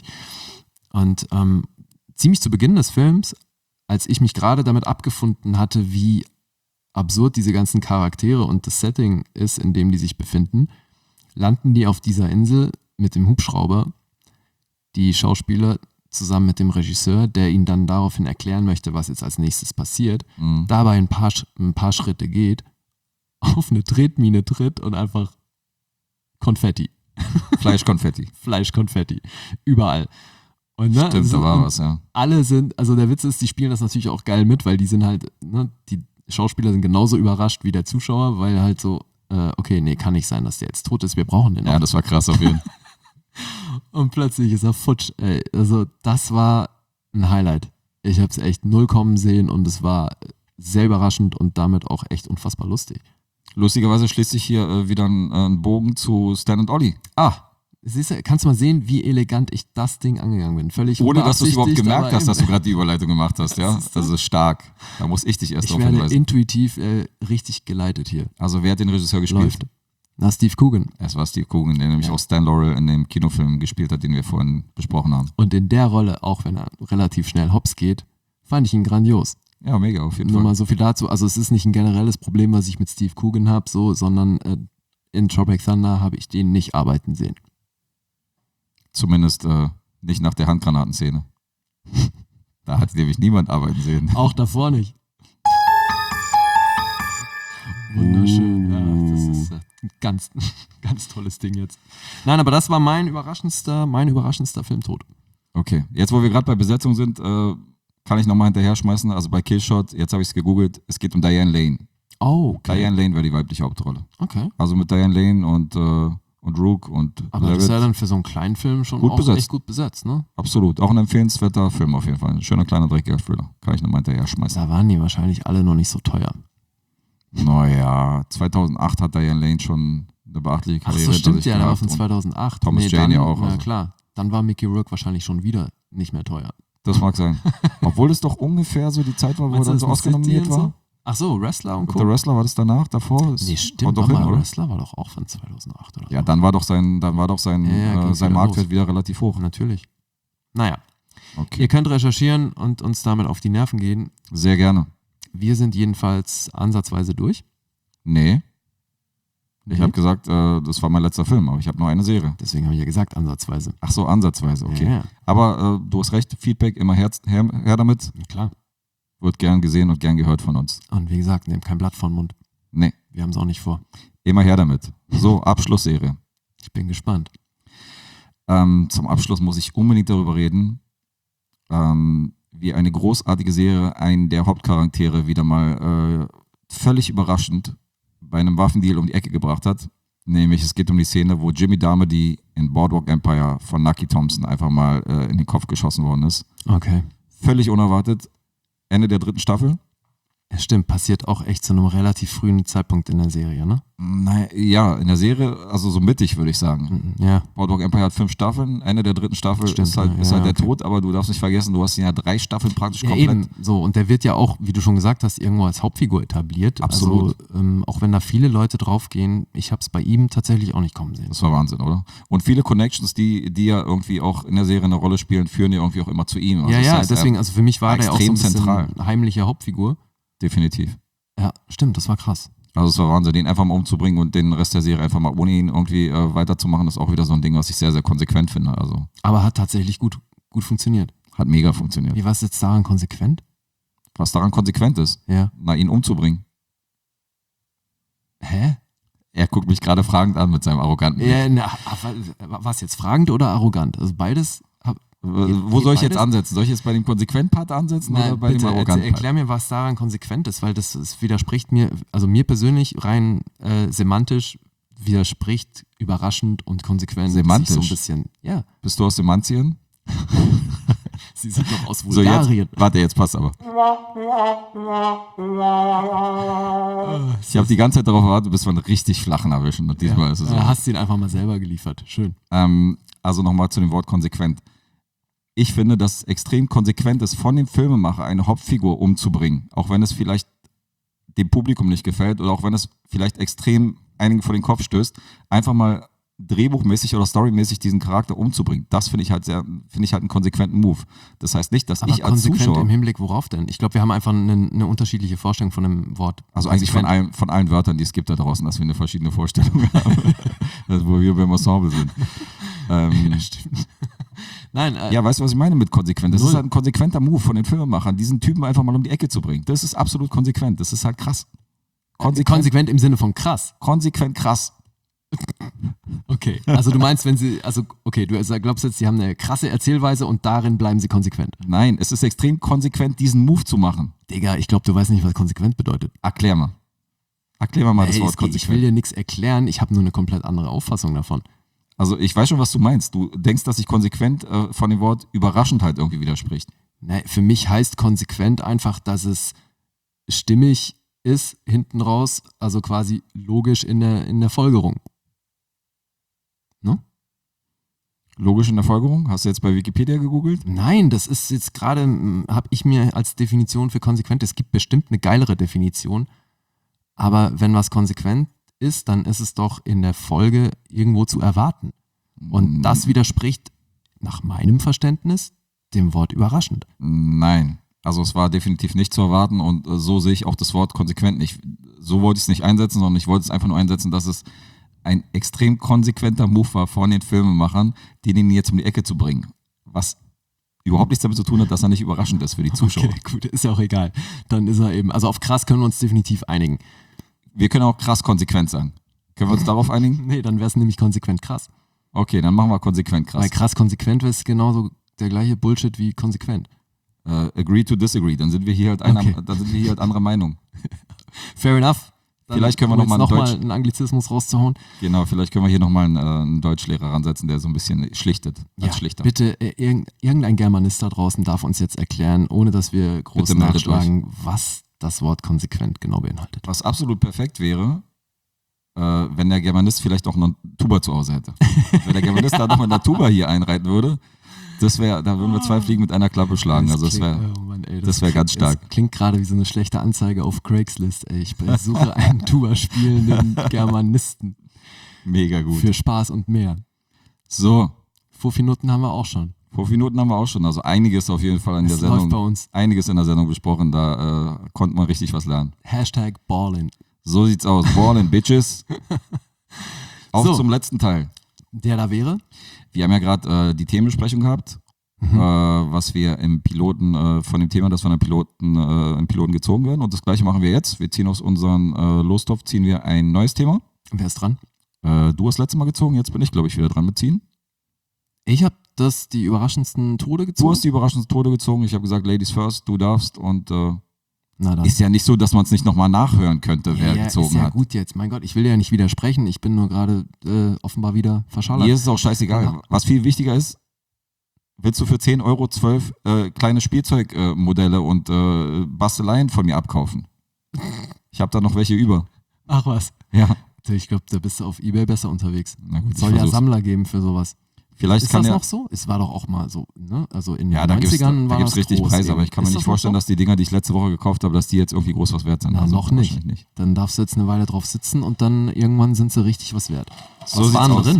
Und ähm, ziemlich zu Beginn des Films, als ich mich gerade damit abgefunden hatte, wie absurd diese ganzen Charaktere und das Setting ist, in dem die sich befinden, landen die auf dieser Insel mit dem Hubschrauber, die Schauspieler zusammen mit dem Regisseur, der ihnen dann daraufhin erklären möchte, was jetzt als nächstes passiert, Mhm. dabei ein paar, Sch- ein paar Schritte geht, auf eine Tretmine tritt und einfach Konfetti, Fleischkonfetti. Fleischkonfetti, überall. Und, ne, Stimmt, so- da war und was, ja. alle sind, also der Witz ist, die spielen das natürlich auch geil mit, weil die sind halt, ne, die Schauspieler sind genauso überrascht wie der Zuschauer, weil halt so, äh, okay, nee, kann nicht sein, dass der jetzt tot ist, wir brauchen den noch. Ja, das war krass auf jeden Fall. Und plötzlich ist er futsch. Ey. Also das war ein Highlight. Ich habe es echt null kommen sehen und es war sehr überraschend und damit auch echt unfassbar lustig. Lustigerweise schließt sich hier äh, wieder ein, äh, ein Bogen zu Stan und Ollie. Ah, siehst du, kannst du mal sehen, wie elegant ich das Ding angegangen bin. Völlig Ohne dass du es überhaupt unbeabsichtigt, gemerkt aber hast, dass du eben. gerade die Überleitung gemacht hast, ja? Siehst du? Das ist stark. Da muss ich dich erst Ich drauf werde hinweisen. intuitiv äh, richtig geleitet hier. Also wer hat den Regisseur gespielt? Läuft. Na, Steve Coogan. Es war Steve Coogan, der nämlich Ja. auch Stan Laurel in dem Kinofilm gespielt hat, den wir vorhin besprochen haben. Und in der Rolle, auch wenn er relativ schnell hops geht, fand ich ihn grandios. Ja, mega, auf jeden Nur Fall. mal so viel dazu. Also es ist nicht ein generelles Problem, was ich mit Steve Coogan habe, so, sondern äh, in Tropic Thunder habe ich den nicht arbeiten sehen. Zumindest äh, nicht nach der Handgranatenszene. Da hat nämlich niemand arbeiten sehen. Auch davor nicht. Wunderschön. Ja, das ist äh, ein ganz, ganz tolles Ding jetzt. Nein, aber das war mein überraschendster, mein überraschendster Filmtod. Okay, jetzt wo wir gerade bei Besetzung sind, äh, kann ich nochmal hinterher schmeißen. Also bei Killshot, jetzt habe ich es gegoogelt, es geht um Diane Lane. Oh, okay. Diane Lane wäre die weibliche Hauptrolle. Okay. Also mit Diane Lane und, äh, und Rook und Aber das ist Levitt. ja dann für so einen kleinen Film schon Gut auch besetzt. echt gut besetzt, ne? Absolut. Auch ein empfehlenswerter Film auf jeden Fall. Ein schöner kleiner dreckiger Thriller. Kann ich nochmal hinterher schmeißen. Da waren die wahrscheinlich alle noch nicht so teuer. Naja, zweitausendacht hat Diane Lane schon eine beachtliche Ach Karriere so, hinter stimmt sich ja, der war gehabt von und zweitausendacht. Thomas Nee, Jane dann, ja auch, Na also. klar, dann war Mickey Rourke wahrscheinlich schon wieder nicht mehr teuer. Das mag sein. Obwohl es doch ungefähr so die Zeit war, wo er Meinst du, dann das so mit Oscar City nominiert und war. so? Ach so, Wrestler und Und Co. der Wrestler war das danach, davor? Das Nee, stimmt, haut doch warte hin, mal, oder? Wrestler war doch auch von zweitausendacht oder so. Ja, dann war doch sein, dann war doch sein, Ja, ja, äh, ging's sein wieder Marktwert los. wieder relativ hoch. Natürlich. Naja, Okay. ihr könnt recherchieren und uns damit auf die Nerven gehen. Sehr gerne. wir sind jedenfalls ansatzweise durch. Nee. Ich Mhm. habe gesagt, äh, das war mein letzter Film, aber ich habe noch eine Serie. Deswegen habe ich ja gesagt, ansatzweise. Ach so, ansatzweise, okay. Ja, ja. Aber äh, du hast recht, Feedback immer her, her, her damit. Klar. Wird gern gesehen und gern gehört von uns. Und wie gesagt, nehmt kein Blatt vor den Mund. Nee, Wir haben es auch nicht vor. immer her damit. So, Abschlussserie. Ich bin gespannt. Ähm, zum Abschluss muss ich unbedingt darüber reden, ähm, wie eine großartige Serie einen der Hauptcharaktere wieder mal äh, völlig überraschend bei einem Waffendeal um die Ecke gebracht hat. Nämlich es geht um die Szene, wo Jimmy Darmody in Boardwalk Empire von Nucky Thompson einfach mal äh, in den Kopf geschossen worden ist. Okay. Völlig unerwartet. Ende der dritten Staffel. Ja, stimmt, passiert auch echt zu einem relativ frühen Zeitpunkt in der Serie, ne? Naja, ja, in der Serie, also so mittig würde ich sagen. Mhm, Ja, Boardwalk Empire hat fünf Staffeln, Ende der dritten Staffel Stimmt, ist halt, ja, ist ja, halt der okay. Tod, aber du darfst nicht vergessen, du hast ihn ja drei Staffeln praktisch ja komplett. eben. So, und der wird ja auch, wie du schon gesagt hast, irgendwo als Hauptfigur etabliert. Absolut. Also, ähm, auch wenn da viele Leute draufgehen, ich habe es bei ihm tatsächlich auch nicht kommen sehen. Das war Wahnsinn, oder? Und viele Connections, die, die ja irgendwie auch in der Serie eine Rolle spielen, führen ja irgendwie auch immer zu ihm. Also ja, das ja, heißt, deswegen, er, also für mich war der auch so ein extrem bisschen zentral. heimliche Hauptfigur. definitiv. Ja, stimmt, das war krass. Also es war Wahnsinn, den einfach mal umzubringen und den Rest der Serie einfach mal ohne ihn irgendwie äh, weiterzumachen, ist auch wieder so ein Ding, was ich sehr, sehr konsequent finde. Also Aber hat tatsächlich gut, gut funktioniert. hat mega funktioniert. Wie war es jetzt daran konsequent? Was daran konsequent ist, Ja. na, ihn umzubringen. Hä? Er guckt mich gerade fragend an mit seinem arroganten Blick. Ja, na, war es jetzt fragend oder arrogant? Also beides. Hab, Äh, Wo soll ich jetzt beides? ansetzen? Soll ich jetzt bei dem Konsequent-Part ansetzen Nein, oder bei bitte dem erklär, arroganten Part? erklär mir, was daran konsequent ist, weil das, das widerspricht mir, also mir persönlich rein äh, semantisch widerspricht überraschend und konsequent. Semantisch? sich so ein bisschen. Ja, Bist du aus Semantien? sie sind doch aus So, jetzt, Bulgarien. warte, jetzt passt aber. Ich habe die ganze Zeit darauf gewartet, bis wir einen richtig flachen erwischen. Und diesmal ist es so. Äh, hast du ihn einfach mal selber geliefert. Schön. Ähm, also nochmal zu dem Wort konsequent. Ich finde, dass es extrem konsequent ist, von dem Filmemacher eine Hauptfigur umzubringen. Auch wenn es vielleicht dem Publikum nicht gefällt oder auch wenn es vielleicht extrem einigen vor den Kopf stößt, einfach mal drehbuchmäßig oder storymäßig diesen Charakter umzubringen. Das finde ich halt sehr, finde ich halt einen konsequenten Move. Das heißt nicht, dass Aber ich als konsequent Zuschauer, im Hinblick worauf denn? Ich glaube, wir haben einfach eine, eine unterschiedliche Vorstellung von dem Wort. also eigentlich von konsequent. allen, von allen Wörtern, die es gibt da draußen, dass wir eine verschiedene Vorstellung haben, das, wo wir beim Ensemble sind. Ähm, Ja, stimmt. Nein, äh, Ja, weißt du, was ich meine mit konsequent? Das Null. ist halt ein konsequenter Move von den Filmemachern, diesen Typen einfach mal um die Ecke zu bringen. Das ist absolut konsequent. Das ist halt krass. Konsequent, konsequent im Sinne von krass. konsequent krass. Okay, also du meinst, wenn sie, also okay, du glaubst jetzt, sie haben eine krasse Erzählweise und darin bleiben sie konsequent. Nein, es ist extrem konsequent, diesen Move zu machen. Digga, ich glaube, du weißt nicht, was konsequent bedeutet. Erklär mal. Erklär mal, mal das Ey, Wort es geht, ich will konsequent. dir nichts erklären, ich habe nur eine komplett andere Auffassung davon. Also ich weiß schon, was du meinst. Du denkst, dass sich konsequent äh, von dem Wort überraschend halt irgendwie widerspricht. Ne, für mich heißt konsequent einfach, dass es stimmig ist, hinten raus, also quasi logisch in der, in der Folgerung. Ne? Logisch in der Folgerung? Hast du jetzt bei Wikipedia gegoogelt? Nein, das ist jetzt gerade, habe ich mir als Definition für konsequent, es gibt bestimmt eine geilere Definition, aber wenn was konsequent ist, dann ist es doch in der Folge irgendwo zu erwarten. Und das widerspricht nach meinem Verständnis dem Wort überraschend. Nein. Also es war definitiv nicht zu erwarten und äh, so sehe ich auch das Wort konsequent nicht. So wollte ich es nicht einsetzen, sondern ich wollte es einfach nur einsetzen, dass es ein extrem konsequenter Move war von den Filmemachern, den jetzt um die Ecke zu bringen. Was überhaupt nichts damit zu tun hat, dass er nicht überraschend ist für die Zuschauer. Okay, gut, ist ja auch egal. Dann ist er eben, also auf krass können wir uns definitiv einigen. Wir können auch krass konsequent sagen. Können wir uns darauf einigen? Nee, dann wäre es nämlich konsequent krass. Okay, dann machen wir konsequent krass. Weil krass konsequent ist genauso der gleiche Bullshit wie konsequent. Äh, agree to disagree. Dann sind wir hier halt einer, Okay. dann sind wir hier halt anderer Meinung. Fair enough. Dann Vielleicht können wir um noch mal jetzt ein noch mal Deutsch- einen Anglizismus rauszuhauen. Genau, vielleicht können wir hier nochmal einen, äh, einen Deutschlehrer ransetzen, der so ein bisschen schlichtet. Als Ja, Schlichter. bitte, äh, irgend- irgendein Germanist da draußen darf uns jetzt erklären, ohne dass wir groß Bitte meldet nachschlagen, was das Wort konsequent genau beinhaltet. Was absolut perfekt wäre, äh, wenn der Germanist vielleicht auch noch eine Tuba zu Hause hätte. Wenn der Germanist da noch mal eine Tuba hier einreiten würde, das wäre, da würden wir zwei Fliegen mit einer Klappe schlagen. Also das wäre, oh Mann, ey, das wär ganz klingt- stark. Das klingt gerade wie so eine schlechte Anzeige auf Craigslist. Ey. Ich suche einen Tuba spielenden Germanisten mega gut. für Spaß und mehr. So, Fuffi-Nutten haben wir auch schon. Fünf Minuten haben wir auch schon. Also einiges auf jeden Fall in Es der läuft Sendung. bei uns. Einiges in der Sendung besprochen. Da äh, konnte man richtig was lernen. Hashtag Ballin. So sieht's aus. Ballin' Bitches. Auf So. zum letzten Teil. Der da wäre? Wir haben ja gerade äh, die Themenbesprechung gehabt, mhm. äh, was wir im Piloten, äh, von dem Thema, das von einem Piloten, äh, im Piloten gezogen werden. Und das gleiche machen wir jetzt. Wir ziehen aus unserem äh, Lostopf, ziehen wir ein neues Thema. Wer ist dran? Äh, du hast letztes Mal gezogen, jetzt bin ich, glaube ich, wieder dran mit ziehen. Ich habe das die überraschendsten Tode gezogen. Du hast die überraschendsten Tode gezogen. Ich habe gesagt, Ladies first, du darfst. Und äh, Na dann. ist ja nicht so, dass man es nicht nochmal nachhören könnte, wer ja, gezogen ist ja hat. gut jetzt. Mein Gott, ich will ja nicht widersprechen. Ich bin nur gerade äh, offenbar wieder verschallert. Mir ist es auch scheißegal. Ja. Was viel wichtiger ist, willst du für zehn Euro zwölf äh, kleine Spielzeugmodelle äh, und äh, Basteleien von mir abkaufen? Ich habe da noch welche über. Ach was. Ja. Ich glaube, da bist du auf eBay besser unterwegs. Na gut, Es soll ich ja versuch's. Sammler geben für sowas. Vielleicht Ist kann das der, noch so? Es war doch auch mal so, ne? Also in den ja, da gibt es neunzigern da war gibt's das richtig groß Preise, eben. aber ich kann mir Ist nicht das noch vorstellen, so? dass die Dinger, die ich letzte Woche gekauft habe, dass die jetzt irgendwie groß was wert sind. Na, Also noch nicht. wahrscheinlich nicht. Dann darfst du jetzt eine Weile drauf sitzen und dann irgendwann sind sie richtig was wert. So was sieht's waren aus. drin?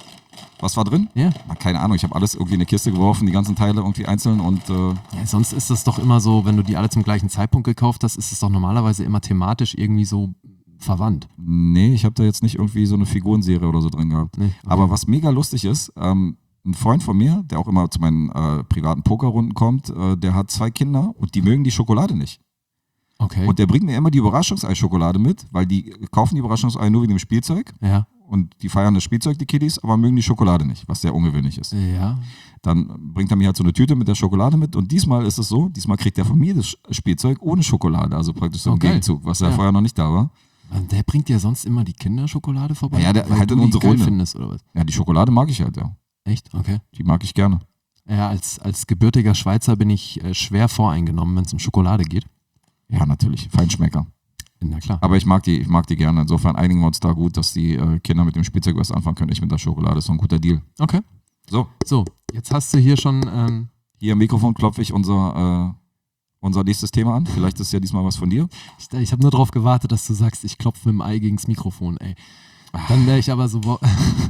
Was war drin? Ja. Na, keine Ahnung, ich habe alles irgendwie in eine Kiste geworfen, die ganzen Teile irgendwie einzeln und äh, Ja, sonst ist das doch immer so, wenn du die alle zum gleichen Zeitpunkt gekauft hast, ist es doch normalerweise immer thematisch irgendwie so verwandt. nee, ich habe da jetzt nicht irgendwie so eine Figurenserie oder so drin gehabt. Nee, okay. Aber was mega lustig ist, ähm, ein Freund von mir, der auch immer zu meinen äh, privaten Pokerrunden kommt, äh, der hat zwei Kinder und die mögen die Schokolade nicht. Okay. Und der bringt mir immer die Überraschungsei-Schokolade mit, weil die kaufen die Überraschungsei nur wegen dem Spielzeug ja. und die feiern das Spielzeug, die Kiddies, aber mögen die Schokolade nicht, was sehr ungewöhnlich ist. Ja. Dann bringt er mir halt so eine Tüte mit der Schokolade mit und diesmal ist es so, diesmal kriegt er von mir das Spielzeug ohne Schokolade, also praktisch so im Okay. Gegenzug, was ja Ja. vorher noch nicht da war. Der bringt dir sonst immer die Kinderschokolade vorbei? Ja, der- weil halt du in die unsere geil Runde. findest, oder was? Ja, die Schokolade mag ich halt, ja. Echt? Okay. Die mag ich gerne. Ja, als, als gebürtiger Schweizer bin ich äh, schwer voreingenommen, wenn es um Schokolade geht. Ja, natürlich, Feinschmecker. Na klar. Aber ich mag die, ich mag die gerne. Insofern einigen wir uns da gut, dass die äh, Kinder mit dem Spielzeug was anfangen können. Ich mit der Schokolade. Das ist so ein guter Deal. Okay. So, So, jetzt hast du hier schon, ähm, hier im Mikrofon klopfe ich unser, äh, unser nächstes Thema an. Vielleicht ist ja diesmal was von dir. ich, ich habe nur darauf gewartet, dass du sagst, ich klopfe mit dem Ei gegens Mikrofon, ey. Dann wäre ich aber so. wo-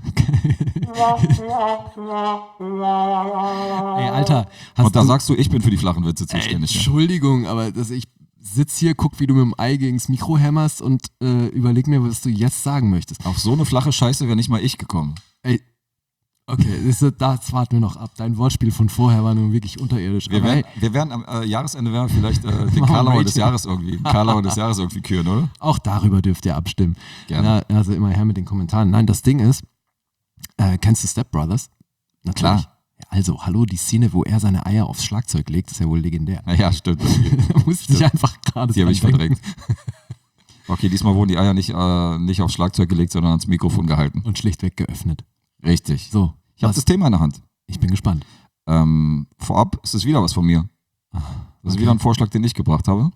Ey, Alter. Hast Und da du, sagst du, ich bin für die flachen Witze ey, zuständig. Ja. Entschuldigung, aber dass ich sitz hier, guck, wie du mit dem Ei gegens Mikro hämmerst und äh, überleg mir, was du jetzt sagen möchtest. Auf so eine flache Scheiße wäre nicht mal ich gekommen. Ey, okay, das, das warten wir noch ab. Dein Wortspiel von vorher war nun wirklich unterirdisch. Wir aber werden, hey, wir werden am äh, Jahresende werden wir vielleicht äh, den Machen wir Karlauer Rating. des Jahres irgendwie, den Karlauer des Jahres irgendwie küren, oder? auch darüber dürft ihr abstimmen. Gerne. Ja, also immer her mit den Kommentaren. Nein, das Ding ist, äh, kennst du Step Brothers? Natürlich. Klar. Ja, also, hallo, die Szene, wo er seine Eier aufs Schlagzeug legt, ist ja wohl legendär. Naja, stimmt. Da musste ich einfach gerade Die habe ich dran denken. verdrängt. Okay, diesmal wurden die Eier nicht, äh, nicht aufs Schlagzeug gelegt, sondern ans Mikrofon gehalten. Und schlichtweg geöffnet. Richtig. So, Ich habe was- das Thema in der Hand. ich bin gespannt. Ähm, vorab ist es wieder was von mir. Das ist okay. wieder ein Vorschlag, den ich gebracht habe.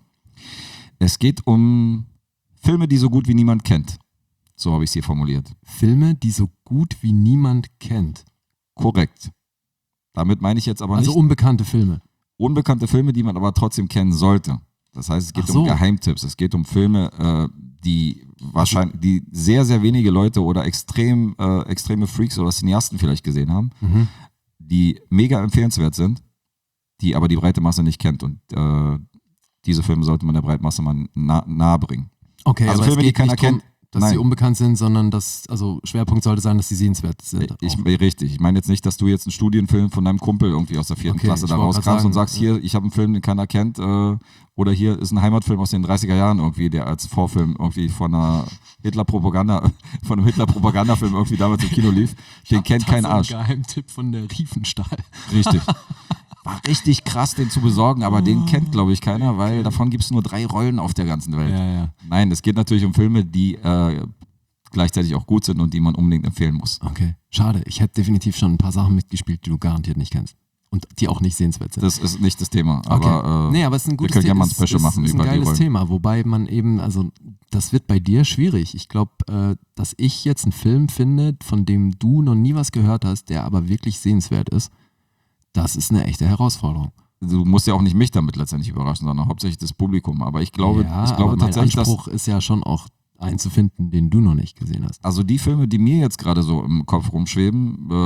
Es geht um Filme, die so gut wie niemand kennt. So habe ich es hier formuliert. Filme, die so gut wie niemand kennt. Korrekt. Damit meine ich jetzt aber Also nicht unbekannte Filme. unbekannte Filme, die man aber trotzdem kennen sollte. Das heißt, es geht Ach so. um Geheimtipps. Es geht um Filme, äh, die wahrscheinlich, die sehr, sehr wenige Leute oder extrem, äh, extreme Freaks oder Cineasten vielleicht gesehen haben, Mhm. die mega empfehlenswert sind, die aber die breite Masse nicht kennt. Und äh, diese Filme sollte man der breiten Masse mal nah, nahe bringen. Okay, Also aber Filme, es die geht keiner nicht drum, kennt. dass Nein. sie unbekannt sind, sondern dass, also Schwerpunkt sollte sein, dass sie sehenswert sind. Ich, auch. richtig. Ich meine jetzt nicht, dass du jetzt einen Studienfilm von deinem Kumpel irgendwie aus der vierten Okay, Klasse ich da wollte grad rauskramst und sagen, sagst, hier, ich habe einen Film, den keiner kennt, äh, oder hier ist ein Heimatfilm aus den dreißiger Jahren irgendwie, der als Vorfilm irgendwie von einer Hitler-Propaganda, von einem Hitler-Propagandafilm irgendwie damals im Kino lief. Den kennt kein Arsch. Das ist ein Geheimtipp von der Riefenstahl. Richtig. War richtig krass, den zu besorgen, aber den kennt, glaube ich, keiner, weil davon gibt es nur drei Rollen auf der ganzen Welt. Ja, ja. Nein, es geht natürlich um Filme, die äh, gleichzeitig auch gut sind und die man unbedingt empfehlen muss. Okay, schade. Ich hätte definitiv schon ein paar Sachen mitgespielt, die du garantiert nicht kennst. Und die auch nicht sehenswert sind. Das ist nicht das Thema, aber äh, nee, aber es ist ein wir gutes können gerne Thema. mal ein Special ist, machen ist, ist über ein die geiles Rollen. Thema, wobei man eben, also das wird bei dir schwierig. Ich glaube, äh, dass ich jetzt einen Film finde, von dem du noch nie was gehört hast, der aber wirklich sehenswert ist, das ist eine echte Herausforderung. Du musst ja auch nicht mich damit letztendlich überraschen, sondern hauptsächlich das Publikum. Aber ich glaube, ja, ich glaube aber mein tatsächlich, dass Anspruch ist ja schon auch einen zu finden, den du noch nicht gesehen hast. also die Filme, die mir jetzt gerade so im Kopf rumschweben, äh,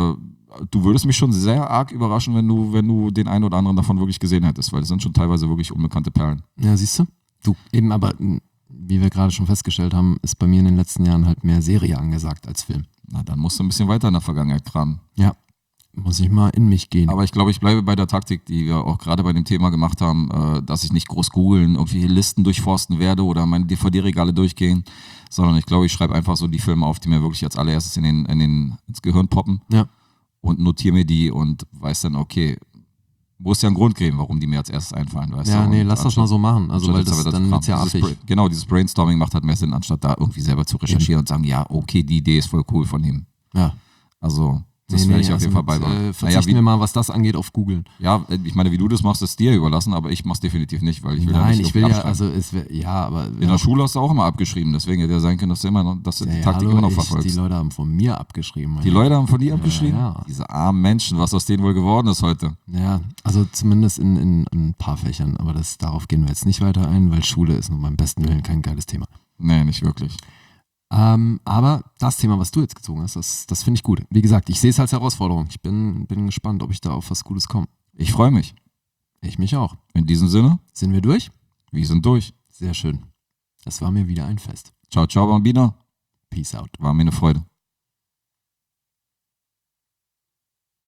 du würdest mich schon sehr arg überraschen, wenn du, wenn du den einen oder anderen davon wirklich gesehen hättest, weil das sind schon teilweise wirklich unbekannte Perlen. Ja, siehst du? Du, eben aber, wie wir gerade schon festgestellt haben, ist bei mir in den letzten Jahren halt mehr Serie angesagt als Film. Na, dann musst du ein bisschen weiter in der Vergangenheit kramen. Ja, muss ich mal in mich gehen. Aber ich glaube, ich bleibe bei der Taktik, die wir auch gerade bei dem Thema gemacht haben, äh, dass ich nicht groß googeln, irgendwie Listen durchforsten werde oder meine D V D-Regale durchgehen, sondern ich glaube, ich schreibe einfach so die Filme auf, die mir wirklich als allererstes in den, in den, ins Gehirn poppen ja. und notiere mir die und weiß dann, okay, muss ja einen Grund geben, warum die mir als erstes einfallen, weißt Ja, du? nee, Und lass das anstatt- mal so machen. Also, anstatt weil jetzt das aber dann zu wird's ja kramen. Dieses affig. Bra- Genau, dieses Brainstorming macht halt mehr Sinn, anstatt da irgendwie selber zu recherchieren und sagen, ja, okay, die Idee ist voll cool von ihm. Ja. Also, das Nee, werde nee, ich auf jeden also Fall mit, beibehalten. Äh, verzichten wie, wir mal, was das angeht, auf Googeln. ja, ich meine, wie du das machst, ist dir überlassen, aber ich mach's definitiv nicht, weil ich will ja Nein, nicht ich will ja, abschreiben. also es wär, ja, aber In der Schule hast du auch immer abgeschrieben, deswegen hätte ja sein können, dass du immer noch, dass du die ja, Taktik hallo, immer noch ich, verfolgst. die Leute haben von mir abgeschrieben. Meine Die Leute haben von dir abgeschrieben? ja. Diese armen Menschen, was aus denen wohl geworden ist heute. Ja, also zumindest in, in, in ein paar Fächern, aber das, darauf gehen wir jetzt nicht weiter ein, weil Schule ist nun beim besten Willen kein geiles Thema. Nee, nicht wirklich. Ähm, aber das Thema, was du jetzt gezogen hast, das, das finde ich gut. Wie gesagt, ich sehe es als Herausforderung. Ich bin, bin gespannt, ob ich da auf was Gutes komme. Ich freue mich. Ich mich auch. In diesem Sinne, Sind wir durch? wir sind durch. Sehr schön. Das war mir wieder ein Fest. Ciao, ciao, Bambina. Peace out. War mir eine Freude.